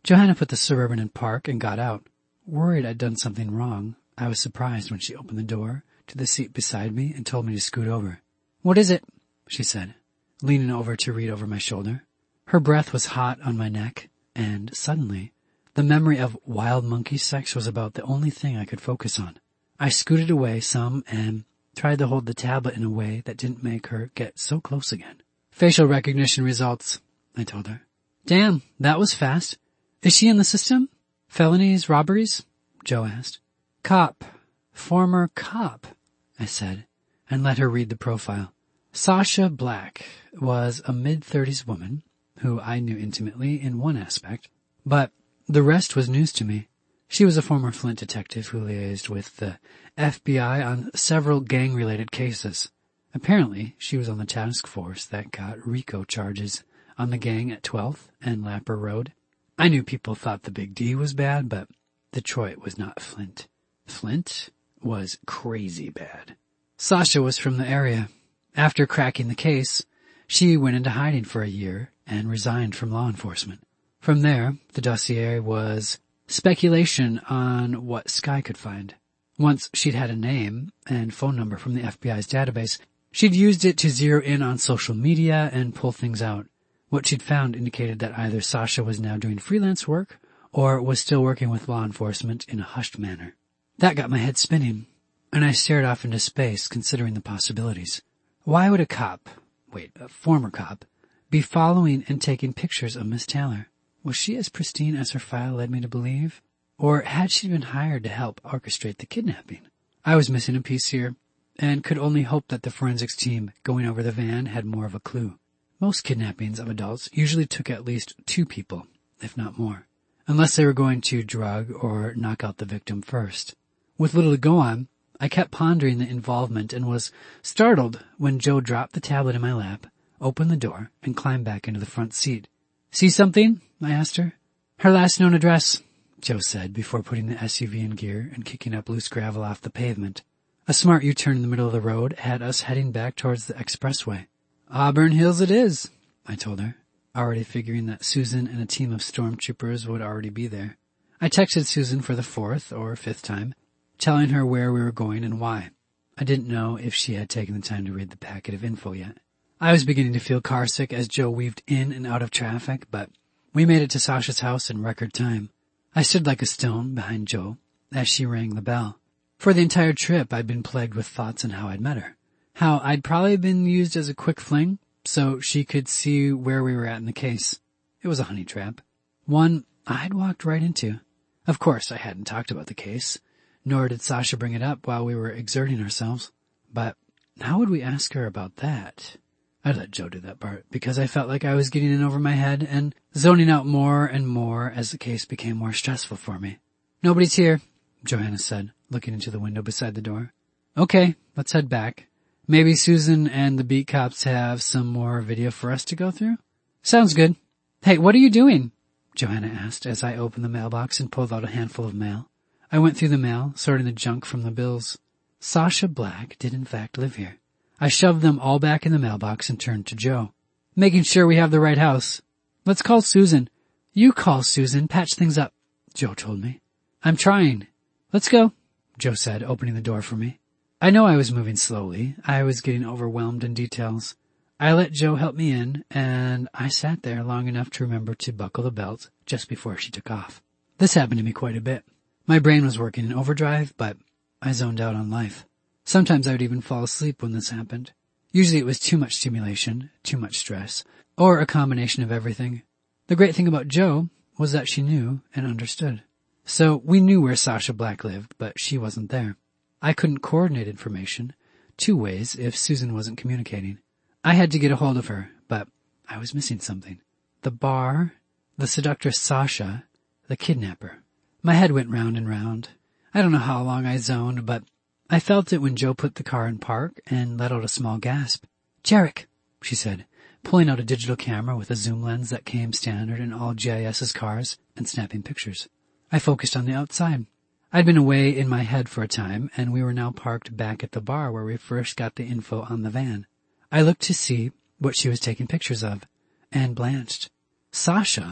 Johanna put the Suburban in park and got out. Worried I'd done something wrong, I was surprised when she opened the door to the seat beside me and told me to scoot over. "What is it?" she said, leaning over to read over my shoulder. Her breath was hot on my neck, and suddenly, the memory of wild monkey sex was about the only thing I could focus on. I scooted away some and tried to hold the tablet in a way that didn't make her get so close again. "Facial recognition results," I told her. "Damn, that was fast. Is she in the system? Felonies, robberies?" Joe asked. "Cop. Former cop," I said, and let her read the profile. Sasha Black was a mid-thirties woman who I knew intimately in one aspect, but the rest was news to me. She was a former Flint detective who liaised with the F B I on several gang-related cases. Apparently, she was on the task force that got RICO charges on the gang at twelfth and Lapper Road. I knew people thought the Big D was bad, but Detroit was not Flint. Flint was crazy bad. Sasha was from the area. After cracking the case, she went into hiding for a year and resigned from law enforcement. From there, the dossier was speculation on what Sky could find. Once she'd had a name and phone number from the F B I's database, she'd used it to zero in on social media and pull things out. What she'd found indicated that either Sasha was now doing freelance work or was still working with law enforcement in a hushed manner. That got my head spinning, and I stared off into space considering the possibilities. Why would a cop, wait, a former cop, be following and taking pictures of Miss Taylor? Was she as pristine as her file led me to believe? Or had she been hired to help orchestrate the kidnapping? I was missing a piece here, and could only hope that the forensics team going over the van had more of a clue. Most kidnappings of adults usually took at least two people, if not more, unless they were going to drug or knock out the victim first. With little to go on, I kept pondering the involvement and was startled when Joe dropped the tablet in my lap, opened the door, and climbed back into the front seat. "See something?" I asked her. "Her last known address," Joe said before putting the S U V in gear and kicking up loose gravel off the pavement. A smart U-turn in the middle of the road had us heading back towards the expressway. "Auburn Hills it is," I told her, already figuring that Susan and a team of stormtroopers would already be there. I texted Susan for the fourth or fifth time, telling her where we were going and why. I didn't know if she had taken the time to read the packet of info yet. I was beginning to feel carsick as Joe weaved in and out of traffic, but we made it to Sasha's house in record time. I stood like a stone behind Joe as she rang the bell. For the entire trip, I'd been plagued with thoughts on how I'd met her. How I'd probably been used as a quick fling so she could see where we were at in the case. It was a honey trap. One I'd walked right into. Of course, I hadn't talked about the case, nor did Sasha bring it up while we were exerting ourselves. But how would we ask her about that? I'd let Joe do that part, because I felt like I was getting in over my head and zoning out more and more as the case became more stressful for me. "Nobody's here," Johanna said, looking into the window beside the door. "Okay, let's head back. Maybe Susan and the beat cops have some more video for us to go through?" "Sounds good. Hey, what are you doing?" Johanna asked as I opened the mailbox and pulled out a handful of mail. I went through the mail, sorting the junk from the bills. Sasha Black did in fact live here. I shoved them all back in the mailbox and turned to Joe. "Making sure we have the right house. Let's call Susan." "You call Susan, patch things up," Joe told me. "I'm trying." "Let's go," Joe said, opening the door for me. I know I was moving slowly. I was getting overwhelmed in details. I let Joe help me in, and I sat there long enough to remember to buckle the belt just before she took off. This happened to me quite a bit. My brain was working in overdrive, but I zoned out on life. Sometimes I would even fall asleep when this happened. Usually it was too much stimulation, too much stress, or a combination of everything. The great thing about Joe was that she knew and understood. So we knew where Sasha Black lived, but she wasn't there. I couldn't coordinate information two ways if Susan wasn't communicating. I had to get a hold of her, but I was missing something. The bar, the seductress Sasha, the kidnapper. My head went round and round. I don't know how long I zoned, but I felt it when Joe put the car in park and let out a small gasp. "Jarek," she said, pulling out a digital camera with a zoom lens that came standard in all G I S's cars and snapping pictures. I focused on the outside. I'd been away in my head for a time, and we were now parked back at the bar where we first got the info on the van. I looked to see what she was taking pictures of, and blanched. Sasha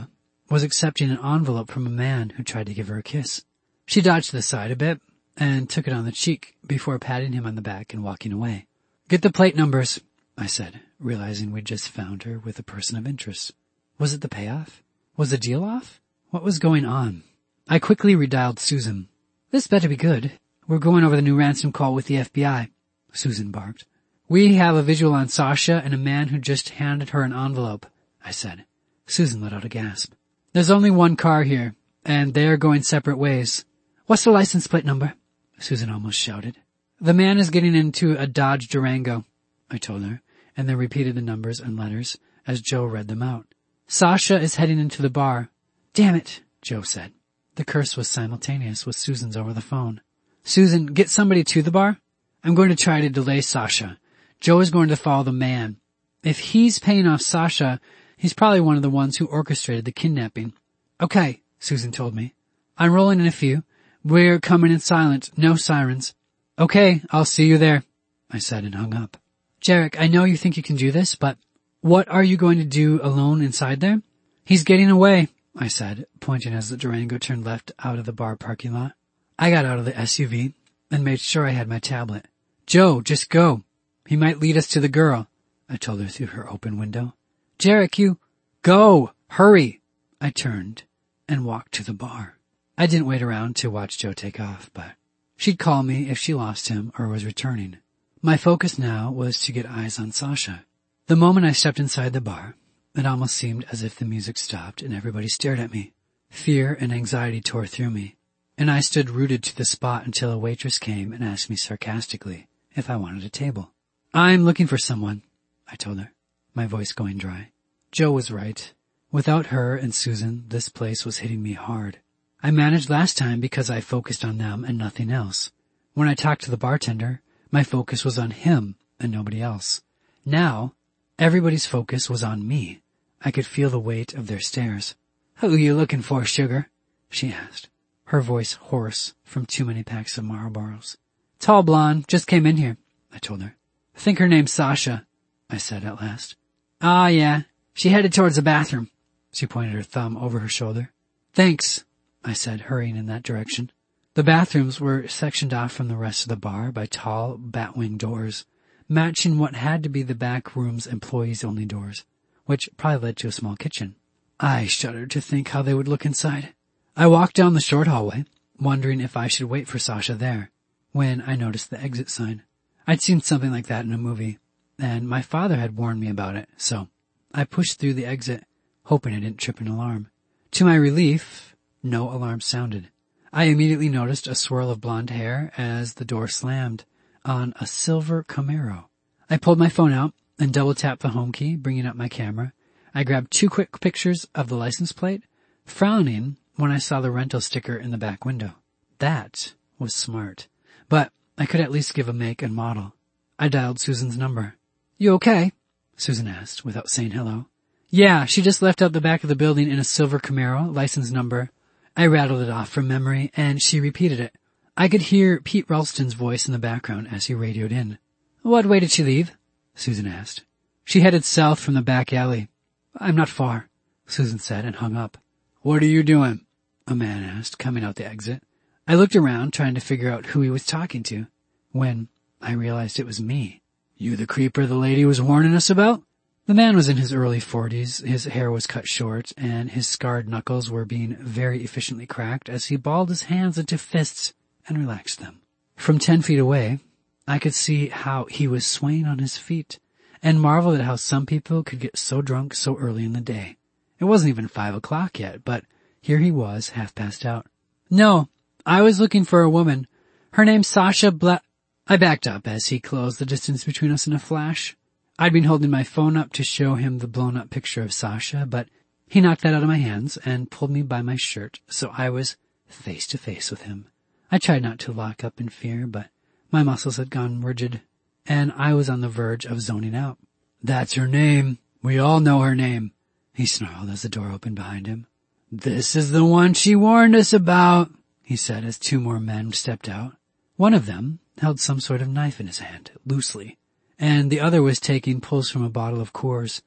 was accepting an envelope from a man who tried to give her a kiss. She dodged to the side a bit and took it on the cheek before patting him on the back and walking away. "Get the plate numbers," I said, realizing we'd just found her with a person of interest. Was it the payoff? Was the deal off? What was going on? I quickly redialed Susan. "This better be good. We're going over the new ransom call with the F B I, Susan barked. "We have a visual on Sasha and a man who just handed her an envelope," I said. Susan let out a gasp. "There's only one car here, and they're going separate ways." "What's the license plate number?" Susan almost shouted. "The man is getting into a Dodge Durango," I told her, and then repeated the numbers and letters as Joe read them out. "Sasha is heading into the bar." "Damn it," Joe said. The curse was simultaneous with Susan's over the phone. "Susan, get somebody to the bar. I'm going to try to delay Sasha. Joe is going to follow the man. If he's paying off Sasha, he's probably one of the ones who orchestrated the kidnapping." "Okay," Susan told me. "I'm rolling in a few. We're coming in silent, no sirens." "Okay, I'll see you there," I said and hung up. "Jarek, I know you think you can do this, but what are you going to do alone inside there?" "He's getting away," I said, pointing as the Durango turned left out of the bar parking lot. I got out of the S U V and made sure I had my tablet. "Joe, just go. He might lead us to the girl," I told her through her open window. "Jarek, you—" "Go! Hurry!" I turned and walked to the bar. I didn't wait around to watch Joe take off, but she'd call me if she lost him or was returning. My focus now was to get eyes on Sasha. The moment I stepped inside the bar, it almost seemed as if the music stopped and everybody stared at me. Fear and anxiety tore through me, and I stood rooted to the spot until a waitress came and asked me sarcastically if I wanted a table. "I'm looking for someone," I told her, my voice going dry. Joe was right. Without her and Susan, this place was hitting me hard. I managed last time because I focused on them and nothing else. When I talked to the bartender, my focus was on him and nobody else. Now, everybody's focus was on me. I could feel the weight of their stares. "Who you looking for, sugar?" she asked, her voice hoarse from too many packs of Marlboros. "Tall blonde, just came in here," I told her. "I think her name's Sasha," I said at last. "Ah, yeah, she headed towards the bathroom." She pointed her thumb over her shoulder. "Thanks," I said, hurrying in that direction. The bathrooms were sectioned off from the rest of the bar by tall batwing doors, matching what had to be the back room's employees-only doors, which probably led to a small kitchen. I shuddered to think how they would look inside. I walked down the short hallway, wondering if I should wait for Sasha there, when I noticed the exit sign. I'd seen something like that in a movie, and my father had warned me about it, so I pushed through the exit, hoping I didn't trip an alarm. To my relief, no alarm sounded. I immediately noticed a swirl of blonde hair as the door slammed on a silver Camaro. I pulled my phone out and double-tapped the home key, bringing up my camera. I grabbed two quick pictures of the license plate, frowning when I saw the rental sticker in the back window. That was smart, but I could at least give a make and model. I dialed Susan's number. "You okay?" Susan asked without saying hello. "Yeah, she just left out the back of the building in a silver Camaro, license number." I rattled it off from memory, and she repeated it. I could hear Pete Ralston's voice in the background as he radioed in. "What way did she leave?" Susan asked. "She headed south from the back alley." "I'm not far," Susan said and hung up. "What are you doing?" a man asked, coming out the exit. I looked around, trying to figure out who he was talking to, when I realized it was me. "You the creeper the lady was warning us about?" The man was in his early forties, his hair was cut short, and his scarred knuckles were being very efficiently cracked as he balled his hands into fists and relaxed them. From ten feet away, I could see how he was swaying on his feet, and marveled at how some people could get so drunk so early in the day. It wasn't even five o'clock yet, but here he was, half passed out. "No, I was looking for a woman. Her name's Sasha Bla—" I backed up as he closed the distance between us in a flash. I'd been holding my phone up to show him the blown-up picture of Sasha, but he knocked that out of my hands and pulled me by my shirt, so I was face to face with him. I tried not to lock up in fear, but my muscles had gone rigid, and I was on the verge of zoning out. "That's her name. We all know her name," he snarled as the door opened behind him. "This is the one she warned us about," he said as two more men stepped out. One of them held some sort of knife in his hand, loosely, and the other was taking pulls from a bottle of Coors.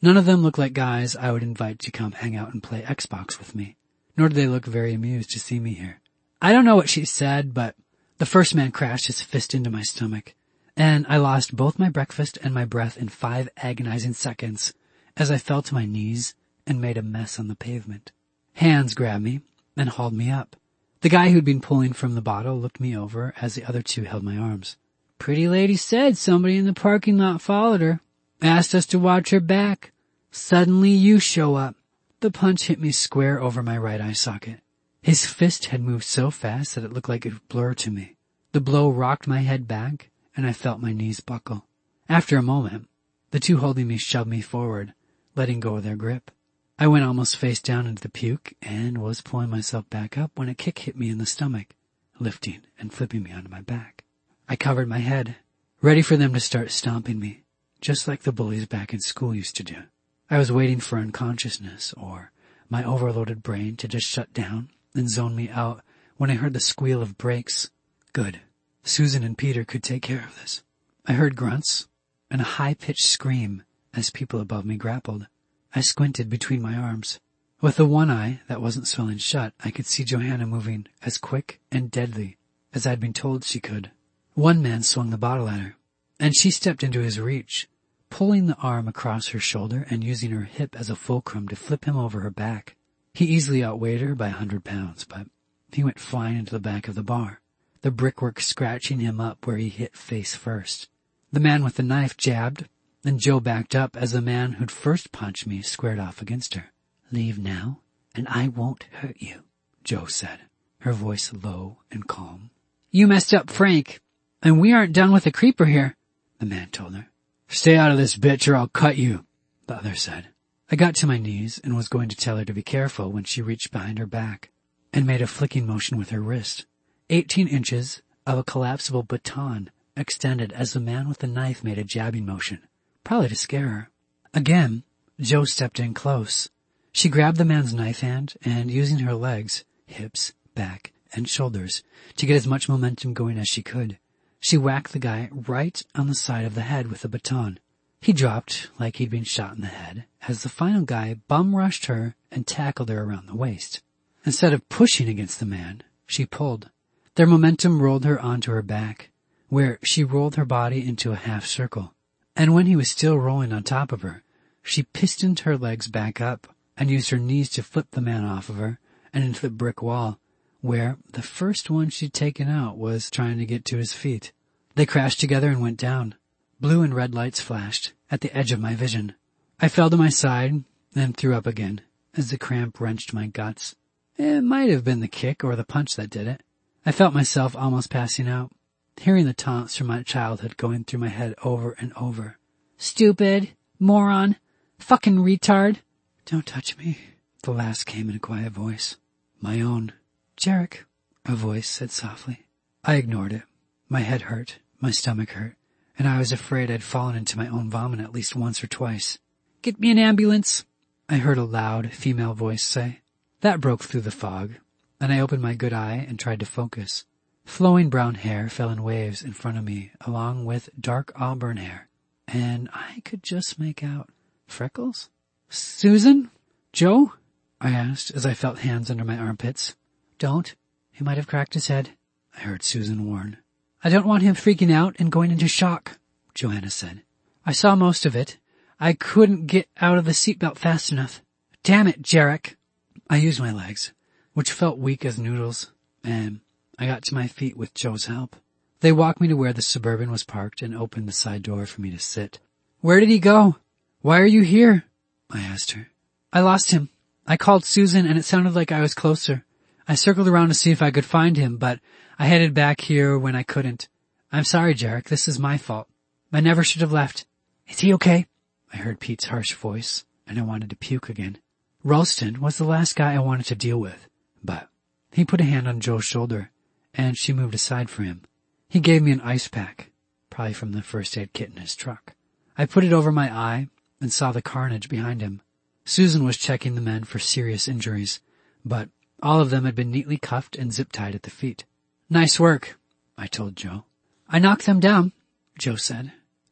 None of them looked like guys I would invite to come hang out and play Xbox with me, nor did they look very amused to see me here. I don't know what she said, but the first man crashed his fist into my stomach, and I lost both my breakfast and my breath in five agonizing seconds as I fell to my knees and made a mess on the pavement. Hands grabbed me and hauled me up. The guy who'd been pulling from the bottle looked me over as the other two held my arms. Pretty lady said somebody in the parking lot followed her, asked us to watch her back. Suddenly you show up. The punch hit me square over my right eye socket. His fist had moved so fast that it looked like it would blur to me. The blow rocked my head back, and I felt my knees buckle. After a moment, the two holding me shoved me forward, letting go of their grip. I went almost face down into the puke and was pulling myself back up when a kick hit me in the stomach, lifting and flipping me onto my back. I covered my head, ready for them to start stomping me, just like the bullies back in school used to do. I was waiting for unconsciousness or my overloaded brain to just shut down and zone me out when I heard the squeal of brakes. Good. Susan and Peter could take care of this. I heard grunts and a high-pitched scream as people above me grappled. I squinted between my arms. With the one eye that wasn't swelling shut, I could see Johanna moving as quick and deadly as I'd been told she could. One man swung the bottle at her, and she stepped into his reach, pulling the arm across her shoulder and using her hip as a fulcrum to flip him over her back. He easily outweighed her by a hundred pounds, but he went flying into the back of the bar, the brickwork scratching him up where he hit face first. The man with the knife jabbed, and Joe backed up as the man who'd first punched me squared off against her. Leave now, and I won't hurt you, Joe said, her voice low and calm. You messed up Frank, and we aren't done with the creeper here, the man told her. Stay out of this, bitch, or I'll cut you, the other said. I got to my knees and was going to tell her to be careful when she reached behind her back and made a flicking motion with her wrist. Eighteen inches of a collapsible baton extended as the man with the knife made a jabbing motion, probably to scare her. Again, Joe stepped in close. She grabbed the man's knife hand and, using her legs, hips, back, and shoulders to get as much momentum going as she could, she whacked the guy right on the side of the head with the baton. He dropped like he'd been shot in the head as the final guy bum-rushed her and tackled her around the waist. Instead of pushing against the man, she pulled. Their momentum rolled her onto her back, where she rolled her body into a half circle. And when he was still rolling on top of her, she pistoned her legs back up and used her knees to flip the man off of her and into the brick wall, where the first one she'd taken out was trying to get to his feet. They crashed together and went down. Blue and red lights flashed at the edge of my vision. I fell to my side and threw up again as the cramp wrenched my guts. It might have been the kick or the punch that did it. I felt myself almost passing out, hearing the taunts from my childhood going through my head over and over. Stupid, moron, fucking retard. Don't touch me, the last came in a quiet voice. My own. Jarek, a voice said softly. I ignored it. My head hurt, my stomach hurt, and I was afraid I'd fallen into my own vomit at least once or twice. Get me an ambulance, I heard a loud female voice say. That broke through the fog, and I opened my good eye and tried to focus. Flowing brown hair fell in waves in front of me, along with dark auburn hair, and I could just make out freckles. Susan? Joe? I asked as I felt hands under my armpits. Don't. He might have cracked his head, I heard Susan warn. I don't want him freaking out and going into shock, Johanna said. I saw most of it. I couldn't get out of the seatbelt fast enough. Damn it, Jarek. I used my legs, which felt weak as noodles, and I got to my feet with Joe's help. They walked me to where the Suburban was parked and opened the side door for me to sit. Where did he go? Why are you here? I asked her. I lost him. I called Susan and it sounded like I was closer. I circled around to see if I could find him, but I headed back here when I couldn't. I'm sorry, Jarek. This is my fault. I never should have left. Is he okay? I heard Pete's harsh voice, and I wanted to puke again. Ralston was the last guy I wanted to deal with, but he put a hand on Joe's shoulder, and she moved aside for him. He gave me an ice pack, probably from the first aid kit in his truck. I put it over my eye and saw the carnage behind him. Susan was checking the men for serious injuries, but all of them had been neatly cuffed and zip-tied at the feet. Nice work, I told Joe. I knocked them down, Joe said.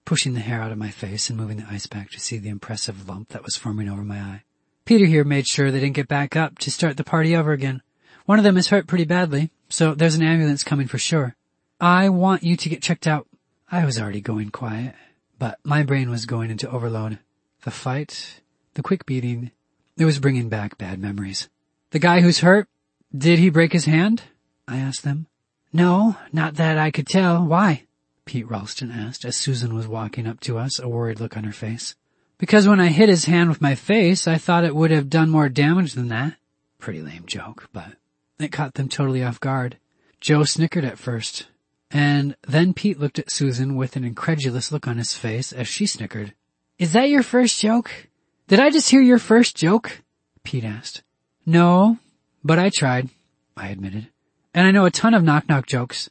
pushing the hair out of my face and moving the ice pack to see the impressive lump that was forming over my eye. Peter here made sure they didn't get back up to start the party over again. One of them is hurt pretty badly, so there's an ambulance coming for sure. I want you to get checked out. I was already going quiet, but my brain was going into overload. The fight, the quick beating, it was bringing back bad memories. The guy who's hurt, did he break his hand? I asked them. No, not that I could tell. Why? Pete Ralston asked as Susan was walking up to us, a worried look on her face. Because when I hit his hand with my face, I thought it would have done more damage than that. Pretty lame joke, but it caught them totally off guard. Joe snickered at first, and then Pete looked at Susan with an incredulous look on his face as she snickered. Is that your first joke? Did I just hear your first joke? Pete asked. No, but I tried, I admitted. And I know a ton of knock-knock jokes.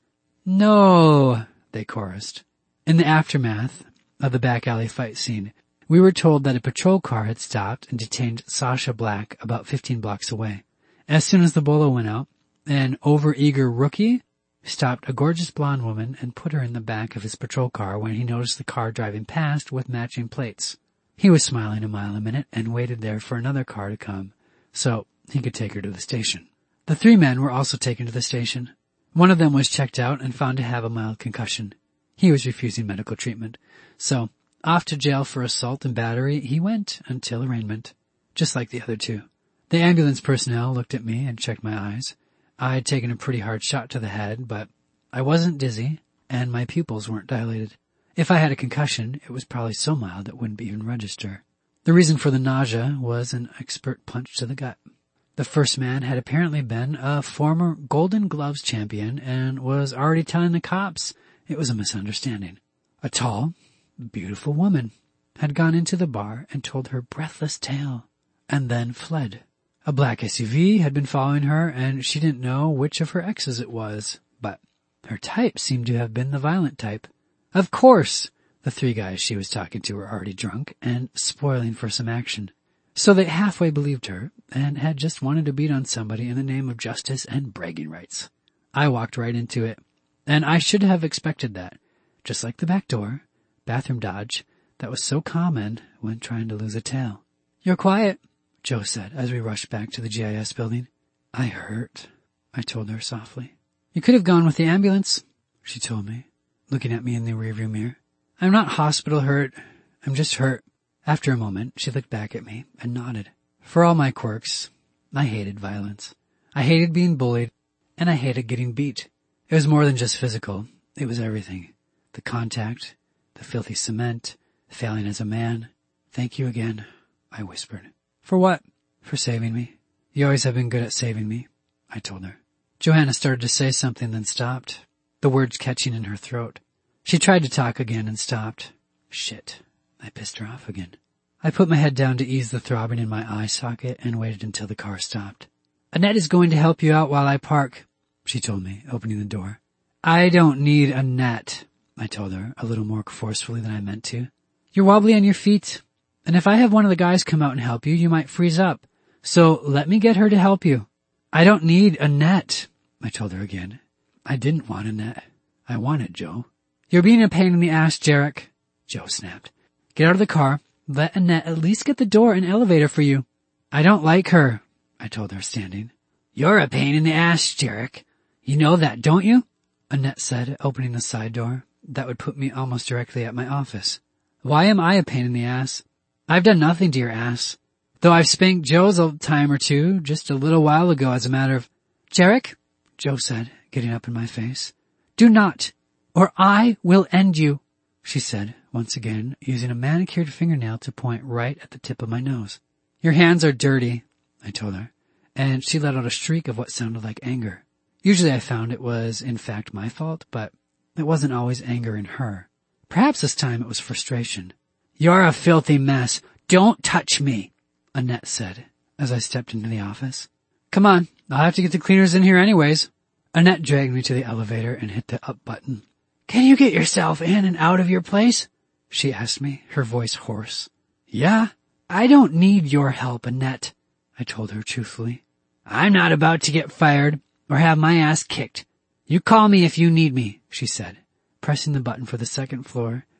No, they chorused. In the aftermath of the back alley fight scene, we were told that a patrol car had stopped and detained Sasha Black about fifteen blocks away. As soon as the bolo went out, an overeager rookie stopped a gorgeous blonde woman and put her in the back of his patrol car when he noticed the car driving past with matching plates. He was smiling a mile a minute and waited there for another car to come so he could take her to the station. The three men were also taken to the station. One of them was checked out and found to have a mild concussion. He was refusing medical treatment, so off to jail for assault and battery he went until arraignment, just like the other two. The ambulance personnel looked at me and checked my eyes. I had taken a pretty hard shot to the head, but I wasn't dizzy, and my pupils weren't dilated. If I had a concussion, it was probably so mild it wouldn't even register. The reason for the nausea was an expert punch to the gut. The first man had apparently been a former Golden Gloves champion and was already telling the cops it was a misunderstanding. A tall, beautiful woman had gone into the bar and told her breathless tale, and then fled. A black S U V had been following her, and she didn't know which of her exes it was, but her type seemed to have been the violent type. Of course, the three guys she was talking to were already drunk and spoiling for some action. So they halfway believed her and had just wanted to beat on somebody in the name of justice and bragging rights. I walked right into it, and I should have expected that, just like the back door, bathroom dodge, that was so common when trying to lose a tail. You're quiet, Joe said as we rushed back to the G I S building. I hurt, I told her softly. You could have gone with the ambulance, she told me, looking at me in the rearview mirror. I'm not hospital hurt, I'm just hurt. After a moment, she looked back at me and nodded. For all my quirks, I hated violence. I hated being bullied, and I hated getting beat. It was more than just physical. It was everything. The contact, the filthy cement, the failing as a man. Thank you again, I whispered. For what? For saving me. You always have been good at saving me, I told her. Johanna started to say something, then stopped, the words catching in her throat. She tried to talk again and stopped. Shit. I pissed her off again. I put my head down to ease the throbbing in my eye socket and waited until the car stopped. Annette is going to help you out while I park, she told me, opening the door. I don't need Annette, I told her, a little more forcefully than I meant to. You're wobbly on your feet, and if I have one of the guys come out and help you, you might freeze up. So let me get her to help you. I don't need Annette, I told her again. I didn't want Annette. I wanted Joe. You're being a pain in the ass, Jarek, Joe snapped. Get out of the car. Let Annette at least get the door and elevator for you. I don't like her, I told her, standing. You're a pain in the ass, Jarek. You know that, don't you? Annette said, opening the side door. That would put me almost directly at my office. Why am I a pain in the ass? I've done nothing to your ass. Though I've spanked Joe's a time or two, just a little while ago as a matter of... Jarek, Joe said, getting up in my face. Do not, or I will end you, she said, once again, using a manicured fingernail to point right at the tip of my nose. Your hands are dirty, I told her, and she let out a shriek of what sounded like anger. Usually I found it was, in fact, my fault, but it wasn't always anger in her. Perhaps this time it was frustration. You're a filthy mess. Don't touch me, Annette said, as I stepped into the office. Come on, I'll have to get the cleaners in here anyways. Annette dragged me to the elevator and hit the up button. Can you get yourself in and out of your place? She asked me, her voice hoarse. Yeah, I don't need your help, Annette, I told her truthfully. I'm not about to get fired or have my ass kicked. You call me if you need me, she said, pressing the button for the second floor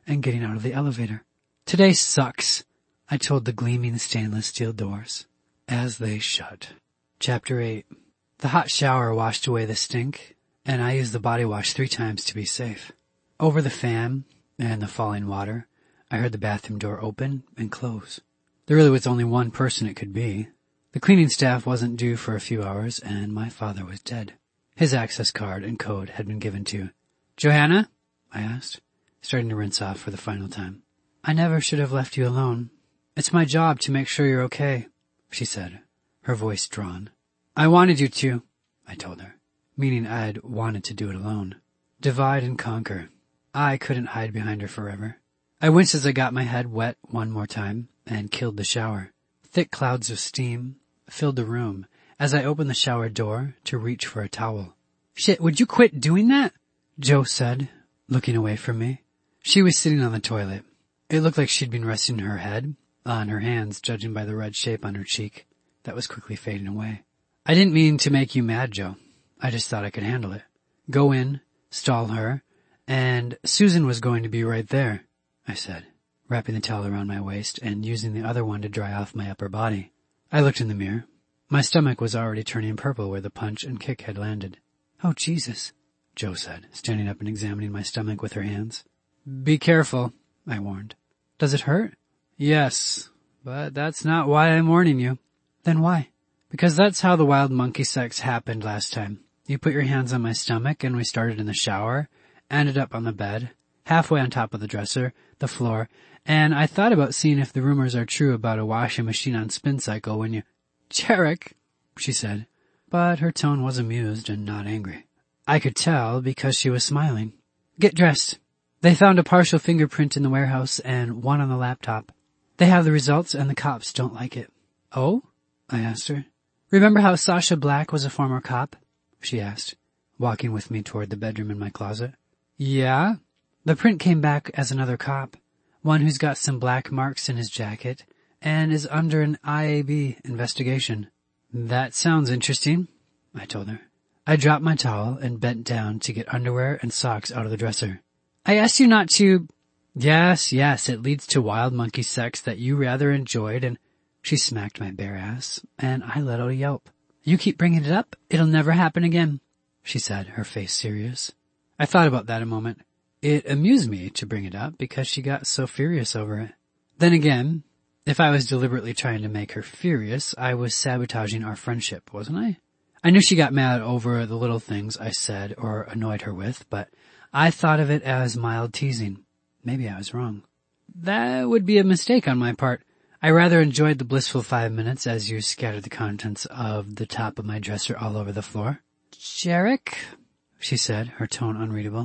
and getting out of the elevator. Today sucks, I told the gleaming stainless steel doors as they shut. Chapter eight. The hot shower washed away the stink, and I used the body wash three times to be safe. Over the fan and the falling water, I heard the bathroom door open and close. There really was only one person it could be. The cleaning staff wasn't due for a few hours, and my father was dead. His access card and code had been given to Johanna? I asked, starting to rinse off for the final time. I never should have left you alone. It's my job to make sure you're okay, she said, her voice drawn. I wanted you to, I told her, meaning I'd wanted to do it alone. Divide and conquer. I couldn't hide behind her forever. I winced as I got my head wet one more time and killed the shower. Thick clouds of steam filled the room as I opened the shower door to reach for a towel. Shit, would you quit doing that? Jo said, looking away from me. She was sitting on the toilet. It looked like she'd been resting her head on her hands, judging by the red shape on her cheek that was quickly fading away. I didn't mean to make you mad, Jo. I just thought I could handle it. Go in, stall her, and Susan was going to be right there, I said, wrapping the towel around my waist and using the other one to dry off my upper body. I looked in the mirror. My stomach was already turning purple where the punch and kick had landed. Oh, Jesus, Jo said, standing up and examining my stomach with her hands. Be careful, I warned. Does it hurt? Yes, but that's not why I'm warning you. Then why? Because that's how the wild monkey sex happened last time. You put your hands on my stomach and we started in the shower, ended up on the bed, halfway on top of the dresser, the floor, and I thought about seeing if the rumors are true about a washing machine on spin cycle when you... Jarek, she said, but her tone was amused and not angry. I could tell because she was smiling. Get dressed. They found a partial fingerprint in the warehouse and one on the laptop. They have the results and the cops don't like it. Oh? I asked her. Remember how Sasha Black was a former cop? She asked, walking with me toward the bedroom in my closet. Yeah? The print came back as another cop, one who's got some black marks in his jacket and is under an I A B investigation. That sounds interesting, I told her. I dropped my towel and bent down to get underwear and socks out of the dresser. I asked you not to... Yes, yes, it leads to wild monkey sex that you rather enjoyed, and... She smacked my bare ass, and I let out a yelp. You keep bringing it up, it'll never happen again, she said, her face serious. I thought about that a moment. It amused me to bring it up because she got so furious over it. Then again, if I was deliberately trying to make her furious, I was sabotaging our friendship, wasn't I? I knew she got mad over the little things I said or annoyed her with, but I thought of it as mild teasing. Maybe I was wrong. That would be a mistake on my part. I rather enjoyed the blissful five minutes as you scattered the contents of the top of my dresser all over the floor. Jarek, she said, her tone unreadable.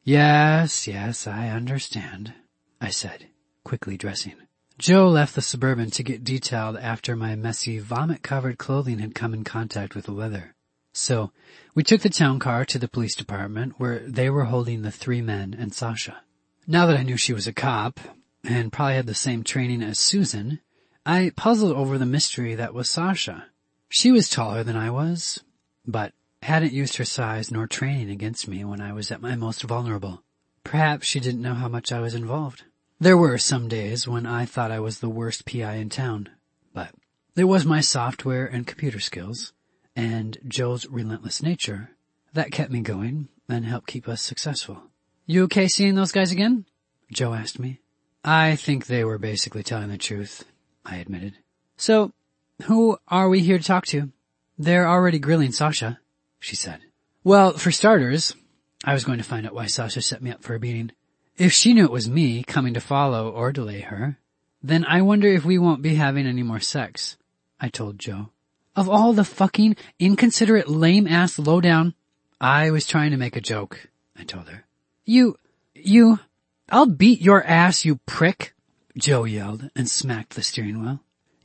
Yes, yes, I understand, I said, quickly dressing. Jo left the Suburban to get detailed after my messy, vomit-covered clothing had come in contact with the leather. So, we took the town car to the police department where they were holding the three men and Sasha. Now that I knew she was a cop, and probably had the same training as Susan, I puzzled over the mystery that was Sasha. She was taller than I was, but hadn't used her size nor training against me when I was at my most vulnerable. Perhaps she didn't know how much I was involved. There were some days when I thought I was the worst P I in town, but it was my software and computer skills, and Jo's relentless nature, that kept me going and helped keep us successful. You okay seeing those guys again? Jo asked me. I think they were basically telling the truth, I admitted. So, who are we here to talk to? They're already grilling Sasha, she said. Well, for starters, I was going to find out why Sasha set me up for a beating. If she knew it was me coming to follow or delay her, then I wonder if we won't be having any more sex, I told Jo. Of all the fucking inconsiderate, lame-ass lowdown... I was trying to make a joke, I told her. You... you... I'll beat your ass, you prick, Jo yelled and smacked the steering wheel.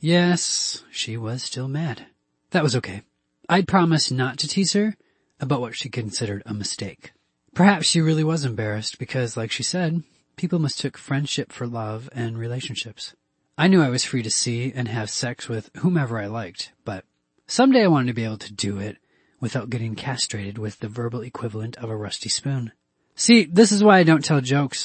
Yes, she was still mad. That was okay. I'd promised not to tease her about what she considered a mistake. Perhaps she really was embarrassed because, like she said, people mistook friendship for love and relationships. I knew I was free to see and have sex with whomever I liked, but someday I wanted to be able to do it without getting castrated with the verbal equivalent of a rusty spoon. See, this is why I don't tell jokes.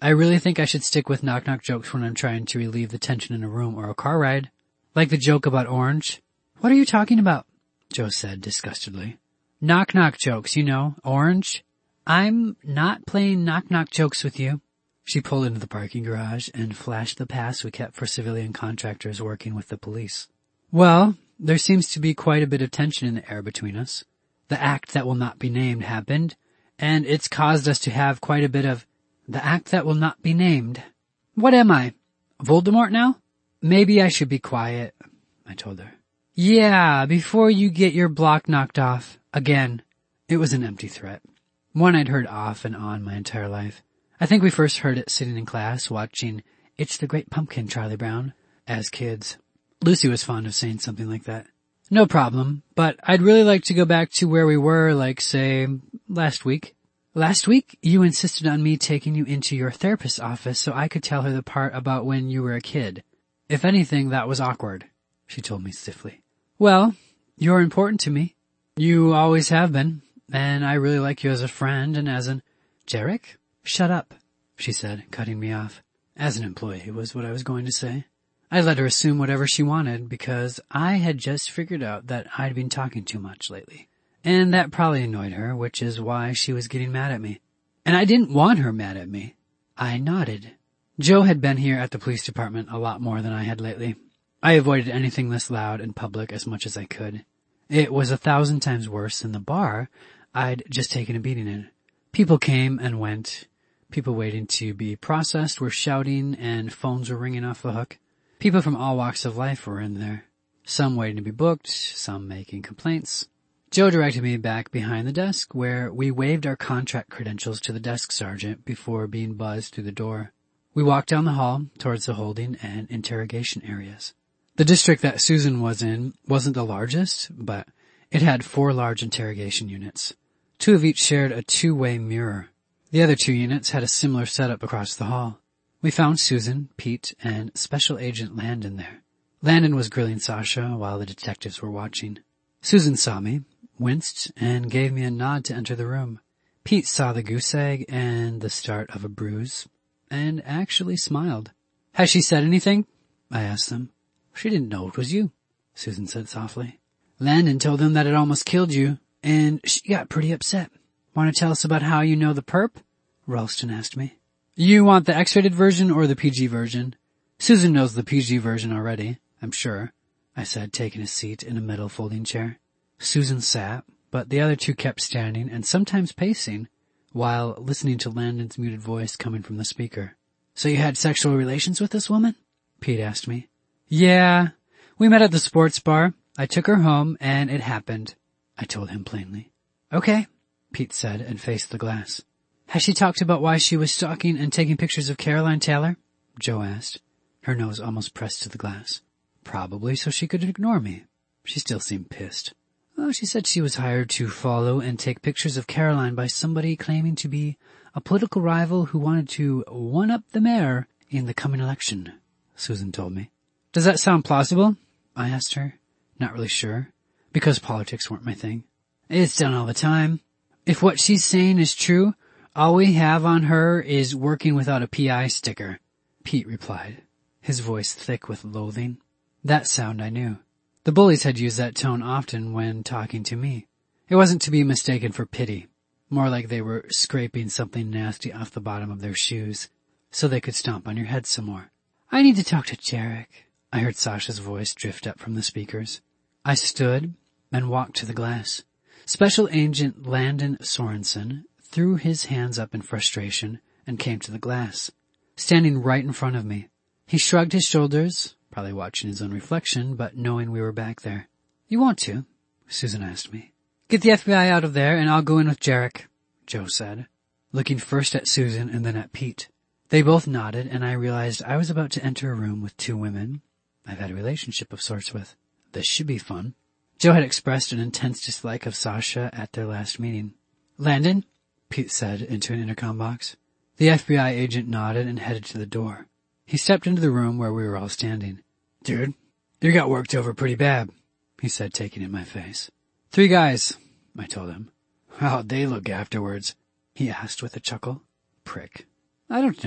I really think I should stick with knock-knock jokes when I'm trying to relieve the tension in a room or a car ride. Like the joke about Orange. What are you talking about? Joe said disgustedly. Knock-knock jokes, you know, Orange. I'm not playing knock-knock jokes with you. She pulled into the parking garage and flashed the pass we kept for civilian contractors working with the police. Well, there seems to be quite a bit of tension in the air between us. The act that will not be named happened, and it's caused us to have quite a bit of the act that will not be named. What am I? Voldemort now? Maybe I should be quiet, I told her. Yeah, before you get your block knocked off. Again. It was an empty threat. One I'd heard off and on my entire life. I think we first heard it sitting in class watching It's the Great Pumpkin, Charlie Brown, as kids. Lucy was fond of saying something like that. No problem, but I'd really like to go back to where we were, like, say, last week. Last week, you insisted on me taking you into your therapist's office so I could tell her the part about when you were a kid. If anything, that was awkward, she told me stiffly. Well, you're important to me. You always have been, and I really like you as a friend and as an... Jarek? Shut up, she said, cutting me off. As an employee was what I was going to say. I let her assume whatever she wanted because I had just figured out that I'd been talking too much lately. And that probably annoyed her, which is why she was getting mad at me. And I didn't want her mad at me. I nodded. Joe had been here at the police department a lot more than I had lately. I avoided anything this loud and public as much as I could. It was a thousand times worse than the bar I'd just taken a beating in. People came and went. People waiting to be processed were shouting and phones were ringing off the hook. People from all walks of life were in there. Some waiting to be booked, some making complaints. Joe directed me back behind the desk where we waved our contract credentials to the desk sergeant before being buzzed through the door. We walked down the hall towards the holding and interrogation areas. The district that Susan was in wasn't the largest, but it had four large interrogation units. Two of each shared a two-way mirror. The other two units had a similar setup across the hall. We found Susan, Pete, and Special Agent Landon there. Landon was grilling Sasha while the detectives were watching. Susan saw me, winced, and gave me a nod to enter the room. Pete saw the goose egg and the start of a bruise, and actually smiled. Has she said anything? I asked them. She didn't know it was you, Susan said softly. Landon told them that it almost killed you, and she got pretty upset. Want to tell us about how you know the perp? Ralston asked me. You want the X-rated version or the P G version? Susan knows the P G version already, I'm sure, I said, taking a seat in a metal folding chair. Susan sat, but the other two kept standing and sometimes pacing, while listening to Landon's muted voice coming from the speaker. So you had sexual relations with this woman? Pete asked me. Yeah, we met at the sports bar. I took her home, and it happened, I told him plainly. Okay, Pete said and faced the glass. Has she talked about why she was stalking and taking pictures of Caroline Taylor? Joe asked, her nose almost pressed to the glass. Probably so she could ignore me. She still seemed pissed. Oh, she said she was hired to follow and take pictures of Caroline by somebody claiming to be a political rival who wanted to one-up the mayor in the coming election, Susan told me. Does that sound plausible? I asked her, not really sure, because politics weren't my thing. It's done all the time. If what she's saying is true, all we have on her is working without a P I sticker, Pete replied, his voice thick with loathing. That sound I knew. The bullies had used that tone often when talking to me. It wasn't to be mistaken for pity, more like they were scraping something nasty off the bottom of their shoes, so they could stomp on your head some more. I need to talk to Jarek, I heard Sasha's voice drift up from the speakers. I stood and walked to the glass. Special Agent Landon Sorensen threw his hands up in frustration and came to the glass, standing right in front of me. He shrugged his shoulders, probably watching his own reflection, but knowing we were back there. You want to? Susan asked me. Get the F B I out of there and I'll go in with Jarek, Joe said, looking first at Susan and then at Pete. They both nodded and I realized I was about to enter a room with two women I've had a relationship of sorts with. This should be fun. Joe had expressed an intense dislike of Sasha at their last meeting. Landon? Pete said into an intercom box. The F B I agent nodded and headed to the door. He stepped into the room where we were all standing. Dude, you got worked over pretty bad, he said, taking in my face. Three guys, I told him. How'd they look afterwards? He asked with a chuckle. Prick. I don't know,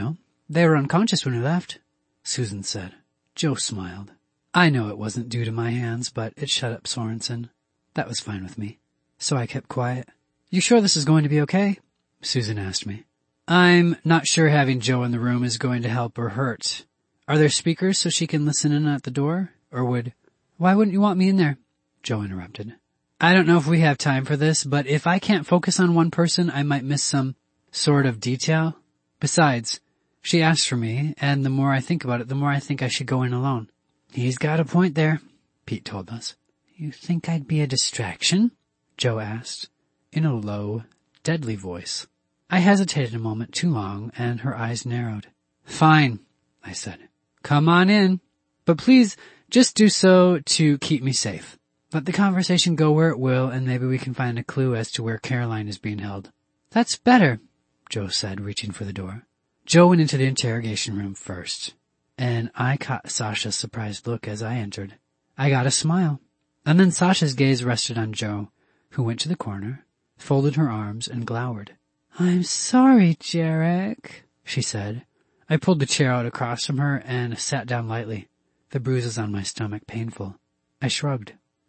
They were unconscious when we left, Susan said. Joe smiled. I know it wasn't due to my hands, but it shut up Sorensen. That was fine with me. So I kept quiet. You sure this is going to be okay? Susan asked me. I'm not sure having Joe in the room is going to help or hurt. Are there speakers so she can listen in at the door? Or would... Why wouldn't you want me in there? Joe interrupted. I don't know if we have time for this, but if I can't focus on one person, I might miss some sort of detail. Besides, she asked for me, and the more I think about it, the more I think I should go in alone. He's got a point there, Pete told us. You think I'd be a distraction? Joe asked, in a low, deadly voice. I hesitated a moment too long, and her eyes narrowed. Fine, I said. Come on in. But please, just do so to keep me safe. Let the conversation go where it will, and maybe we can find a clue as to where Caroline is being held. That's better, Joe said, reaching for the door. Joe went into the interrogation room first, and I caught Sasha's surprised look as I entered. I got a smile, and then Sasha's gaze rested on Joe, who went to the corner, folded her arms, and glowered. I'm sorry, Jarek, she said. I pulled the chair out across from her and sat down lightly, the bruises on my stomach painful. I shrugged.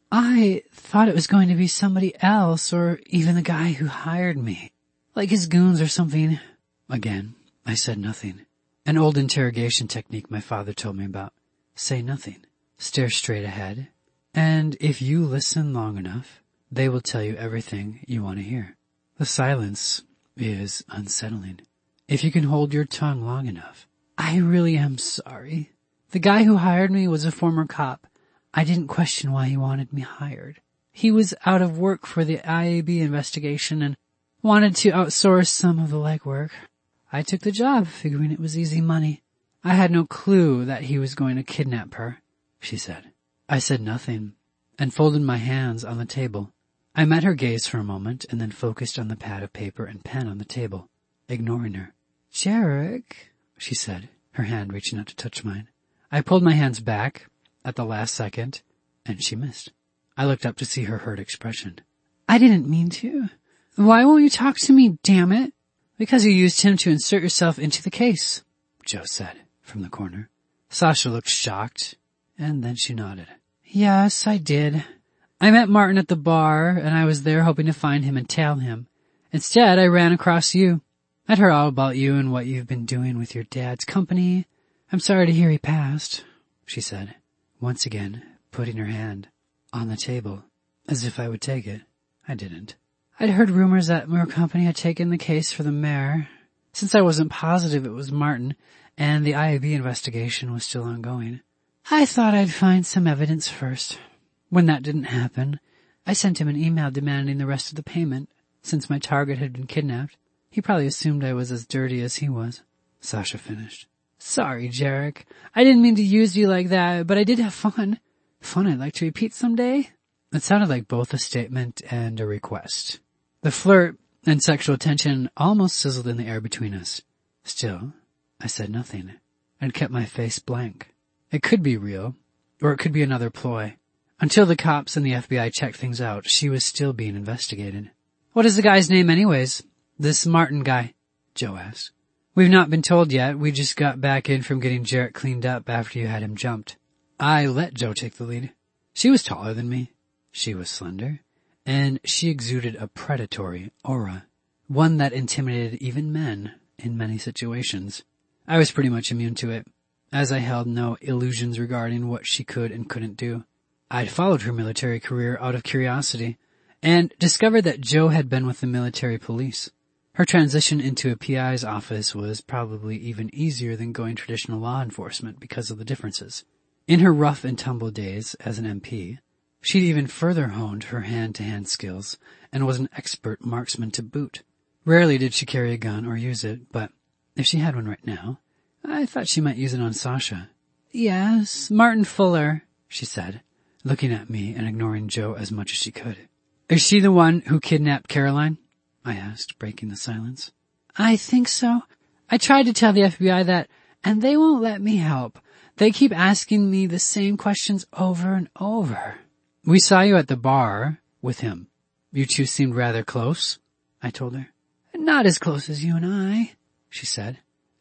I thought it was going to be somebody else, or even the guy who hired me. Like his goons or something. Again, I said nothing. An old interrogation technique my father told me about. Say nothing. Stare straight ahead. And if you listen long enough, they will tell you everything you want to hear. The silence is unsettling. If you can hold your tongue long enough. I really am sorry. The guy who hired me was a former cop. I didn't question why he wanted me hired. He was out of work for the I A B investigation and wanted to outsource some of the legwork. I took the job, figuring it was easy money. I had no clue that he was going to kidnap her, she said. I said nothing and folded my hands on the table. I met her gaze for a moment and then focused on the pad of paper and pen on the table, ignoring her. Jarek, she said, her hand reaching out to touch mine. I pulled my hands back at the last second, and she missed. I looked up to see her hurt expression. I didn't mean to. Why won't you talk to me, damn it? Because you used him to insert yourself into the case, Joe said from the corner. Sasha looked shocked, and then she nodded. Yes, I did. I met Martin at the bar, and I was there hoping to find him and tail him. Instead, I ran across you. I'd heard all about you and what you've been doing with your dad's company. I'm sorry to hear he passed, she said, once again putting her hand on the table, as if I would take it. I didn't. I'd heard rumors that your company had taken the case for the mayor. Since I wasn't positive it was Martin, and the I A B investigation was still ongoing, I thought I'd find some evidence first. When that didn't happen, I sent him an email demanding the rest of the payment. Since my target had been kidnapped, he probably assumed I was as dirty as he was. Sasha finished. Sorry, Jarek. I didn't mean to use you like that, but I did have fun. Fun I'd like to repeat someday. It sounded like both a statement and a request. The flirt and sexual tension almost sizzled in the air between us. Still, I said nothing and kept my face blank. It could be real, or it could be another ploy. Until the cops and the F B I checked things out, she was still being investigated. What is the guy's name anyways? This Martin guy, Joe asked. We've not been told yet. We just got back in from getting Jarrett cleaned up after you had him jumped. I let Joe take the lead. She was taller than me. She was slender. And she exuded a predatory aura. One that intimidated even men in many situations. I was pretty much immune to it, as I held no illusions regarding what she could and couldn't do. I'd followed her military career out of curiosity, and discovered that Joe had been with the military police. Her transition into a P I's office was probably even easier than going traditional law enforcement because of the differences. In her rough and tumble days as an M P, she'd even further honed her hand-to-hand skills and was an expert marksman to boot. Rarely did she carry a gun or use it, but if she had one right now, I thought she might use it on Sasha. Yes, Martin Fuller, she said, looking at me and ignoring Joe as much as she could. Is she the one who kidnapped Caroline? I asked, breaking the silence. I think so. I tried to tell the F B I that, and they won't let me help. They keep asking me the same questions over and over. We saw you at the bar with him. You two seemed rather close, I told her. Not as close as you and I, she said.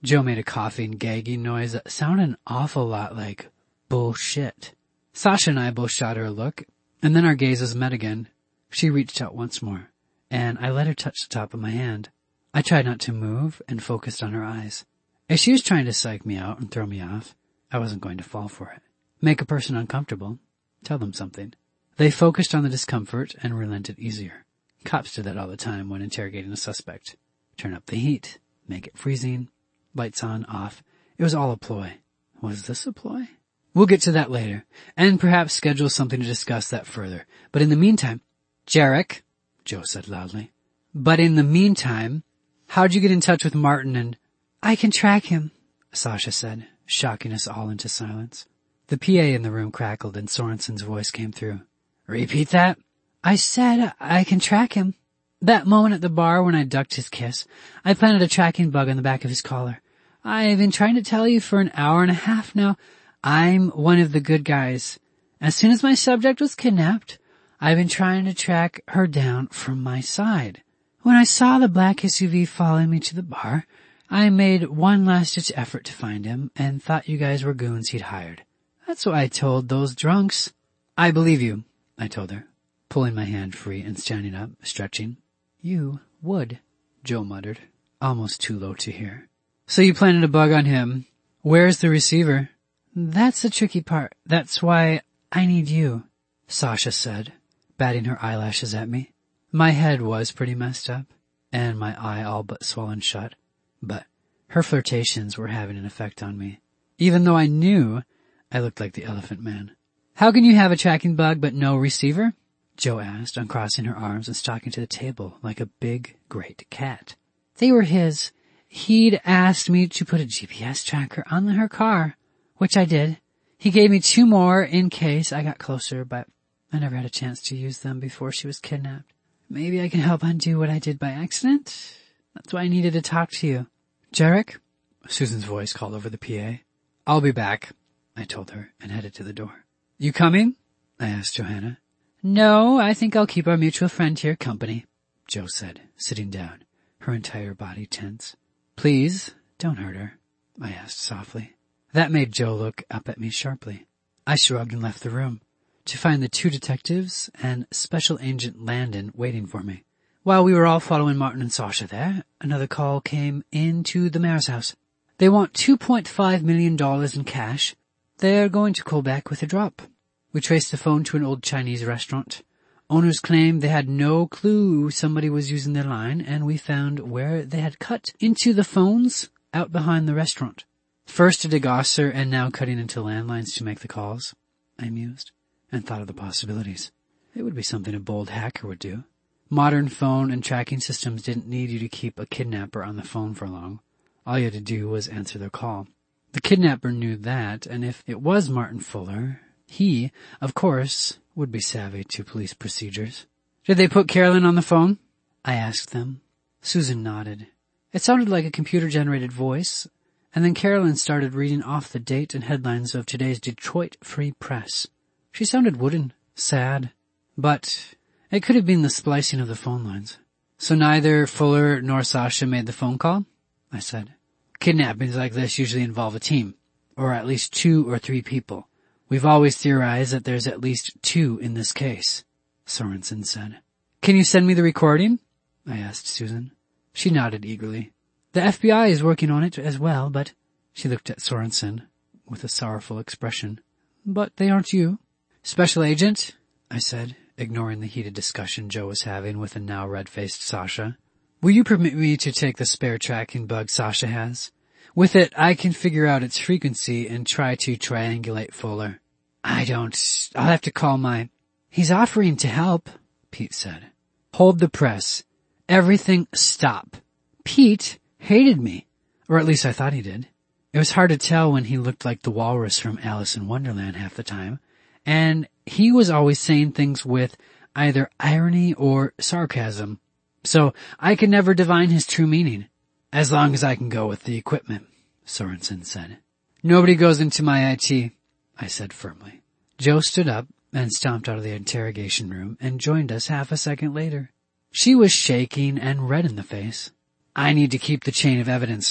Joe made a coughing, gagging noise that sounded an awful lot like bullshit. Sasha and I both shot her a look, and then our gazes met again. She reached out once more, and I let her touch the top of my hand. I tried not to move and focused on her eyes. If she was trying to psych me out and throw me off, I wasn't going to fall for it. Make a person uncomfortable, tell them something. They focused on the discomfort and relented easier. Cops do that all the time when interrogating a suspect. Turn up the heat, make it freezing, lights on, off. It was all a ploy. Was this a ploy? We'll get to that later, and perhaps schedule something to discuss that further. But in the meantime, Jarek, Joe said loudly. But in the meantime, how'd you get in touch with Martin and... I can track him, Sasha said, shocking us all into silence. The P A in the room crackled and Sorensen's voice came through. Repeat that? I said I can track him. That moment at the bar when I ducked his kiss, I planted a tracking bug on the back of his collar. I've been trying to tell you for an hour and a half now. I'm one of the good guys. As soon as my subject was kidnapped, I've been trying to track her down from my side. When I saw the black S U V following me to the bar, I made one last-ditch effort to find him and thought you guys were goons he'd hired. That's what I told those drunks. I believe you, I told her, pulling my hand free and standing up, stretching. You would, Joe muttered, almost too low to hear. So you planted a bug on him. Where's the receiver? That's the tricky part. That's why I need you, Sasha said, batting her eyelashes at me. My head was pretty messed up, and my eye all but swollen shut. But her flirtations were having an effect on me, even though I knew I looked like the Elephant Man. How can you have a tracking bug but no receiver? Joe asked, uncrossing her arms and stalking to the table like a big, great cat. They were his. He'd asked me to put a G P S tracker on her car, which I did. He gave me two more in case I got closer, but I never had a chance to use them before she was kidnapped. Maybe I can help undo what I did by accident? That's why I needed to talk to you. Jarek? Susan's voice called over the P A. I'll be back, I told her and headed to the door. You coming? I asked Johanna. No, I think I'll keep our mutual friend here company, Joe said, sitting down, her entire body tense. Please, don't hurt her, I asked softly. That made Joe look up at me sharply. I shrugged and left the room, to find the two detectives and Special Agent Landon waiting for me. While we were all following Martin and Sasha there, another call came into the mayor's house. They want two point five million dollars in cash. They're going to call back with a drop. We traced the phone to an old Chinese restaurant. Owners claimed they had no clue somebody was using their line, and we found where they had cut into the phones out behind the restaurant. First a degosser and now cutting into landlines to make the calls. I mused and thought of the possibilities. It would be something a bold hacker would do. Modern phone and tracking systems didn't need you to keep a kidnapper on the phone for long. All you had to do was answer their call. The kidnapper knew that, and if it was Martin Fuller, he, of course, would be savvy to police procedures. Did they put Carolyn on the phone? I asked them. Susan nodded. It sounded like a computer-generated voice, and then Carolyn started reading off the date and headlines of today's Detroit Free Press. She sounded wooden, sad, but it could have been the splicing of the phone lines. So neither Fuller nor Sasha made the phone call? I said. Kidnappings like this usually involve a team, or at least two or three people. We've always theorized that there's at least two in this case, Sorensen said. Can you send me the recording? I asked Susan. She nodded eagerly. The F B I is working on it as well, but... She looked at Sorensen with a sorrowful expression. But they aren't you. Special Agent, I said, ignoring the heated discussion Joe was having with a now red-faced Sasha. Will you permit me to take the spare tracking bug Sasha has? With it, I can figure out its frequency and try to triangulate Fuller. I don't... I'll have to call my... He's offering to help, Pete said. Hold the press. Everything stop. Pete hated me. Or at least I thought he did. It was hard to tell when he looked like the walrus from Alice in Wonderland half the time. And he was always saying things with either irony or sarcasm. So I could never divine his true meaning. As long as I can go with the equipment, Sorensen said. Nobody goes into my I T, I said firmly. Joe stood up and stomped out of the interrogation room and joined us half a second later. She was shaking and red in the face. I need to keep the chain of evidence,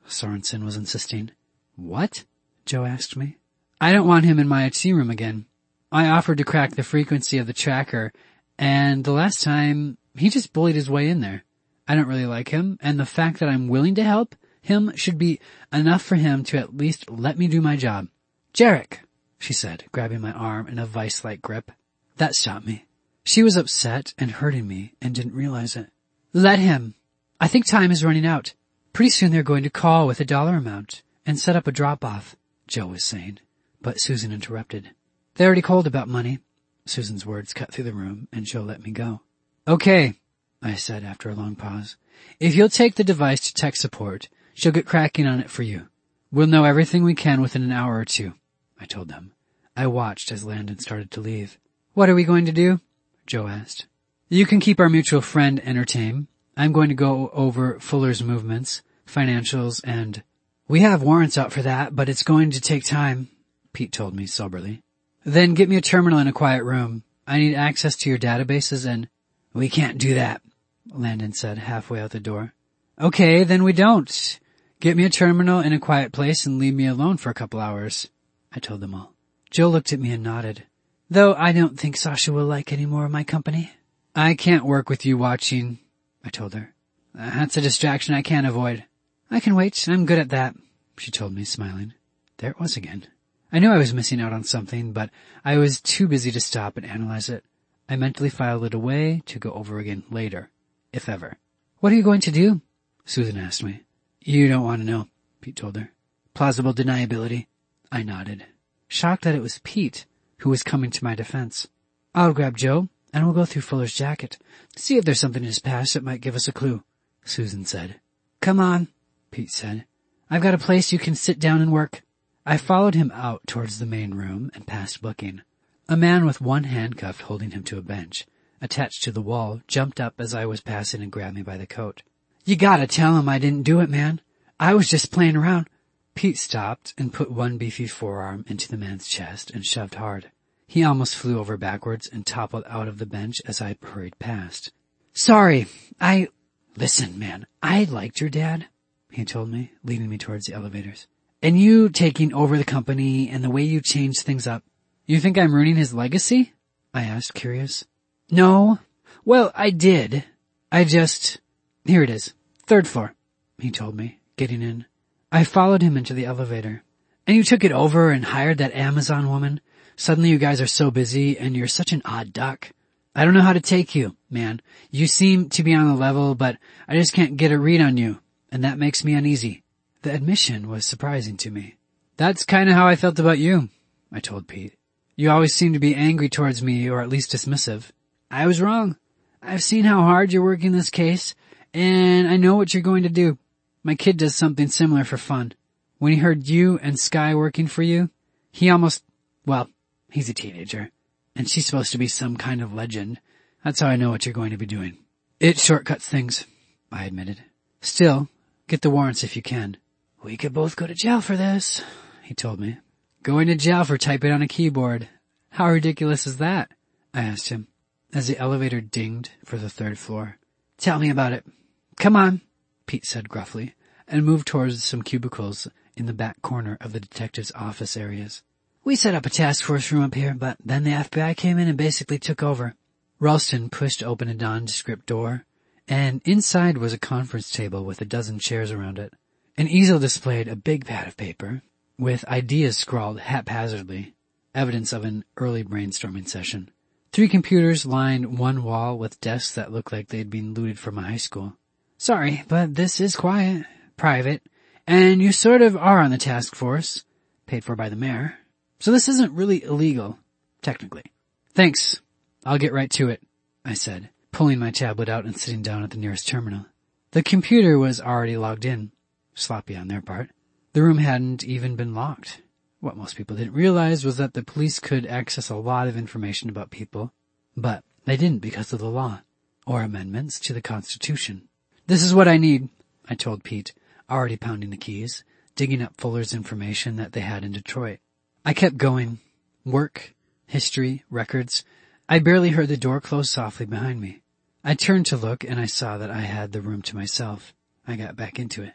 Sorensen was insisting. What? Joe asked me. I don't want him in my I T room again. I offered to crack the frequency of the tracker, and the last time, he just bullied his way in there. I don't really like him, and the fact that I'm willing to help him should be enough for him to at least let me do my job. Jarek, she said, grabbing my arm in a vice-like grip. That stopped me. She was upset and hurting me and didn't realize it. Let him. I think time is running out. Pretty soon they're going to call with a dollar amount and set up a drop-off, Joe was saying. But Susan interrupted. They already called about money. Susan's words cut through the room and Joe let me go. Okay, I said after a long pause. If you'll take the device to tech support, she'll get cracking on it for you. We'll know everything we can within an hour or two, I told them. I watched as Landon started to leave. What are we going to do? Joe asked. You can keep our mutual friend entertained. I'm going to go over Fuller's movements, financials, and... We have warrants out for that, but it's going to take time, Pete told me soberly. Then get me a terminal in a quiet room. I need access to your databases and... We can't do that, Landon said halfway out the door. Okay, then we don't. Get me a terminal in a quiet place and leave me alone for a couple hours, I told them all. Joe looked at me and nodded. Though I don't think Sasha will like any more of my company. I can't work with you watching, I told her. That's a distraction I can't avoid. I can wait. I'm good at that, she told me, smiling. There it was again. I knew I was missing out on something, but I was too busy to stop and analyze it. I mentally filed it away to go over again later, if ever. What are you going to do? Susan asked me. You don't want to know, Pete told her. Plausible deniability. I nodded, shocked that it was Pete who was coming to my defense. I'll grab Joe, and we'll go through Fuller's jacket, see if there's something in his past that might give us a clue, Susan said. Come on, Pete said. I've got a place you can sit down and work. I followed him out towards the main room and past booking. A man with one handcuff holding him to a bench, attached to the wall, jumped up as I was passing and grabbed me by the coat. You gotta tell him I didn't do it, man. I was just playing around. Pete stopped and put one beefy forearm into the man's chest and shoved hard. He almost flew over backwards and toppled out of the bench as I hurried past. Sorry, I... Listen, man, I liked your dad, he told me, leading me towards the elevators. And you taking over the company and the way you changed things up. You think I'm ruining his legacy? I asked, curious. No. Well, I did. I just... Here it is. Third floor, he told me, getting in. I followed him into the elevator. And you took it over and hired that Amazon woman? Suddenly you guys are so busy and you're such an odd duck. I don't know how to take you, man. You seem to be on the level, but I just can't get a read on you, and that makes me uneasy. The admission was surprising to me. That's kind of how I felt about you, I told Pete. You always seem to be angry towards me, or at least dismissive. I was wrong. I've seen how hard you're working this case, and I know what you're going to do. My kid does something similar for fun. When he heard you and Sky working for you, he almost, well, he's a teenager, and she's supposed to be some kind of legend. That's how I know what you're going to be doing. It shortcuts things, I admitted. Still, get the warrants if you can. We could both go to jail for this, he told me. Going to jail for typing on a keyboard. How ridiculous is that? I asked him, as the elevator dinged for the third floor. Tell me about it. Come on, Pete said gruffly, and moved towards some cubicles in the back corner of the detective's office areas. We set up a task force room up here, but then the F B I came in and basically took over. Ralston pushed open a nondescript door, and inside was a conference table with a dozen chairs around it. An easel displayed a big pad of paper, with ideas scrawled haphazardly, evidence of an early brainstorming session. Three computers lined one wall with desks that looked like they'd been looted from a high school. Sorry, but this is quiet, private, and you sort of are on the task force, paid for by the mayor. So this isn't really illegal, technically. Thanks. I'll get right to it, I said, pulling my tablet out and sitting down at the nearest terminal. The computer was already logged in. Sloppy on their part. The room hadn't even been locked. What most people didn't realize was that the police could access a lot of information about people, but they didn't because of the law, or amendments to the Constitution. This is what I need, I told Pete, already pounding the keys, digging up Fuller's information that they had in Detroit. I kept going. Work, history, records. I barely heard the door close softly behind me. I turned to look and I saw that I had the room to myself. I got back into it.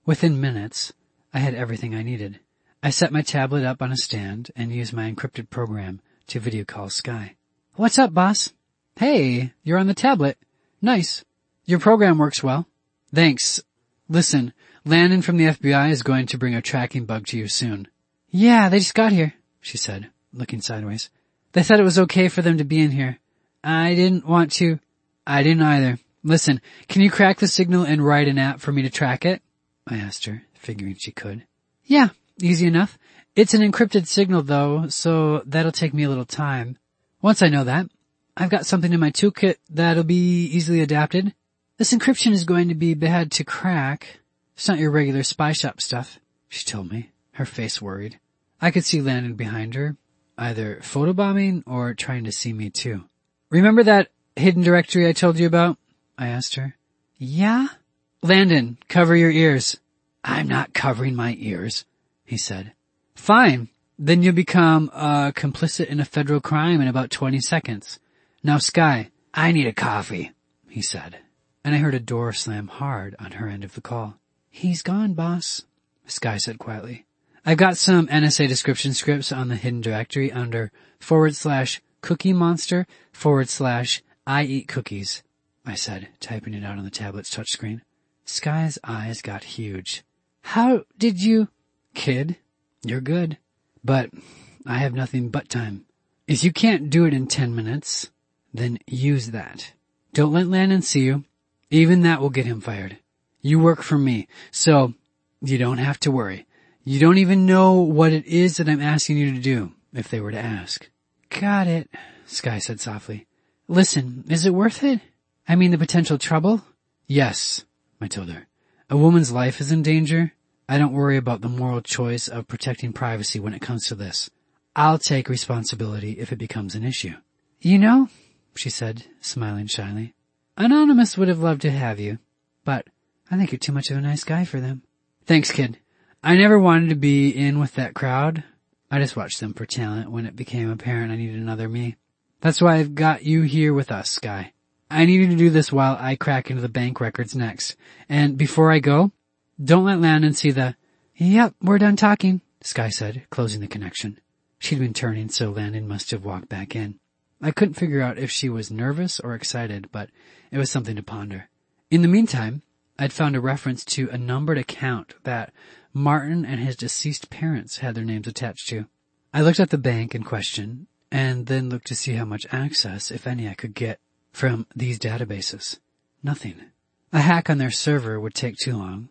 Within minutes, I had everything I needed. I set my tablet up on a stand and used my encrypted program to video call Sky. What's up, boss? Hey, you're on the tablet. Nice. Your program works well. Thanks. Listen, Landon from the F B I is going to bring a tracking bug to you soon. Yeah, they just got here, she said, looking sideways. They said it was okay for them to be in here. I didn't want to. I didn't either. Listen, can you crack the signal and write an app for me to track it? I asked her, figuring she could. Yeah, easy enough. It's an encrypted signal though, so that'll take me a little time. Once I know that, I've got something in my toolkit that'll be easily adapted. This encryption is going to be bad to crack. It's not your regular spy shop stuff, she told me, her face worried. I could see Landon behind her, either photobombing or trying to see me too. Remember that hidden directory I told you about? I asked her. Yeah? Landon, cover your ears. I'm not covering my ears, he said. Fine. Then you'll become uh, complicit in a federal crime in about twenty seconds. Now, Sky, I need a coffee, he said. And I heard a door slam hard on her end of the call. He's gone, boss, Sky said quietly. I've got some N S A description scripts on the hidden directory under forward slash cookie monster forward slash I eat cookies, I said, typing it out on the tablet's touchscreen. Sky's eyes got huge. How did you... Kid, you're good. But I have nothing but time. If you can't do it in ten minutes, then use that. Don't let Landon see you. Even that will get him fired. You work for me, so you don't have to worry. You don't even know what it is that I'm asking you to do, if they were to ask. Got it, Sky said softly. Listen, is it worth it? I mean the potential trouble? Yes, I told her. A woman's life is in danger. I don't worry about the moral choice of protecting privacy when it comes to this. I'll take responsibility if it becomes an issue. You know, she said, smiling shyly, Anonymous would have loved to have you, but I think you're too much of a nice guy for them. Thanks, kid. I never wanted to be in with that crowd. I just watched them for talent when it became apparent I needed another me. That's why I've got you here with us, Sky. I need you to do this while I crack into the bank records next. And before I go, don't let Landon see the, yep, we're done talking, Sky said, closing the connection. She'd been turning, so Landon must have walked back in. I couldn't figure out if she was nervous or excited, but it was something to ponder. In the meantime, I'd found a reference to a numbered account that Martin and his deceased parents had their names attached to. I looked at the bank in question, and then looked to see how much access, if any, I could get from these databases. Nothing. A hack on their server would take too long,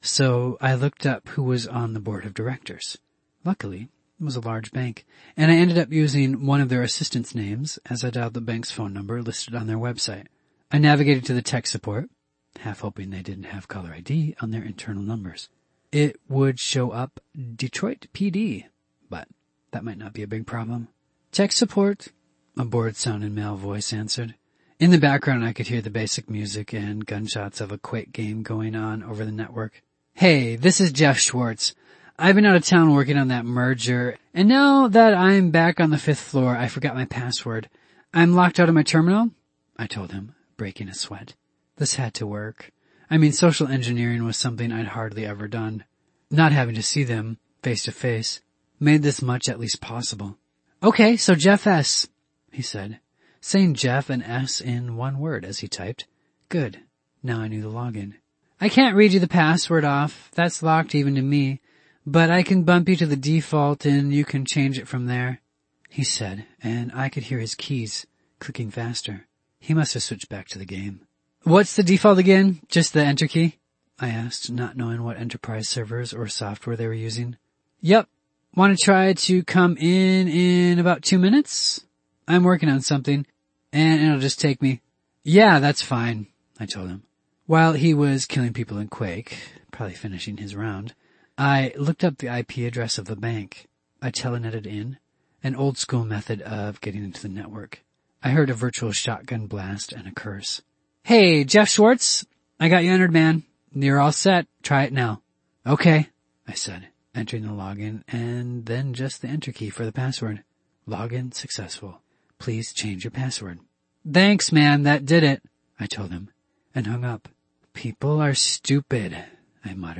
so I looked up who was on the board of directors. Luckily, it was a large bank, and I ended up using one of their assistants' names as I dialed the bank's phone number listed on their website. I navigated to the tech support, half hoping they didn't have caller I D on their internal numbers. It would show up Detroit P D, but that might not be a big problem. Tech support, a bored-sounding male voice answered. In the background, I could hear the basic music and gunshots of a Quake game going on over the network. Hey, this is Jeff Schwartz. I've been out of town working on that merger, and now that I'm back on the fifth floor, I forgot my password. I'm locked out of my terminal, I told him, breaking a sweat. This had to work. I mean, social engineering was something I'd hardly ever done. Not having to see them, face to face, made this much at least possible. Okay, so Jeff S., he said, saying Jeff and S in one word as he typed. Good. Now I knew the login. I can't read you the password off. That's locked even to me. But I can bump you to the default and you can change it from there, he said, and I could hear his keys clicking faster. He must have switched back to the game. What's the default again? Just the enter key? I asked, not knowing what enterprise servers or software they were using. Yep. Want to try to come in in about two minutes? I'm working on something, and it'll just take me. Yeah, that's fine, I told him. While he was killing people in Quake, probably finishing his round, I looked up the I P address of the bank. I telnetted in, an old-school method of getting into the network. I heard a virtual shotgun blast and a curse. Hey, Jeff Schwartz, I got you entered, man. You're all set. Try it now. Okay, I said, entering the login and then just the enter key for the password. Login successful. Please change your password. Thanks, man. That did it, I told him, and hung up. People are stupid, I muttered,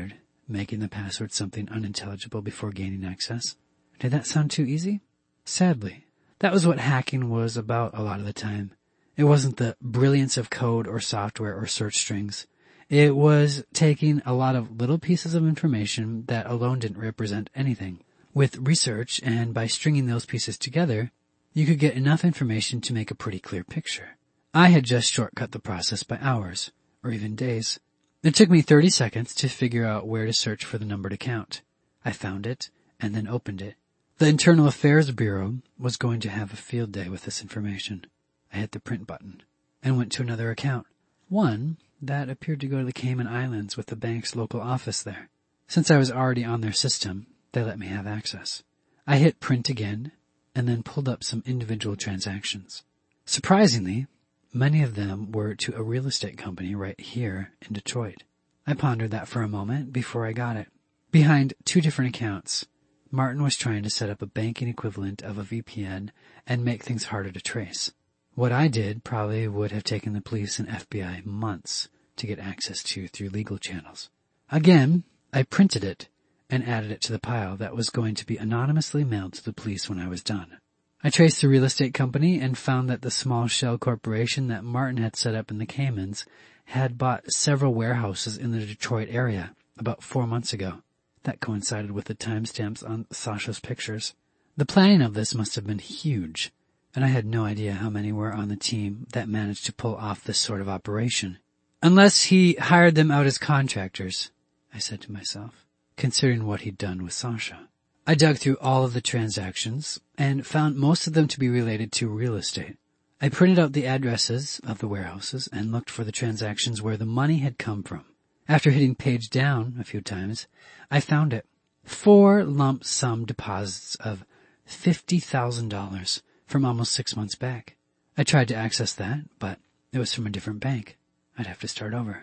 making the password something unintelligible before gaining access. Did that sound too easy? Sadly, that was what hacking was about a lot of the time. It wasn't the brilliance of code or software or search strings. It was taking a lot of little pieces of information that alone didn't represent anything. With research and by stringing those pieces together, you could get enough information to make a pretty clear picture. I had just shortcut the process by hours, or even days. It took me thirty seconds to figure out where to search for the numbered account. I found it and then opened it. The Internal Affairs Bureau was going to have a field day with this information. I hit the print button and went to another account, one that appeared to go to the Cayman Islands with the bank's local office there. Since I was already on their system, they let me have access. I hit print again and then pulled up some individual transactions. Surprisingly, many of them were to a real estate company right here in Detroit. I pondered that for a moment before I got it. Behind two different accounts, Martin was trying to set up a banking equivalent of a V P N and make things harder to trace. What I did probably would have taken the police and F B I months to get access to through legal channels. Again, I printed it and added it to the pile that was going to be anonymously mailed to the police when I was done. I traced the real estate company and found that the small shell corporation that Martin had set up in the Caymans had bought several warehouses in the Detroit area about four months ago. That coincided with the timestamps on Sasha's pictures. The planning of this must have been huge, and I had no idea how many were on the team that managed to pull off this sort of operation. Unless he hired them out as contractors, I said to myself, considering what he'd done with Sasha. I dug through all of the transactions and found most of them to be related to real estate. I printed out the addresses of the warehouses and looked for the transactions where the money had come from. After hitting page down a few times, I found it. Four lump sum deposits of fifty thousand dollars from almost six months back. I tried to access that, but it was from a different bank. I'd have to start over.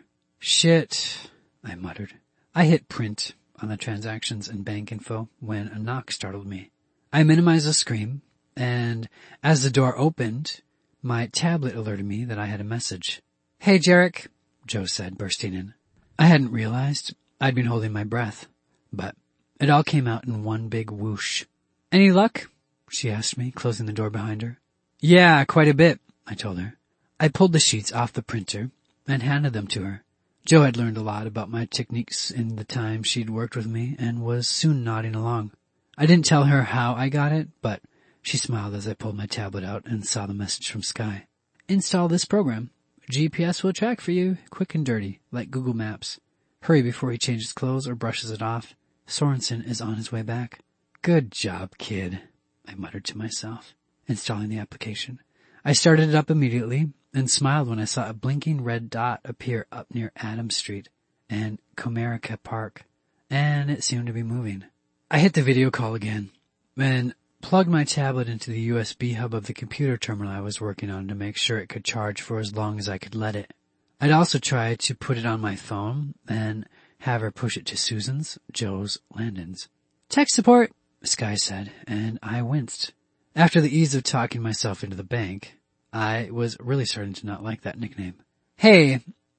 Shit, I muttered. I hit print on the transactions and bank info when a knock startled me. I minimized the scream, and as the door opened, my tablet alerted me that I had a message. Hey, Jarek, Joe said, bursting in. I hadn't realized I'd been holding my breath, but it all came out in one big whoosh. Any luck? She asked me, closing the door behind her. Yeah, quite a bit, I told her. I pulled the sheets off the printer and handed them to her. Joe had learned a lot about my techniques in the time she'd worked with me and was soon nodding along. I didn't tell her how I got it, but she smiled as I pulled my tablet out and saw the message from Sky. Install this program. G P S will track for you, quick and dirty, like Google Maps. Hurry before he changes clothes or brushes it off. Sorensen is on his way back. Good job, kid, I muttered to myself, installing the application. I started it up immediately and smiled when I saw a blinking red dot appear up near Adams Street and Comerica Park, and it seemed to be moving. I hit the video call again and plugged my tablet into the U S B hub of the computer terminal I was working on to make sure it could charge for as long as I could let it. I'd also try to put it on my phone and have her push it to Susan's, Joe's, Landon's. Tech support, Sky said, and I winced. After the ease of talking myself into the bank, I was really starting to not like that nickname. Hey,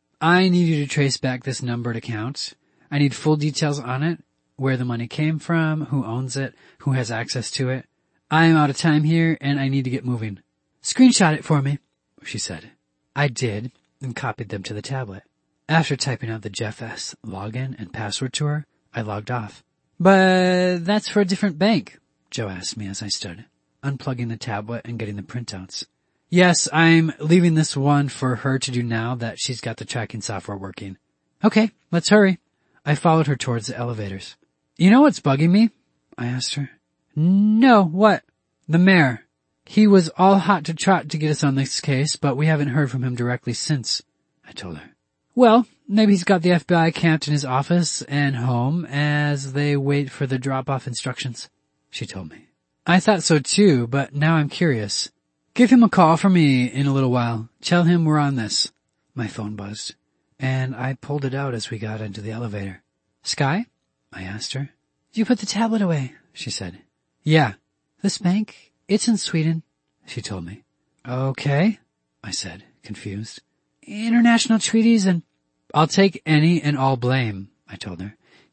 I need you to trace back this numbered account. I need full details on it, where the money came from, who owns it, who has access to it. I am out of time here, and I need to get moving. Screenshot it for me, she said. I did, and copied them to the tablet. After typing out the Jeff S. login and password to her, I logged off. But that's for a different bank, Joe asked me as I stood, unplugging the tablet and getting the printouts. Yes, I'm leaving this one for her to do now that she's got the tracking software working. Okay, let's hurry. I followed her towards the elevators. You know what's bugging me? I asked her. No, what? The mayor. He was all hot to trot to get us on this case, but we haven't heard from him directly since, I told her. Well, maybe he's got the F B I camped in his office and home as they wait for the drop-off instructions, she told me. I thought so too, but now I'm curious. Give him a call for me in a little while. Tell him we're on this. My phone buzzed, and I pulled it out as we got into the elevator. Sky? I asked her. You put the tablet away, she said. Yeah. This bank? It's in Sweden, she told me. Okay, I said, confused. International treaties and... I'll take any and all blame, I told her.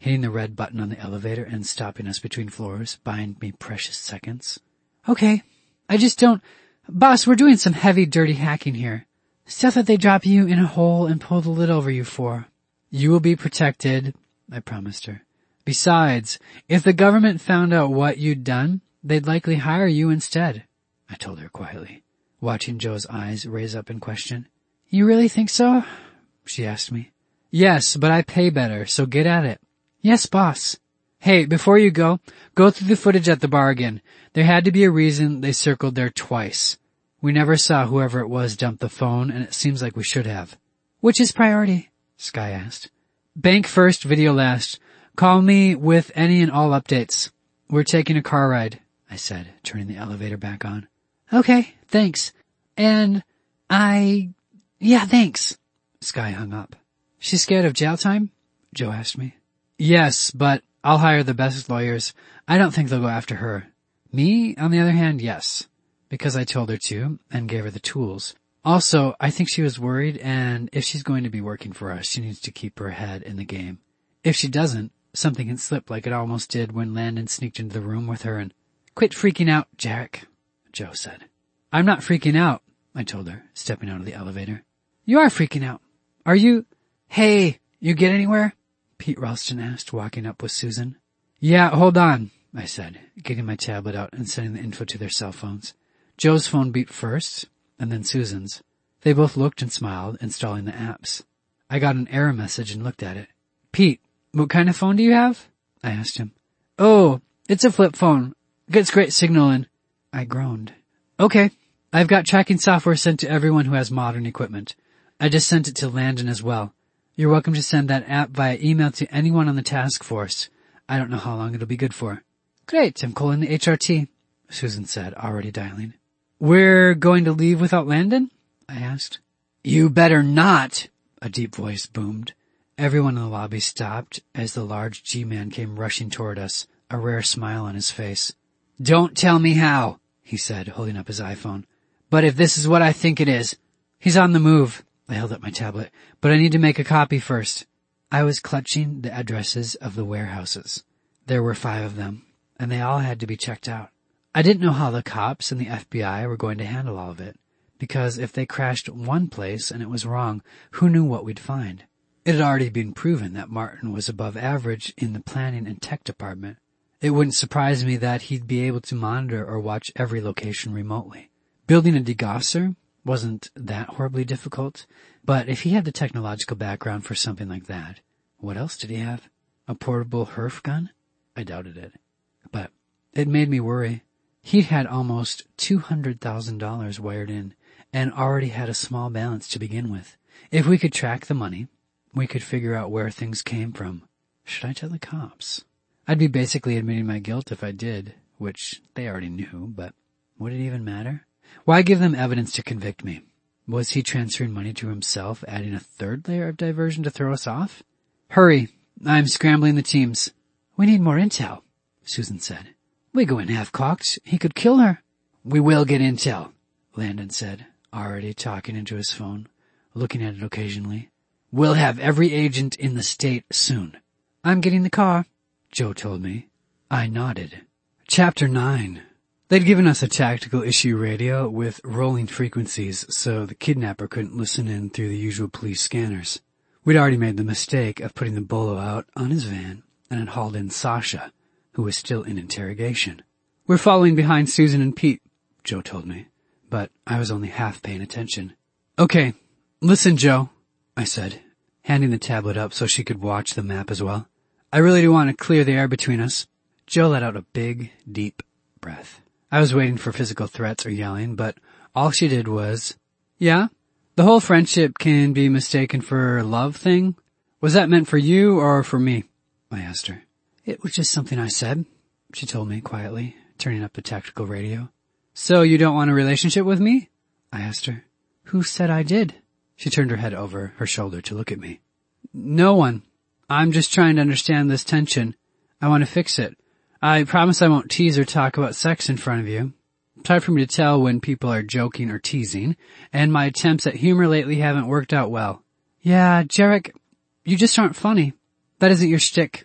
hitting the red button on the elevator and stopping us between floors, buying me precious seconds. Okay, I just don't... Boss, we're doing some heavy, dirty hacking here. Stuff that they drop you in a hole and pull the lid over you for. You will be protected, I promised her. Besides, if the government found out what you'd done, they'd likely hire you instead, I told her quietly, watching Joe's eyes raise up in question. You really think so? She asked me. Yes, but I pay better, so get at it. Yes, boss. Hey, before you go, go through the footage at the bar again. There had to be a reason they circled there twice. We never saw whoever it was dump the phone, and it seems like we should have. Which is priority? Sky asked. Bank first, video last. Call me with any and all updates. We're taking a car ride, I said, turning the elevator back on. Okay, thanks. And I... Yeah, thanks. Sky hung up. She's scared of jail time? Joe asked me. Yes, but I'll hire the best lawyers. I don't think they'll go after her. Me, on the other hand, yes. Because I told her to, and gave her the tools. Also, I think she was worried, and if she's going to be working for us, she needs to keep her head in the game. If she doesn't, something can slip like it almost did when Landon sneaked into the room with her and... Quit freaking out, Jarek, Joe said. I'm not freaking out, I told her, stepping out of the elevator. You are freaking out. Are you... Hey, you get anywhere? Pete Ralston asked, walking up with Susan. Yeah, hold on, I said, getting my tablet out and sending the info to their cell phones. Joe's phone beat first, and then Susan's. They both looked and smiled, installing the apps. I got an error message and looked at it. Pete, what kind of phone do you have? I asked him. Oh, it's a flip phone. Gets great signal and... I groaned. Okay, I've got tracking software sent to everyone who has modern equipment. I just sent it to Landon as well. You're welcome to send that app via email to anyone on the task force. I don't know how long it'll be good for. Great, I'm calling the H R T, Susan said, already dialing. We're going to leave without Landon? I asked. You better not, a deep voice boomed. Everyone in the lobby stopped as the large G-man came rushing toward us, a rare smile on his face. Don't tell me how, he said, holding up his iPhone. But if this is what I think it is, he's on the move. I held up my tablet, but I need to make a copy first. I was clutching the addresses of the warehouses. There were five of them, and they all had to be checked out. I didn't know how the cops and the F B I were going to handle all of it, because if they crashed one place and it was wrong, who knew what we'd find? It had already been proven that Martin was above average in the planning and tech department. It wouldn't surprise me that he'd be able to monitor or watch every location remotely. Building a degausser wasn't that horribly difficult, but if he had the technological background for something like that, what else did he have? A portable Herf gun? I doubted it. But it made me worry. He'd had almost two hundred thousand dollars wired in, and already had a small balance to begin with. If we could track the money, we could figure out where things came from. Should I tell the cops? I'd be basically admitting my guilt if I did, which they already knew, but would it even matter? Why give them evidence to convict me? Was he transferring money to himself, adding a third layer of diversion to throw us off? Hurry, I'm scrambling the teams. We need more intel, Susan said. We go in half-cocked. He could kill her. We will get intel, Landon said, already talking into his phone, looking at it occasionally. We'll have every agent in the state soon. I'm getting the car, Joe told me. I nodded. Chapter nine. They'd given us a tactical issue radio with rolling frequencies so the kidnapper couldn't listen in through the usual police scanners. We'd already made the mistake of putting the bolo out on his van and had hauled in Sasha, who was still in interrogation. We're following behind Susan and Pete, Joe told me, but I was only half paying attention. Okay, listen, Joe, I said, handing the tablet up so she could watch the map as well. I really do want to clear the air between us. Joe let out a big, deep breath. I was waiting for physical threats or yelling, but all she did was, yeah, the whole friendship can be mistaken for love thing. Was that meant for you or for me? I asked her. It was just something I said, she told me quietly, turning up the tactical radio. So you don't want a relationship with me? I asked her. Who said I did? She turned her head over her shoulder to look at me. No one. I'm just trying to understand this tension. I want to fix it. I promise I won't tease or talk about sex in front of you. It's hard for me to tell when people are joking or teasing, and my attempts at humor lately haven't worked out well. Yeah, Jarek, you just aren't funny. That isn't your shtick.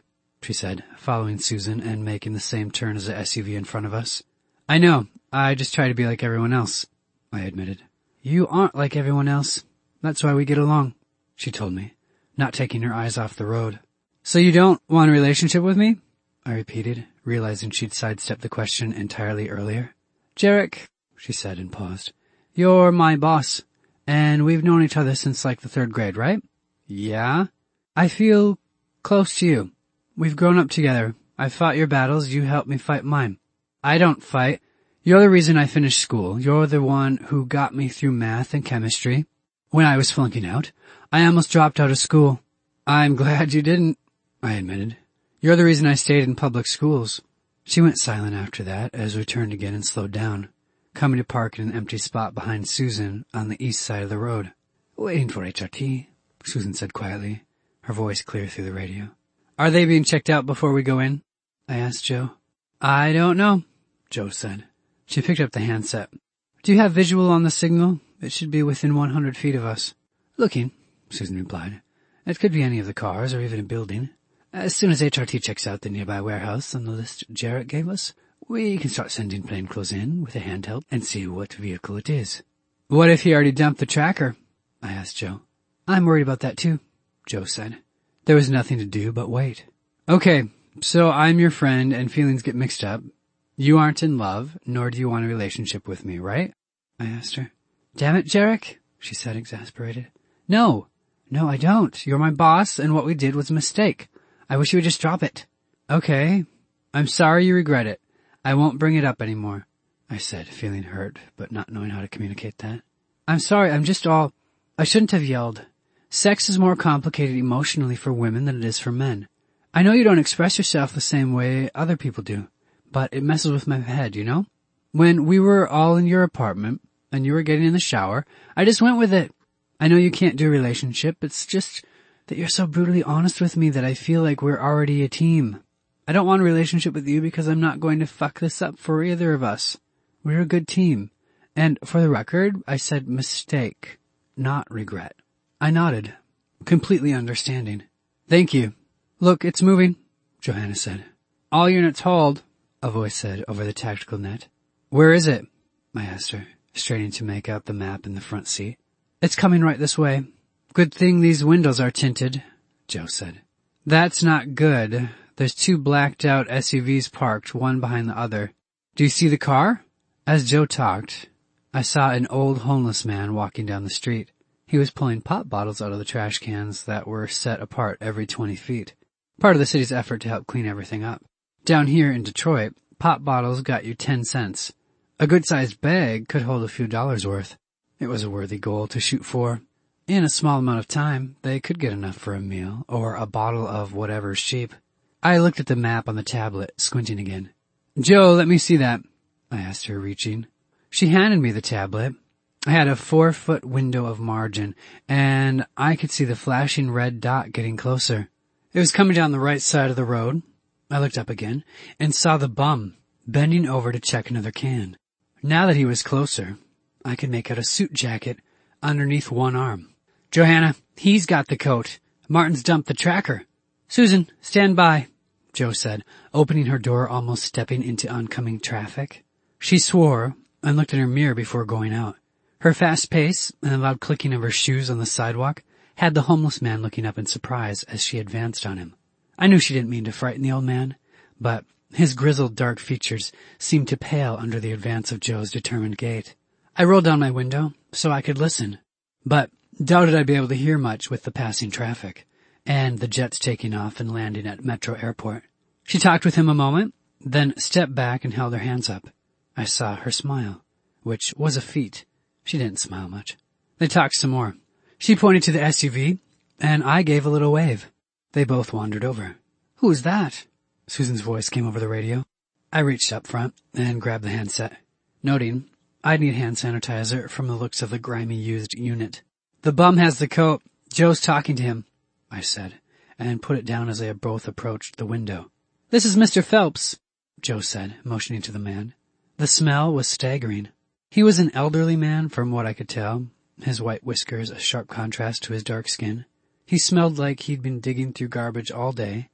she said, following Susan and making the same turn as the S U V in front of us. I know. I just try to be like everyone else, I admitted. You aren't like everyone else. That's why we get along, she told me, not taking her eyes off the road. So you don't want a relationship with me? I repeated, realizing she'd sidestepped the question entirely earlier. Jarek, she said and paused, you're my boss, and we've known each other since like the third grade, right? Yeah. I feel close to you. We've grown up together. I fought your battles, you helped me fight mine. I don't fight. You're the reason I finished school. You're the one who got me through math and chemistry. When I was flunking out, I almost dropped out of school. I'm glad you didn't, I admitted. You're the reason I stayed in public schools. She went silent after that as we turned again and slowed down, coming to park in an empty spot behind Susan on the east side of the road. Waiting for H R T, Susan said quietly, her voice clear through the radio. Are they being checked out before we go in? I asked Joe. I don't know, Joe said. She picked up the handset. Do you have visual on the signal? It should be within one hundred feet of us. Looking, Susan replied. It could be any of the cars or even a building. As soon as H R T checks out the nearby warehouse on the list Jarrett gave us, we can start sending plainclothes in with a handheld and see what vehicle it is. What if he already dumped the tracker? I asked Joe. I'm worried about that too, Joe said. There was nothing to do but wait. Okay, so I'm your friend and feelings get mixed up. You aren't in love, nor do you want a relationship with me, right? I asked her. Damn it, Jarek, she said, exasperated. No, no, I don't. You're my boss, and what we did was a mistake. I wish you would just drop it. Okay, I'm sorry you regret it. I won't bring it up anymore, I said, feeling hurt, but not knowing how to communicate that. I'm sorry, I'm just all... I shouldn't have yelled. Sex is more complicated emotionally for women than it is for men. I know you don't express yourself the same way other people do, but it messes with my head, you know? When we were all in your apartment, and you were getting in the shower, I just went with it. I know you can't do a relationship, it's just that you're so brutally honest with me that I feel like we're already a team. I don't want a relationship with you because I'm not going to fuck this up for either of us. We're a good team. And for the record, I said mistake, not regret. I nodded, completely understanding. Thank you. Look, it's moving, Johanna said. All units hold, a voice said over the tactical net. Where is it? I asked her, straining to make out the map in the front seat. It's coming right this way. Good thing these windows are tinted, Joe said. That's not good. There's two blacked out S U Vs parked, one behind the other. Do you see the car? As Joe talked, I saw an old homeless man walking down the street. He was pulling pop bottles out of the trash cans that were set apart every twenty feet. Part of the city's effort to help clean everything up. Down here in Detroit, pop bottles got you ten cents. A good-sized bag could hold a few dollars worth. It was a worthy goal to shoot for. In a small amount of time, they could get enough for a meal or a bottle of whatever's cheap. I looked at the map on the tablet, squinting again. Joe, let me see that, I asked her, reaching. She handed me the tablet. I had a four-foot window of margin, and I could see the flashing red dot getting closer. It was coming down the right side of the road. I looked up again and saw the bum bending over to check another can. Now that he was closer, I could make out a suit jacket underneath one arm. Johanna, he's got the coat. Martin's dumped the tracker. Susan, stand by, Joe said, opening her door, almost stepping into oncoming traffic. She swore and looked in her mirror before going out. Her fast pace and the loud clicking of her shoes on the sidewalk had the homeless man looking up in surprise as she advanced on him. I knew she didn't mean to frighten the old man, but his grizzled dark features seemed to pale under the advance of Joe's determined gait. I rolled down my window so I could listen, but doubted I'd be able to hear much with the passing traffic and the jets taking off and landing at Metro Airport. She talked with him a moment, then stepped back and held her hands up. I saw her smile, which was a feat. She didn't smile much. They talked some more. She pointed to the S U V, and I gave a little wave. They both wandered over. Who's that? Susan's voice came over the radio. I reached up front and grabbed the handset, noting I'd need hand sanitizer from the looks of the grimy used unit. The bum has the coat. Joe's talking to him, I said, and put it down as they both approached the window. This is Mister Phelps, Joe said, motioning to the man. The smell was staggering. He was an elderly man from what I could tell, his white whiskers a sharp contrast to his dark skin. He smelled like he'd been digging through garbage all day,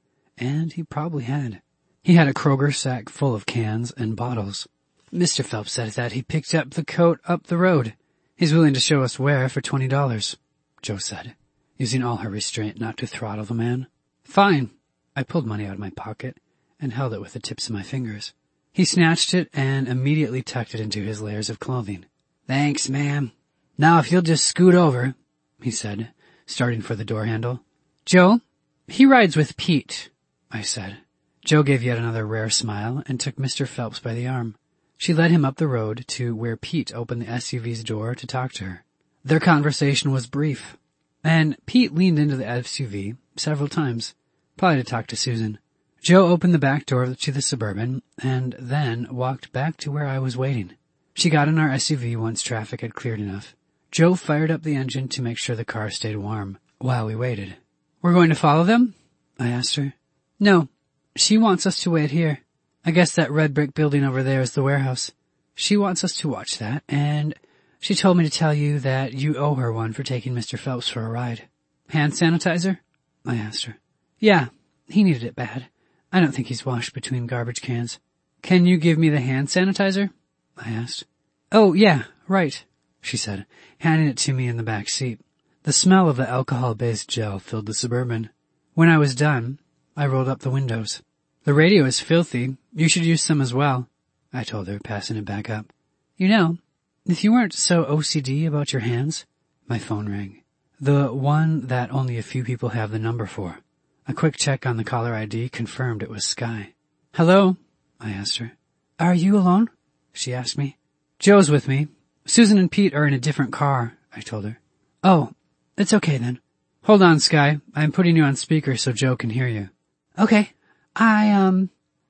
and he probably had. He had a Kroger sack full of cans and bottles. Mister Phelps said that he picked up the coat up the road. He's willing to show us where for twenty dollars, Jo said, using all her restraint not to throttle the man. Fine. I pulled money out of my pocket and held it with the tips of my fingers. He snatched it and immediately tucked it into his layers of clothing. Thanks, ma'am. Now if you'll just scoot over, he said, starting for the door handle. Jo, he rides with Pete, I said. Jo gave yet another rare smile and took Mister Phelps by the arm. She led him up the road to where Pete opened the S U V's door to talk to her. Their conversation was brief, and Pete leaned into the S U V several times, probably to talk to Susan. Jo opened the back door to the Suburban and then walked back to where I was waiting. She got in our S U V once traffic had cleared enough. Jo fired up the engine to make sure the car stayed warm while we waited. We're going to follow them? I asked her. No, she wants us to wait here. I guess that red brick building over there is the warehouse. She wants us to watch that, and she told me to tell you that you owe her one for taking Mister Phelps for a ride. Hand sanitizer? I asked her. Yeah, he needed it bad. I don't think he's washed between garbage cans. Can you give me the hand sanitizer? I asked. Oh, yeah, right, she said, handing it to me in the back seat. The smell of the alcohol-based gel filled the Suburban. When I was done, I rolled up the windows. The radio is filthy. You should use some as well, I told her, passing it back up. You know, if you weren't so O C D about your hands... My phone rang. The one that only a few people have the number for. A quick check on the caller I D confirmed it was Sky. Hello? I asked her. Are you alone? She asked me. Jo's with me. Susan and Pete are in a different car, I told her. Oh, it's okay then. Hold on, Sky. I'm putting you on speaker so Jo can hear you. Okay. I, um,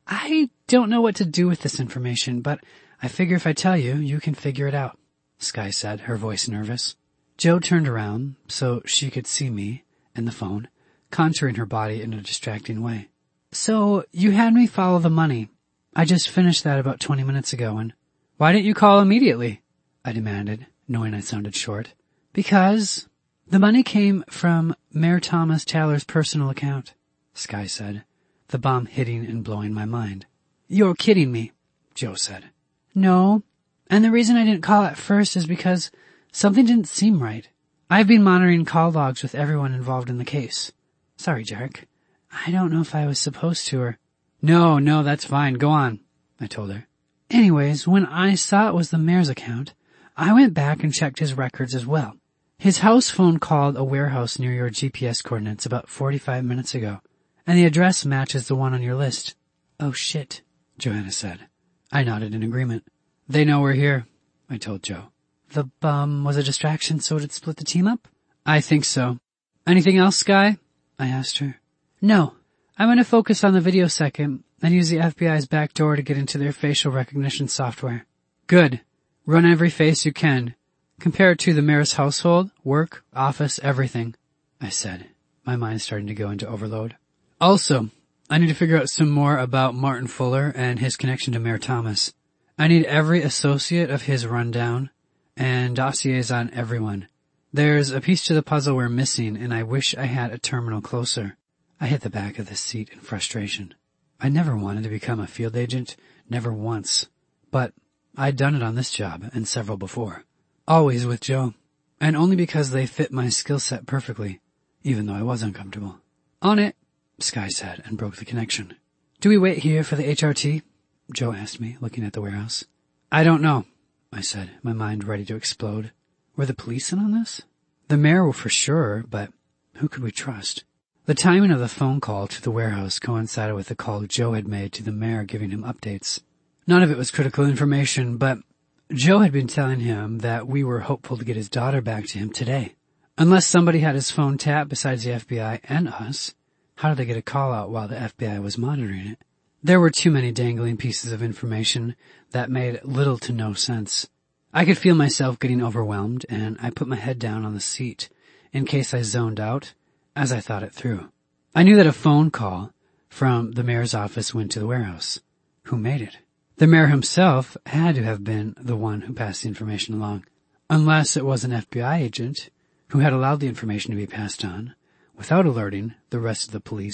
I don't know what to do with this information, but I figure if I tell you, you can figure it out, Sky said, her voice nervous. Jo turned around so she could see me and the phone, contouring her body in a distracting way. So, you had me follow the money. I just finished that about twenty minutes ago, and why didn't you call immediately? I demanded, knowing I sounded short. Because the money came from Mayor Thomas Taylor's personal account, Sky said, the bomb hitting and blowing my mind. You're kidding me, Jo said. No, and the reason I didn't call at first is because something didn't seem right. I've been monitoring call logs with everyone involved in the case. Sorry, Jarek. I don't know if I was supposed to or... No, no, that's fine. Go on, I told her. Anyways, when I saw it was the mayor's account, I went back and checked his records as well. His house phone called a warehouse near your G P S coordinates about forty-five minutes ago, and the address matches the one on your list. Oh shit, Joanna said. I nodded in agreement. They know we're here, I told Jo. The bum was a distraction so it'd split the team up? I think so. Anything else, Sky? I asked her. No. I'm going to focus on the video second and use the F B I's back door to get into their facial recognition software. Good. Run every face you can. Compare it to the mayor's household, work, office, everything, I said, my mind starting to go into overload. Also, I need to figure out some more about Martin Fuller and his connection to Mayor Thomas. I need every associate of his rundown and dossiers on everyone. There's a piece to the puzzle we're missing, and I wish I had a terminal closer. I hit the back of the seat in frustration. I never wanted to become a field agent, never once. But I'd done it on this job and several before. Always with Jo. And only because they fit my skill set perfectly, even though I was uncomfortable. On it, Sky said, and broke the connection. Do we wait here for the H R T? Jo asked me, looking at the warehouse. I don't know, I said, my mind ready to explode. Were the police in on this? The mayor were for sure, but who could we trust? The timing of the phone call to the warehouse coincided with the call Jo had made to the mayor giving him updates. None of it was critical information, but Jo had been telling him that we were hopeful to get his daughter back to him today. Unless somebody had his phone tapped besides the F B I and us, how did they get a call out while the F B I was monitoring it? There were too many dangling pieces of information that made little to no sense. I could feel myself getting overwhelmed, and I put my head down on the seat in case I zoned out as I thought it through. I knew that a phone call from the mayor's office went to the warehouse. Who made it? The mayor himself had to have been the one who passed the information along, unless it was an F B I agent who had allowed the information to be passed on without alerting the rest of the police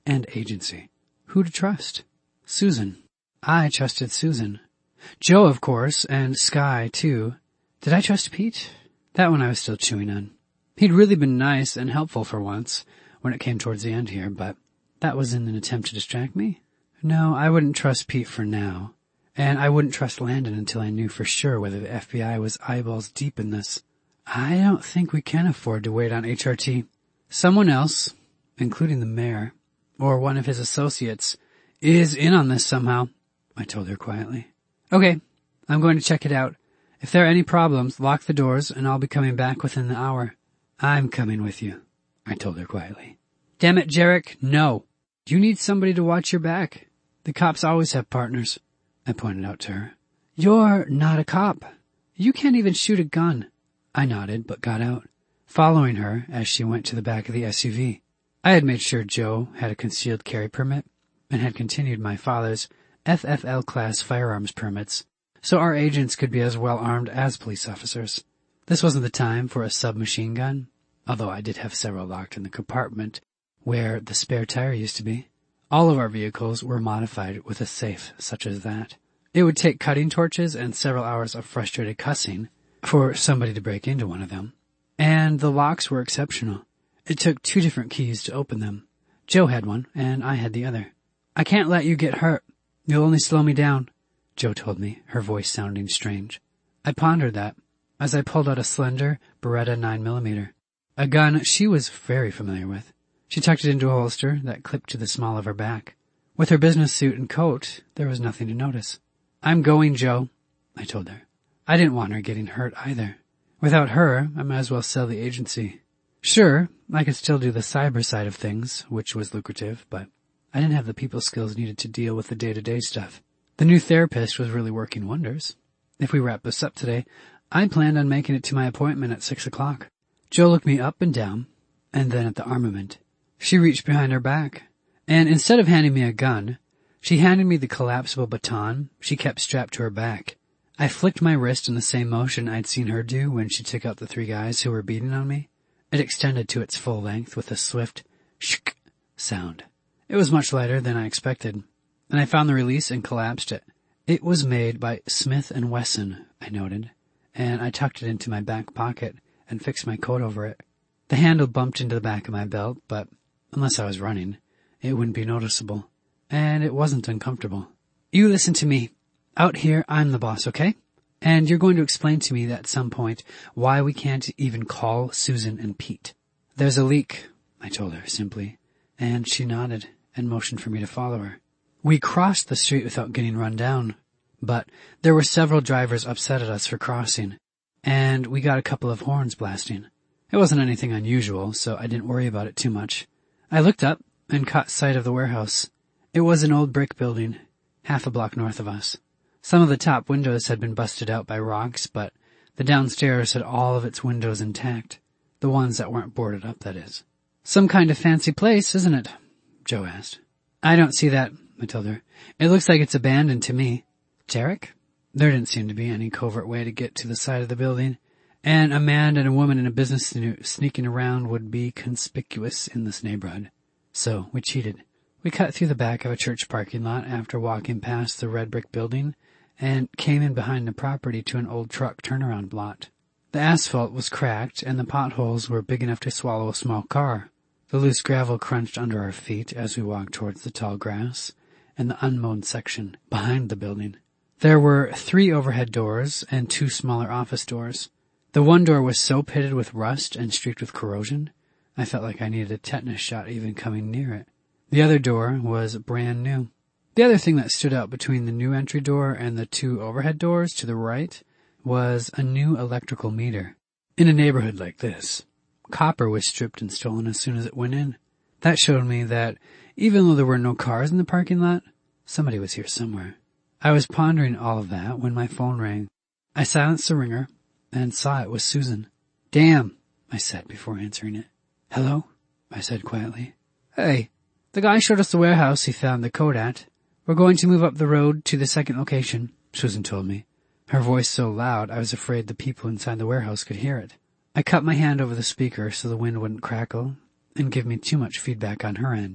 and agency. Who to trust? Susan. I trusted Susan. Joe, of course, and Sky, too. Did I trust Pete? That one I was still chewing on. He'd really been nice and helpful for once, when it came towards the end here, but that was in an attempt to distract me. No, I wouldn't trust Pete for now. And I wouldn't trust Landon until I knew for sure whether the F B I was eyeballs deep in this. I don't think we can afford to wait on H R T. Someone else, including the mayor, or one of his associates, is in on this somehow, I told her quietly. Okay, I'm going to check it out. If there are any problems, lock the doors and I'll be coming back within the hour. I'm coming with you, I told her quietly. Damn it, Jarek, no. You need somebody to watch your back. The cops always have partners, I pointed out to her. You're not a cop. You can't even shoot a gun. I nodded, but got out, following her as she went to the back of the S U V. I had made sure Joe had a concealed carry permit and had continued my father's F F L class firearms permits, so our agents could be as well armed as police officers. This wasn't the time for a submachine gun, although I did have several locked in the compartment where the spare tire used to be. All of our vehicles were modified with a safe such as that. It would take cutting torches and several hours of frustrated cussing for somebody to break into one of them. And the locks were exceptional. It took two different keys to open them. Joe had one, and I had the other. I can't let you get hurt. You'll only slow me down, Joe told me, her voice sounding strange. I pondered that as I pulled out a slender Beretta nine millimeter, a gun she was very familiar with. She tucked it into a holster that clipped to the small of her back. With her business suit and coat, there was nothing to notice. I'm going, Joe, I told her. I didn't want her getting hurt either. Without her, I might as well sell the agency. Sure, I could still do the cyber side of things, which was lucrative, but I didn't have the people skills needed to deal with the day-to-day stuff. The new therapist was really working wonders. If we wrap this up today, I planned on making it to my appointment at six o'clock. Joe looked me up and down, and then at the armament. She reached behind her back, and instead of handing me a gun, she handed me the collapsible baton she kept strapped to her back. I flicked my wrist in the same motion I'd seen her do when she took out the three guys who were beating on me. It extended to its full length with a swift shk sound. It was much lighter than I expected, and I found the release and collapsed it. It was made by Smith and Wesson, I noted, and I tucked it into my back pocket and fixed my coat over it. The handle bumped into the back of my belt, but unless I was running, it wouldn't be noticeable, and it wasn't uncomfortable. You listen to me. Out here, I'm the boss, okay? And you're going to explain to me at some point why we can't even call Susan and Pete. There's a leak, I told her simply, and she nodded and motioned for me to follow her. We crossed the street without getting run down, but there were several drivers upset at us for crossing, and we got a couple of horns blasting. It wasn't anything unusual, so I didn't worry about it too much. I looked up and caught sight of the warehouse. It was an old brick building, half a block north of us. Some of the top windows had been busted out by rocks, but the downstairs had all of its windows intact. The ones that weren't boarded up, that is. Some kind of fancy place, isn't it? Joe asked. I don't see that, I told her. It looks like it's abandoned to me. Jarek? There didn't seem to be any covert way to get to the side of the building, and a man and a woman in a business suit sneaking around would be conspicuous in this neighborhood. So we cheated. We cut through the back of a church parking lot after walking past the red brick building and came in behind the property to an old truck turnaround lot. The asphalt was cracked and the potholes were big enough to swallow a small car. The loose gravel crunched under our feet as we walked towards the tall grass and the unmown section behind the building. There were three overhead doors and two smaller office doors. The one door was so pitted with rust and streaked with corrosion, I felt like I needed a tetanus shot even coming near it. The other door was brand new. The other thing that stood out between the new entry door and the two overhead doors to the right was a new electrical meter. In a neighborhood like this, copper was stripped and stolen as soon as it went in. That showed me that even though there were no cars in the parking lot, somebody was here somewhere. I was pondering all of that when my phone rang. I silenced the ringer and saw it was Susan. Damn, I said before answering it. Hello? I said quietly. Hey, the guy showed us the warehouse he found the code at. We're going to move up the road to the second location, Susan told me, her voice so loud I was afraid the people inside the warehouse could hear it. I cut my hand over the speaker so the wind wouldn't crackle and give me too much feedback on her end.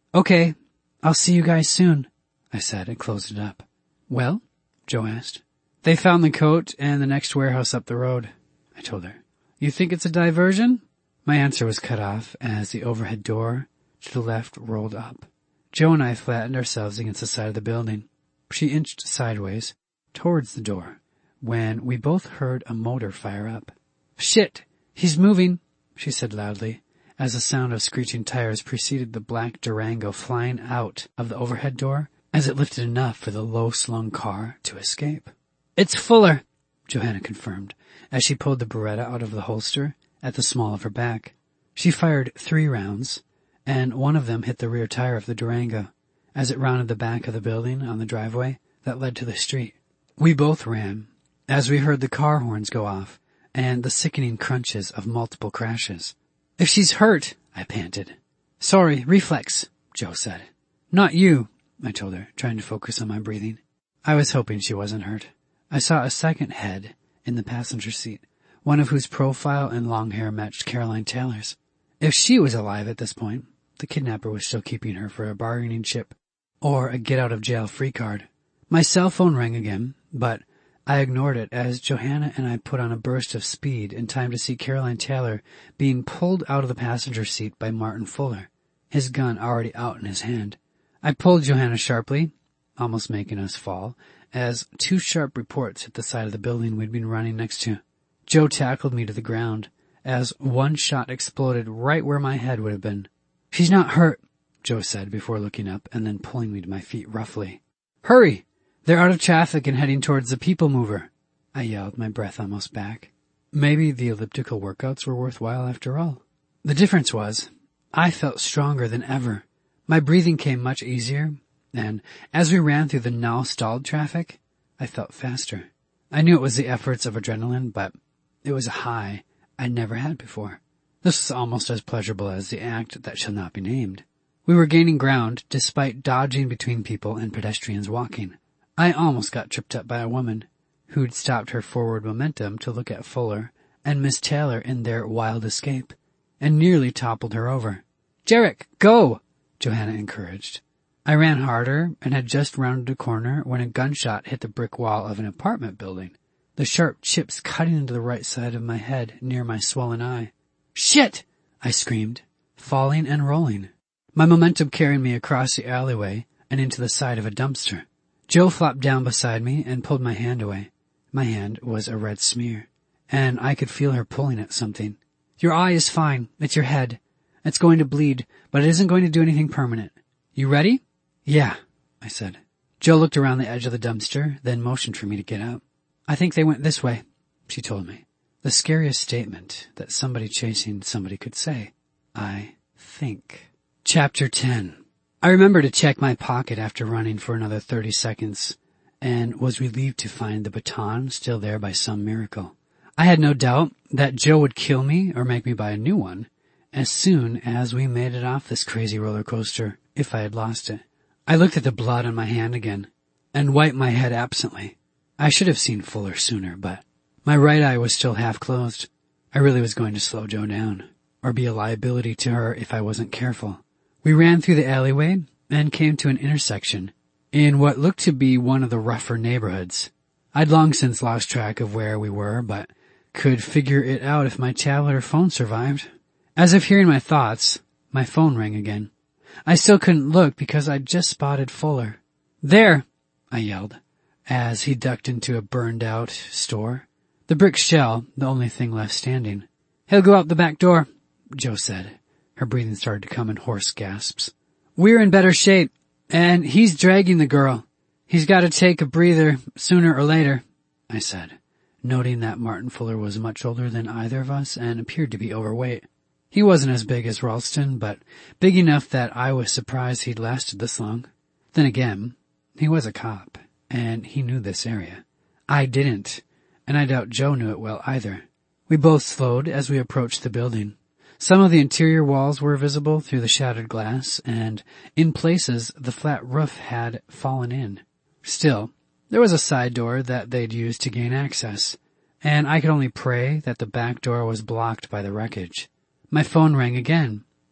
Okay, I'll see you guys soon, I said and closed it up. Well? Joe asked. They found the coat and the next warehouse up the road, I told her. You think it's a diversion? My answer was cut off as the overhead door to the left rolled up. Joe and I flattened ourselves against the side of the building. She inched sideways towards the door when we both heard a motor fire up. Shit! He's moving, she said loudly, as the sound of screeching tires preceded the black Durango flying out of the overhead door as it lifted enough for the low-slung car to escape. It's Fuller, Johanna confirmed, as she pulled the Beretta out of the holster at the small of her back. She fired three rounds, and one of them hit the rear tire of the Durango as it rounded the back of the building on the driveway that led to the street. We both ran as we heard the car horns go off and the sickening crunches of multiple crashes. If she's hurt, I panted. Sorry, reflex, Joe said. Not you, I told her, trying to focus on my breathing. I was hoping she wasn't hurt. I saw a second head in the passenger seat, one of whose profile and long hair matched Caroline Taylor's. If she was alive at this point, the kidnapper was still keeping her for a bargaining chip or a get-out-of-jail-free card. My cell phone rang again, but I ignored it as Johanna and I put on a burst of speed in time to see Caroline Taylor being pulled out of the passenger seat by Martin Fuller, his gun already out in his hand. I pulled Johanna sharply, almost making us fall, as two sharp reports hit the side of the building we'd been running next to. Joe tackled me to the ground as one shot exploded right where my head would have been. She's not hurt, Joe said before looking up and then pulling me to my feet roughly. Hurry! They're out of traffic and heading towards the people mover, I yelled, my breath almost back. Maybe the elliptical workouts were worthwhile after all. The difference was, I felt stronger than ever. My breathing came much easier, and as we ran through the now stalled traffic, I felt faster. I knew it was the efforts of adrenaline, but it was a high I'd never had before. This was almost as pleasurable as the act that shall not be named. We were gaining ground despite dodging between people and pedestrians walking. I almost got tripped up by a woman who'd stopped her forward momentum to look at Fuller and Miss Taylor in their wild escape, and nearly toppled her over. Jarek, go! Johanna encouraged. I ran harder and had just rounded a corner when a gunshot hit the brick wall of an apartment building, the sharp chips cutting into the right side of my head near my swollen eye. Shit! I screamed, falling and rolling, my momentum carrying me across the alleyway and into the side of a dumpster. Joe flopped down beside me and pulled my hand away. My hand was a red smear, and I could feel her pulling at something. Your eye is fine. It's your head. It's going to bleed, but it isn't going to do anything permanent. You ready? Yeah, I said. Joe looked around the edge of the dumpster, then motioned for me to get out. I think they went this way, she told me. The scariest statement that somebody chasing somebody could say. I think. Chapter ten. I remember to check my pocket after running for another thirty seconds, and was relieved to find the baton still there by some miracle. I had no doubt that Joe would kill me or make me buy a new one as soon as we made it off this crazy roller coaster if I had lost it. I looked at the blood on my hand again and wiped my head absently. I should have seen Fuller sooner, but my right eye was still half closed. I really was going to slow Joe down, or be a liability to her if I wasn't careful. We ran through the alleyway and came to an intersection in what looked to be one of the rougher neighborhoods. I'd long since lost track of where we were, but could figure it out if my tablet or phone survived. As if hearing my thoughts, my phone rang again. I still couldn't look because I'd just spotted Fuller. There! I yelled, as he ducked into a burned-out store. The brick shell, the only thing left standing. He'll go out the back door, Joe said. Her breathing started to come in hoarse gasps. We're in better shape, and he's dragging the girl. He's got to take a breather sooner or later, I said, noting that Martin Fuller was much older than either of us and appeared to be overweight. He wasn't as big as Ralston, but big enough that I was surprised he'd lasted this long. Then again, he was a cop, and he knew this area. I didn't, and I doubt Joe knew it well either. We both slowed as we approached the building. Some of the interior walls were visible through the shattered glass, and in places the flat roof had fallen in. Still, there was a side door that they'd used to gain access, and I could only pray that the back door was blocked by the wreckage. My phone rang again,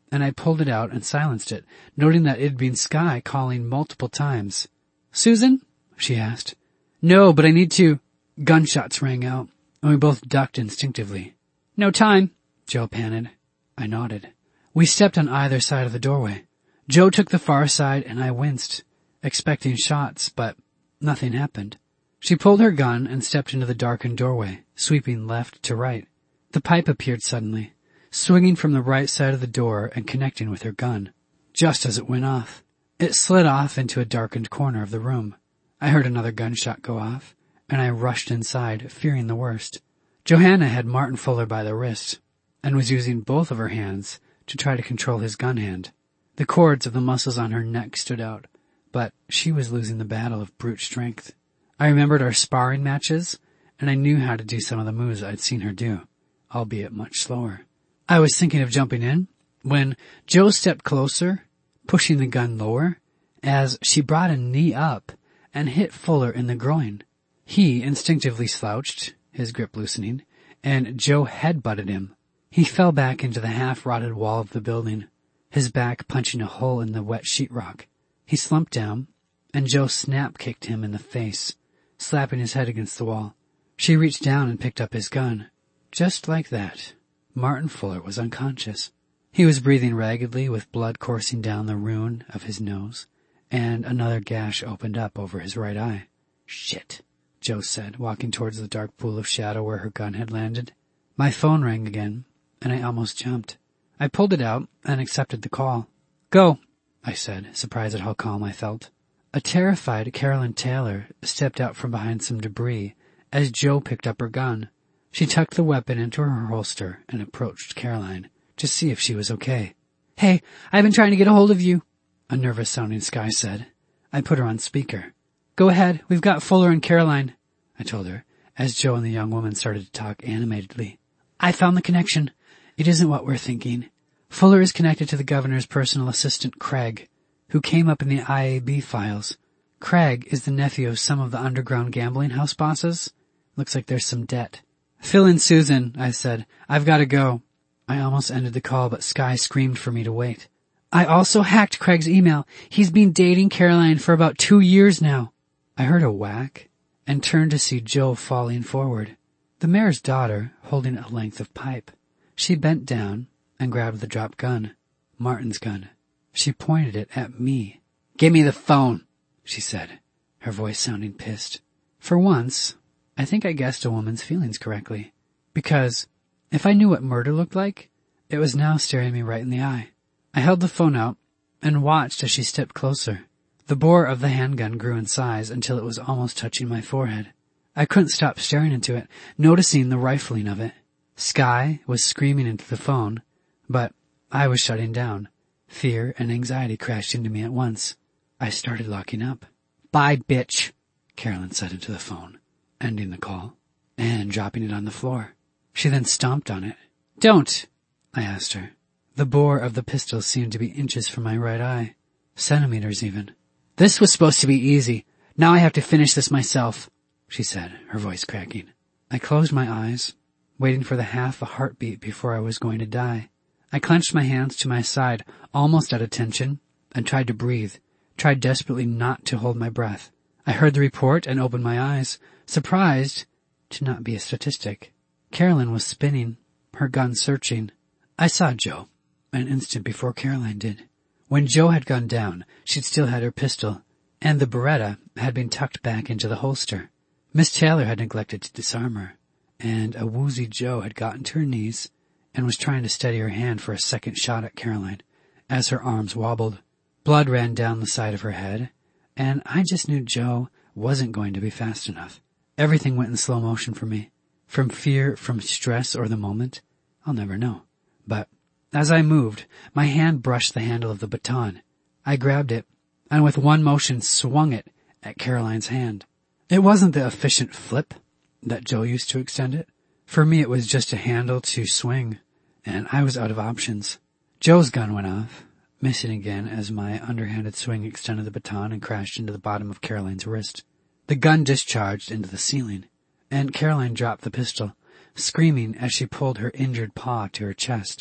and I pulled it out and silenced it, noting that it had been Sky calling multiple times. "Susan?" she asked. "No, but I need to—" Gunshots rang out, and we both ducked instinctively. "No time," Joe panted. I nodded. We stepped on either side of the doorway. Joe took the far side, and I winced, expecting shots, but nothing happened. She pulled her gun and stepped into the darkened doorway, sweeping left to right. The pipe appeared suddenly, swinging from the right side of the door and connecting with her gun. Just as it went off, it slid off into a darkened corner of the room. I heard another gunshot go off, and I rushed inside, fearing the worst. Johanna had Martin Fuller by the wrist, and was using both of her hands to try to control his gun hand. The cords of the muscles on her neck stood out, but she was losing the battle of brute strength. I remembered our sparring matches, and I knew how to do some of the moves I'd seen her do, albeit much slower. I was thinking of jumping in when Joe stepped closer, pushing the gun lower, as she brought a knee up and hit Fuller in the groin. He instinctively slouched, his grip loosening, and Joe headbutted him. He fell back into the half-rotted wall of the building, his back punching a hole in the wet sheetrock. He slumped down, and Joe snap-kicked him in the face, slapping his head against the wall. She reached down and picked up his gun. Just like that, Martin Fuller was unconscious. He was breathing raggedly with blood coursing down the ruin of his nose, and another gash opened up over his right eye. "Shit," Joe said, walking towards the dark pool of shadow where her gun had landed. My phone rang again, and I almost jumped. I pulled it out and accepted the call. "Go," I said, surprised at how calm I felt. A terrified Carolyn Taylor stepped out from behind some debris as Joe picked up her gun. She tucked the weapon into her holster and approached Caroline to see if she was okay. "Hey, I've been trying to get a hold of you," a nervous-sounding Sky said. I put her on speaker. "Go ahead, we've got Fuller and Caroline," I told her, as Joe and the young woman started to talk animatedly. "I found the connection. It isn't what we're thinking. Fuller is connected to the governor's personal assistant, Craig, who came up in the I A B files. Craig is the nephew of some of the underground gambling house bosses. Looks like there's some debt." "Fill in Susan," I said. "I've got to go." I almost ended the call, but Sky screamed for me to wait. "I also hacked Craig's email. He's been dating Caroline for about two years now." I heard a whack and turned to see Joe falling forward, the mayor's daughter holding a length of pipe. She bent down and grabbed the dropped gun, Martin's gun. She pointed it at me. "Give me the phone," she said, her voice sounding pissed. For once, I think I guessed a woman's feelings correctly, because if I knew what murder looked like, it was now staring me right in the eye. I held the phone out and watched as she stepped closer. The bore of the handgun grew in size until it was almost touching my forehead. I couldn't stop staring into it, noticing the rifling of it. Sky was screaming into the phone, but I was shutting down. Fear and anxiety crashed into me at once. I started locking up. "Bye, bitch," Carolyn said into the phone, ending the call, and dropping it on the floor. She then stomped on it. "Don't," I asked her. The bore of the pistol seemed to be inches from my right eye, centimeters even. "This was supposed to be easy. Now I have to finish this myself," she said, her voice cracking. I closed my eyes, waiting for the half a heartbeat before I was going to die. I clenched my hands to my side, almost at attention, and tried to breathe, tried desperately not to hold my breath. I heard the report and opened my eyes, surprised to not be a statistic. Carolyn was spinning, her gun searching. I saw Joe an instant before Caroline did. When Joe had gone down, she'd still had her pistol, and the Beretta had been tucked back into the holster. Miss Taylor had neglected to disarm her, and a woozy Joe had gotten to her knees and was trying to steady her hand for a second shot at Caroline as her arms wobbled. Blood ran down the side of her head, and I just knew Joe wasn't going to be fast enough. Everything went in slow motion for me. From fear, from stress, or the moment, I'll never know. But as I moved, my hand brushed the handle of the baton. I grabbed it, and with one motion swung it at Caroline's hand. It wasn't the efficient flip that Joe used to extend it. For me, it was just a handle to swing, and I was out of options. Joe's gun went off, missing again as my underhanded swing extended the baton and crashed into the bottom of Caroline's wrist. The gun discharged into the ceiling, and Caroline dropped the pistol, screaming as she pulled her injured paw to her chest.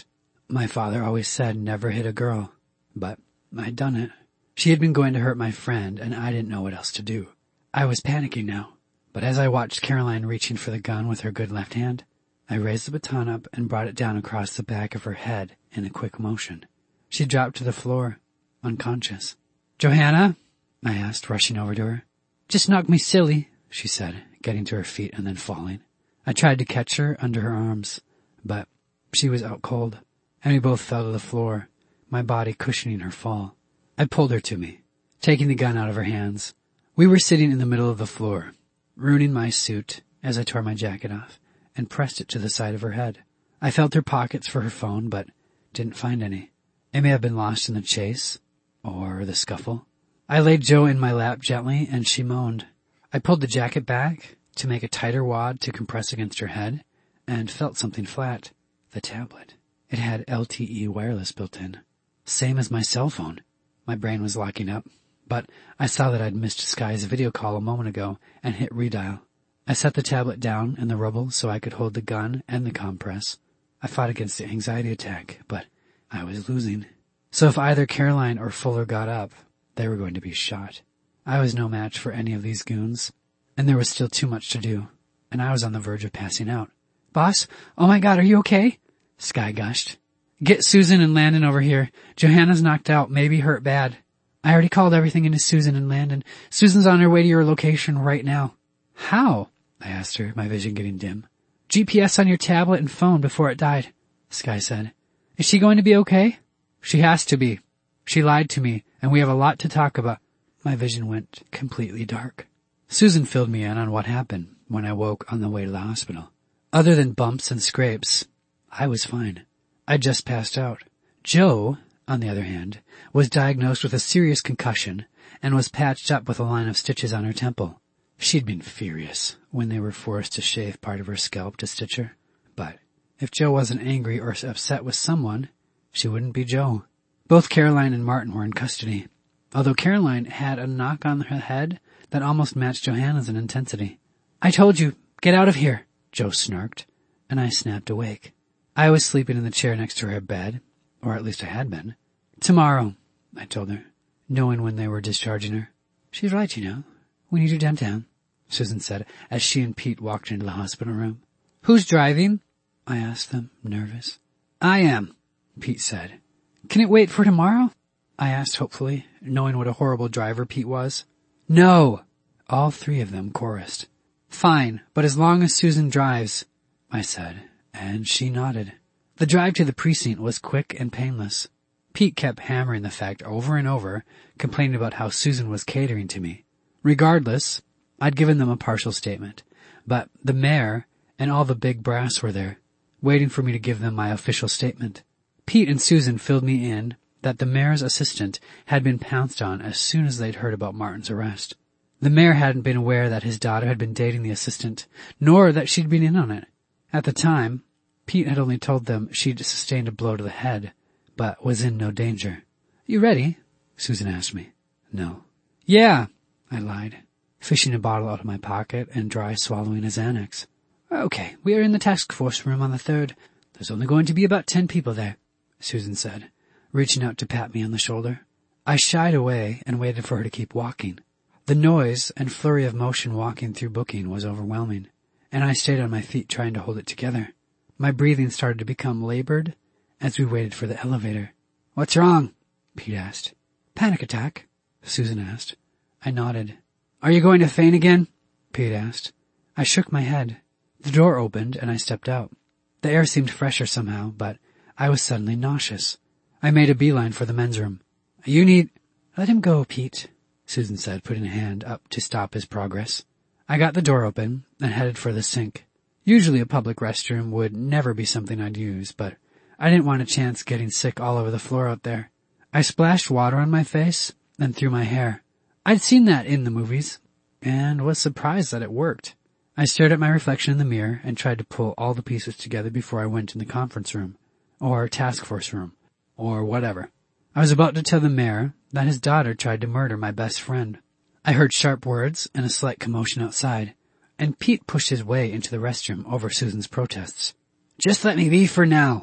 My father always said never hit a girl, but I'd done it. She had been going to hurt my friend, and I didn't know what else to do. I was panicking now, but as I watched Caroline reaching for the gun with her good left hand, I raised the baton up and brought it down across the back of her head in a quick motion. She dropped to the floor, unconscious. "Johanna?" I asked, rushing over to her. "Just knocked me silly," she said, getting to her feet and then falling. I tried to catch her under her arms, but she was out cold, and we both fell to the floor, my body cushioning her fall. I pulled her to me, taking the gun out of her hands. We were sitting in the middle of the floor, ruining my suit as I tore my jacket off and pressed it to the side of her head. I felt her pockets for her phone, but didn't find any. It may have been lost in the chase, or the scuffle. I laid Jo in my lap gently, and she moaned. I pulled the jacket back to make a tighter wad to compress against her head, and felt something flat. The tablet. It had L T E wireless built in. Same as my cell phone. My brain was locking up, but I saw that I'd missed Sky's video call a moment ago and hit redial. I set the tablet down in the rubble so I could hold the gun and the compress. I fought against the anxiety attack, but I was losing. So if either Caroline or Fuller got up, they were going to be shot. I was no match for any of these goons, and there was still too much to do, and I was on the verge of passing out. "Boss, oh my God, are you okay?" Sky gushed. "Get Susan and Landon over here. Johanna's knocked out, maybe hurt bad. I already called everything into Susan and Landon. Susan's on her way to your location right now." "How?" I asked her, my vision getting dim. "G P S on your tablet and phone before it died," Sky said. "Is she going to be okay?" "She has to be. She lied to me, and we have a lot to talk about." My vision went completely dark. Susan filled me in on what happened when I woke on the way to the hospital. Other than bumps and scrapes, I was fine. I just passed out. Jo, on the other hand, was diagnosed with a serious concussion and was patched up with a line of stitches on her temple. She'd been furious when they were forced to shave part of her scalp to stitch her. But if Jo wasn't angry or upset with someone, she wouldn't be Jo. Both Caroline and Martin were in custody, although Caroline had a knock on her head that almost matched Johanna's in intensity. "I told you, get out of here," Jo snarked, and I snapped awake. I was sleeping in the chair next to her bed, or at least I had been. "Tomorrow," I told her, knowing when they were discharging her. "She's right, you know. We need her downtown," Susan said as she and Pete walked into the hospital room. "Who's driving?" I asked them, nervous. "I am," Pete said. "Can it wait for tomorrow?" I asked hopefully, knowing what a horrible driver Pete was. "No!" All three of them chorused. "Fine, but as long as Susan drives," I said, and she nodded. The drive to the precinct was quick and painless. Pete kept hammering the fact over and over, complaining about how Susan was catering to me. Regardless, I'd given them a partial statement, but the mayor and all the big brass were there, waiting for me to give them my official statement. Pete and Susan filled me in that the mayor's assistant had been pounced on as soon as they'd heard about Martin's arrest. The mayor hadn't been aware that his daughter had been dating the assistant, nor that she'd been in on it. At the time, Pete had only told them she'd sustained a blow to the head, but was in no danger. "You ready?" Susan asked me. "No." "Yeah," I lied, fishing a bottle out of my pocket and dry swallowing a Xanax. "Okay, we are in the task force room on the third. There's only going to be about ten people there," Susan said, reaching out to pat me on the shoulder. I shied away and waited for her to keep walking. The noise and flurry of motion walking through booking was overwhelming, and I stayed on my feet trying to hold it together. My breathing started to become labored as we waited for the elevator. "What's wrong?" Pete asked. "Panic attack," Susan asked. I nodded. "Are you going to faint again?" Pete asked. I shook my head. The door opened and I stepped out. The air seemed fresher somehow, but I was suddenly nauseous. I made a beeline for the men's room. "You need—" "Let him go, Pete," Susan said, putting a hand up to stop his progress. I got the door open and headed for the sink. Usually a public restroom would never be something I'd use, but I didn't want a chance getting sick all over the floor out there. I splashed water on my face and through my hair. I'd seen that in the movies, and was surprised that it worked. I stared at my reflection in the mirror and tried to pull all the pieces together before I went in the conference room, or task force room, or whatever. I was about to tell the mayor that his daughter tried to murder my best friend. I heard sharp words and a slight commotion outside, and Pete pushed his way into the restroom over Susan's protests. "Just let me be for now,"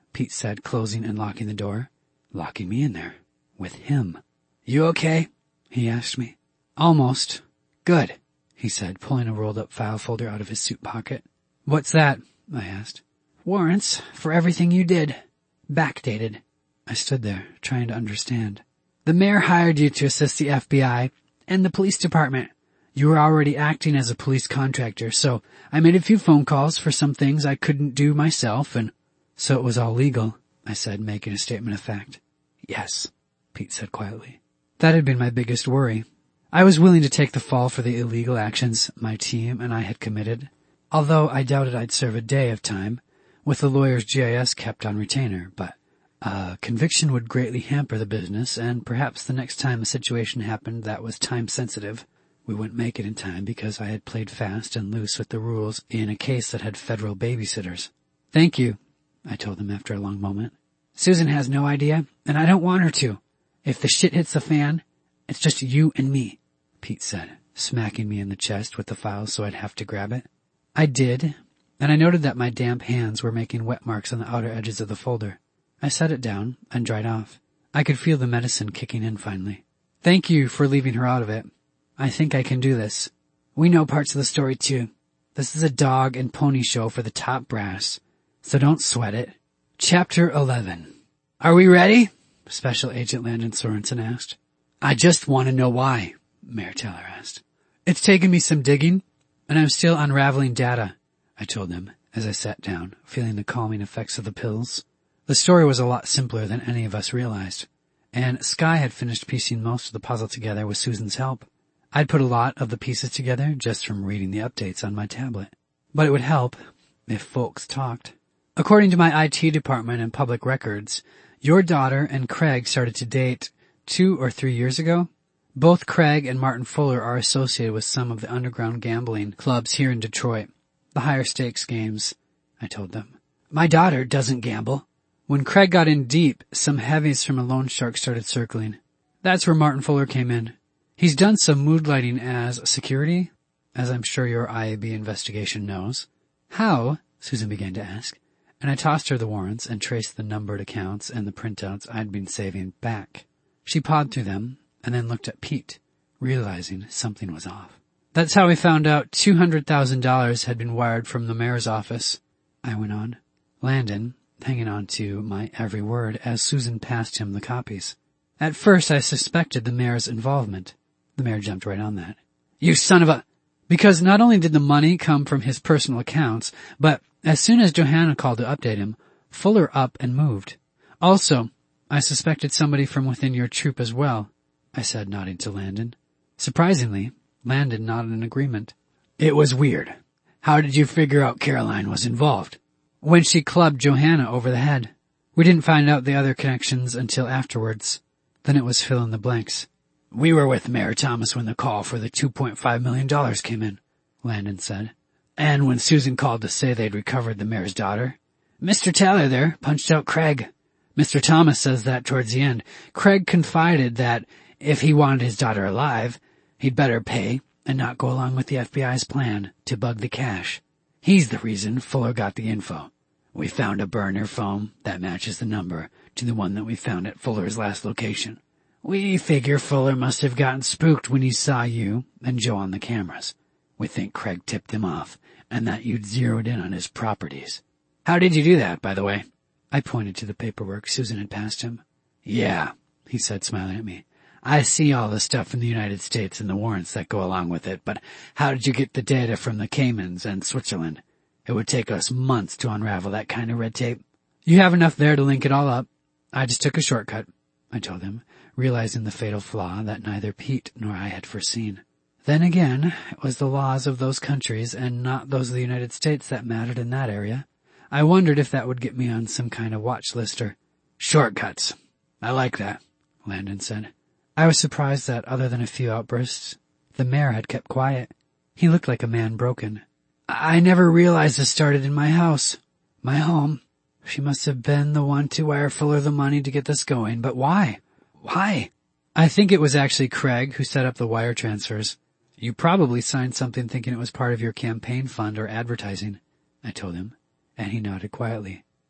Pete said, closing and locking the door. Locking me in there. With him. You okay? He asked me. Almost. Good, he said, pulling a rolled-up file folder out of his suit pocket. What's that? I asked. Warrants for everything you did. Backdated. I stood there, trying to understand. The mayor hired you to assist the F B I and the police department. You were already acting as a police contractor, so I made a few phone calls for some things I couldn't do myself, and so it was all legal, I said, making a statement of fact. Yes, Pete said quietly. That had been my biggest worry. I was willing to take the fall for the illegal actions my team and I had committed, although I doubted I'd serve a day of time, with the lawyer's G I S kept on retainer, but uh, conviction would greatly hamper the business, and perhaps the next time a situation happened that was time-sensitive, we wouldn't make it in time because I had played fast and loose with the rules in a case that had federal babysitters. Thank you, I told him after a long moment. Susan has no idea, and I don't want her to. If the shit hits the fan, it's just you and me, Pete said, smacking me in the chest with the file so I'd have to grab it. I did, and I noted that my damp hands were making wet marks on the outer edges of the folder. I set it down and dried off. I could feel the medicine kicking in finally. Thank you for leaving her out of it. I think I can do this. We know parts of the story too. This is a dog and pony show for the top brass, so don't sweat it. Chapter eleven. Are we ready? Special Agent Landon Sorensen asked. I just want to know why, Mayor Teller asked. It's taken me some digging, and I'm still unraveling data, I told him as I sat down, feeling the calming effects of the pills. The story was a lot simpler than any of us realized, and Sky had finished piecing most of the puzzle together with Susan's help. I'd put a lot of the pieces together just from reading the updates on my tablet, but it would help if folks talked. According to my I T department and public records, your daughter and Craig started to date two or three years ago. Both Craig and Martin Fuller are associated with some of the underground gambling clubs here in Detroit, the higher stakes games, I told them. My daughter doesn't gamble. When Craig got in deep, some heavies from a loan shark started circling. That's where Martin Fuller came in. He's done some mood lighting as security, as I'm sure your I A B investigation knows. How? Susan began to ask, and I tossed her the warrants and traced the numbered accounts and the printouts I'd been saving back. She pawed through them and then looked at Pete, realizing something was off. That's how we found out two hundred thousand dollars had been wired from the mayor's office, I went on. Landon, hanging on to my every word as Susan passed him the copies. At first I suspected the mayor's involvement. The mayor jumped right on that. You son of a... Because not only did the money come from his personal accounts, but as soon as Johanna called to update him, Fuller up and moved. Also, I suspected somebody from within your troop as well, I said, nodding to Landon. Surprisingly, Landon nodded in agreement. It was weird. How did you figure out Caroline was involved? When she clubbed Johanna over the head. We didn't find out the other connections until afterwards. Then it was fill in the blanks. We were with Mayor Thomas when the call for the two point five million dollars came in, Landon said. And when Susan called to say they'd recovered the mayor's daughter, Mister Teller there punched out Craig. Mister Thomas says that towards the end, Craig confided that if he wanted his daughter alive, he'd better pay and not go along with the F B I's plan to bug the cash. He's the reason Fuller got the info. We found a burner phone that matches the number to the one that we found at Fuller's last location. We figure Fuller must have gotten spooked when he saw you and Joe on the cameras. We think Craig tipped him off and that you'd zeroed in on his properties. How did you do that, by the way? I pointed to the paperwork Susan had passed him. Yeah, he said, smiling at me. I see all the stuff in the United States and the warrants that go along with it, but how did you get the data from the Caymans and Switzerland? It would take us months to unravel that kind of red tape. You have enough there to link it all up. I just took a shortcut, I told him, realizing the fatal flaw that neither Pete nor I had foreseen. Then again, it was the laws of those countries and not those of the United States that mattered in that area. I wondered if that would get me on some kind of watch list or... Shortcuts. I like that, Landon said. I was surprised that, other than a few outbursts, the mayor had kept quiet. He looked like a man broken. I never realized this started in my house. My home. She must have been the one to wire Fuller the money to get this going, but why? Why? I think it was actually Craig who set up the wire transfers. You probably signed something thinking it was part of your campaign fund or advertising, I told him, and he nodded quietly.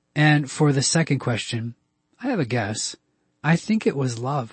And for the second question, I have a guess. I think it was love.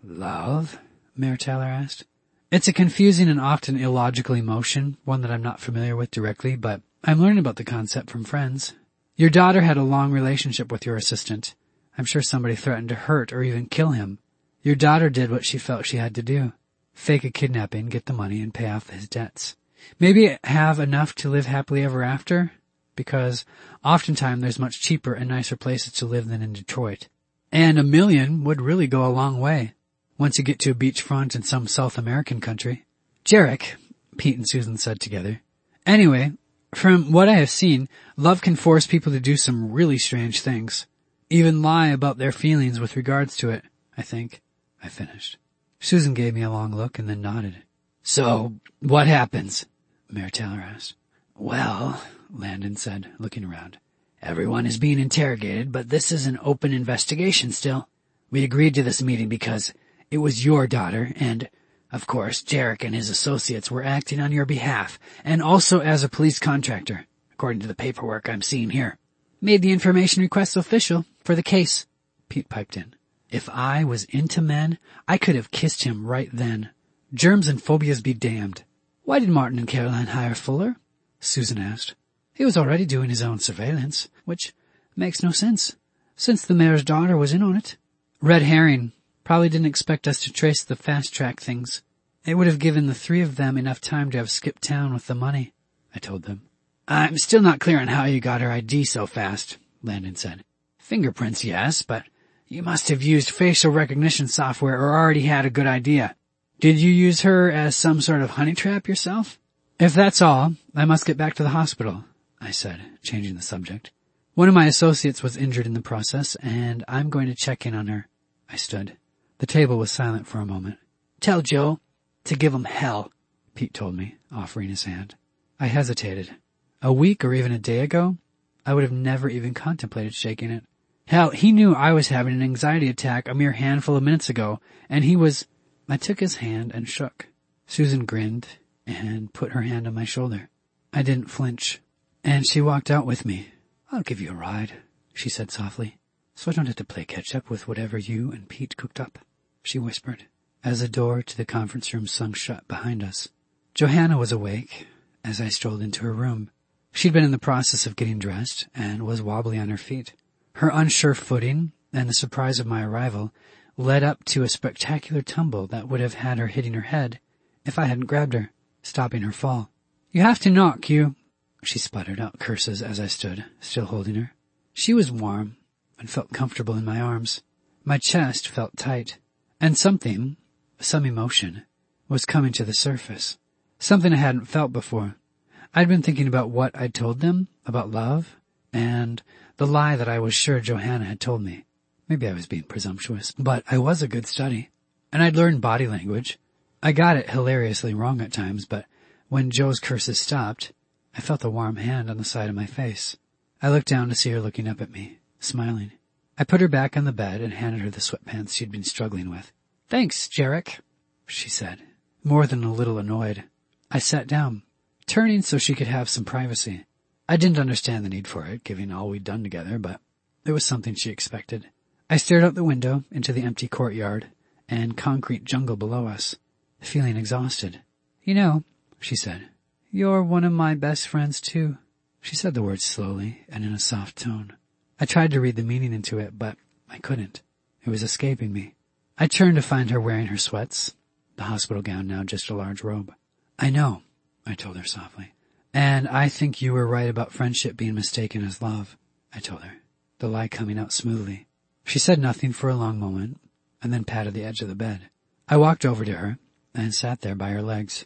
Love? Mayor Taylor asked. It's a confusing and often illogical emotion, one that I'm not familiar with directly, but I'm learning about the concept from friends. Your daughter had a long relationship with your assistant. I'm sure somebody threatened to hurt or even kill him. Your daughter did what she felt she had to do. Fake a kidnapping, get the money, and pay off his debts. Maybe have enough to live happily ever after, because oftentimes there's much cheaper and nicer places to live than in Detroit. And a million would really go a long way, once you get to a beachfront in some South American country. Jarek, Pete and Susan said together. Anyway, from what I have seen, love can force people to do some really strange things. Even lie about their feelings with regards to it, I think. I finished. Susan gave me a long look and then nodded. So, what happens? Mayor Taylor asked. Well, Landon said, looking around. Everyone is being interrogated, but this is an open investigation still. We agreed to this meeting because it was your daughter, and, of course, Jarek and his associates were acting on your behalf, and also as a police contractor, according to the paperwork I'm seeing here. Made the information request official for the case, Pete piped in. If I was into men, I could have kissed him right then. Germs and phobias be damned. Why did Martin and Caroline hire Fuller? Susan asked. He was already doing his own surveillance, which makes no sense, since the mayor's daughter was in on it. Red herring. Probably didn't expect us to trace the fast-track things. It would have given the three of them enough time to have skipped town with the money, I told them. I'm still not clear on how you got her I D so fast, Landon said. Fingerprints, yes, but you must have used facial recognition software or already had a good idea. Did you use her as some sort of honey trap yourself? If that's all, I must get back to the hospital, I said, changing the subject. One of my associates was injured in the process, and I'm going to check in on her. I stood. The table was silent for a moment. Tell Joe to give him hell, Pete told me, offering his hand. I hesitated. A week or even a day ago, I would have never even contemplated shaking it. Hell, he knew I was having an anxiety attack a mere handful of minutes ago, and he was... I took his hand and shook. Susan grinned and put her hand on my shoulder. I didn't flinch, and she walked out with me. I'll give you a ride, she said softly, so I don't have to play catch-up with whatever you and Pete cooked up, she whispered, as the door to the conference room swung shut behind us. Johanna was awake as I strolled into her room. She'd been in the process of getting dressed and was wobbly on her feet. Her unsure footing and the surprise of my arrival led up to a spectacular tumble that would have had her hitting her head if I hadn't grabbed her, stopping her fall. You have to knock, you... She spluttered out curses as I stood, still holding her. She was warm and felt comfortable in my arms. My chest felt tight, and something, some emotion, was coming to the surface. Something I hadn't felt before. I'd been thinking about what I'd told them, about love, and the lie that I was sure Johanna had told me. Maybe I was being presumptuous, but I was a good study. And I'd learned body language. I got it hilariously wrong at times, but when Joe's curses stopped, I felt a warm hand on the side of my face. I looked down to see her looking up at me, smiling. I put her back on the bed and handed her the sweatpants she'd been struggling with. Thanks, Jarek, she said, more than a little annoyed. I sat down, turning so she could have some privacy. I didn't understand the need for it, given all we'd done together, but it was something she expected. I stared out the window into the empty courtyard and concrete jungle below us, feeling exhausted. You know, she said, you're one of my best friends, too. She said the words slowly and in a soft tone. I tried to read the meaning into it, but I couldn't. It was escaping me. I turned to find her wearing her sweats, the hospital gown now just a large robe. I know, I told her softly. And I think you were right about friendship being mistaken as love, I told her, the lie coming out smoothly. She said nothing for a long moment, and then patted the edge of the bed. I walked over to her and sat there by her legs.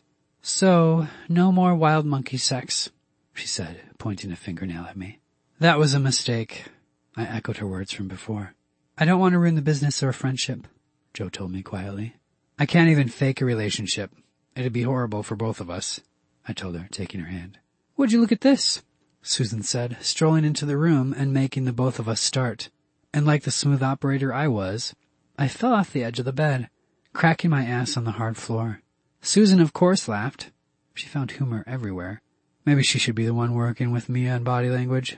So, no more wild monkey sex, she said, pointing a fingernail at me. That was a mistake. I echoed her words from before. I don't want to ruin the business or a friendship, Joe told me quietly. I can't even fake a relationship. It'd be horrible for both of us, I told her, taking her hand. Would you look at this? Susan said, strolling into the room and making the both of us start. And like the smooth operator I was, I fell off the edge of the bed, cracking my ass on the hard floor. Susan, of course, laughed. She found humor everywhere. Maybe she should be the one working with me on body language.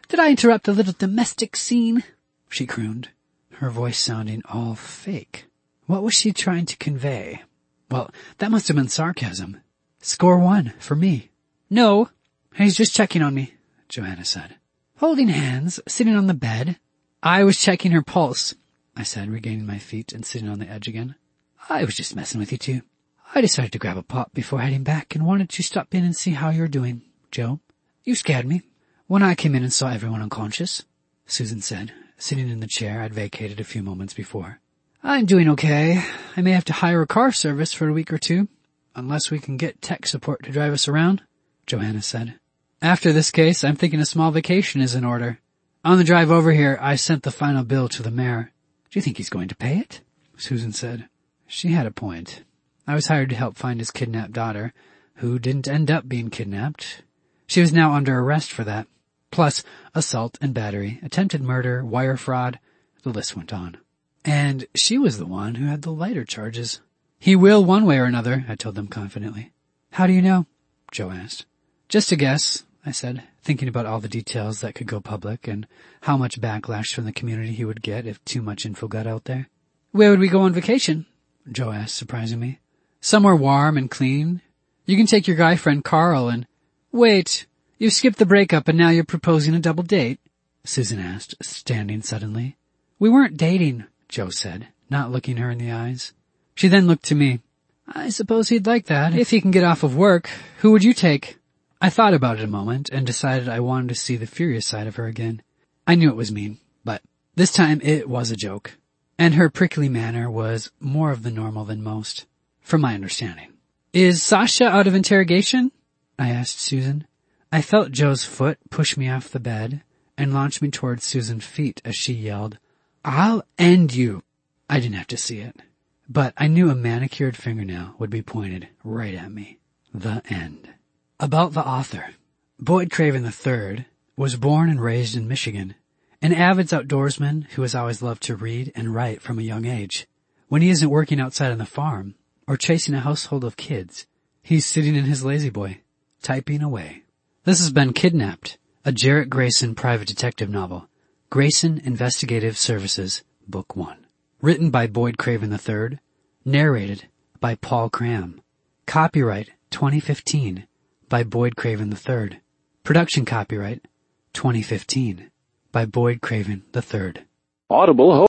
Did I interrupt the little domestic scene? She crooned, her voice sounding all fake. What was she trying to convey? Well, that must have been sarcasm. Score one, for me. No, he's just checking on me, Joanna said. Holding hands, sitting on the bed. I was checking her pulse, I said, regaining my feet and sitting on the edge again. I was just messing with you two. I decided to grab a pop before heading back and wanted to stop in and see how you're doing, Joe. You scared me when I came in and saw everyone unconscious, Susan said, sitting in the chair I'd vacated a few moments before. I'm doing okay. I may have to hire a car service for a week or two, unless we can get tech support to drive us around, Joanna said. After this case, I'm thinking a small vacation is in order. On the drive over here, I sent the final bill to the mayor. Do you think he's going to pay it? Susan said. She had a point. I was hired to help find his kidnapped daughter, who didn't end up being kidnapped. She was now under arrest for that. Plus assault and battery, attempted murder, wire fraud. The list went on. And she was the one who had the lighter charges. He will one way or another, I told them confidently. How do you know? Joe asked. Just a guess, I said, thinking about all the details that could go public and how much backlash from the community he would get if too much info got out there. Where would we go on vacation? Joe asked, surprising me. Somewhere warm and clean. You can take your guy friend Carl and... Wait, you've skipped the breakup and now you're proposing a double date? Susan asked, standing suddenly. We weren't dating, Joe said, not looking her in the eyes. She then looked to me. I suppose he'd like that, if he can get off of work. Who would you take? I thought about it a moment and decided I wanted to see the furious side of her again. I knew it was mean, but this time it was a joke. And her prickly manner was more of the normal than most, from my understanding. Is Sasha out of interrogation? I asked Susan. I felt Joe's foot push me off the bed and launch me towards Susan's feet as she yelled, I'll end you. I didn't have to see it, but I knew a manicured fingernail would be pointed right at me. The end. About the author. Boyd Craven the third was born and raised in Michigan, an avid outdoorsman who has always loved to read and write from a young age. When he isn't working outside on the farm or chasing a household of kids, he's sitting in his lazy boy, typing away. This has been Kidnapped, a Jarrett Grayson private detective novel. Grayson Investigative Services, Book one. Written by Boyd Craven the third. Narrated by Paul Cram. Copyright twenty fifteen by Boyd Craven the third. Production copyright twenty fifteen by Boyd Craven the third. Audible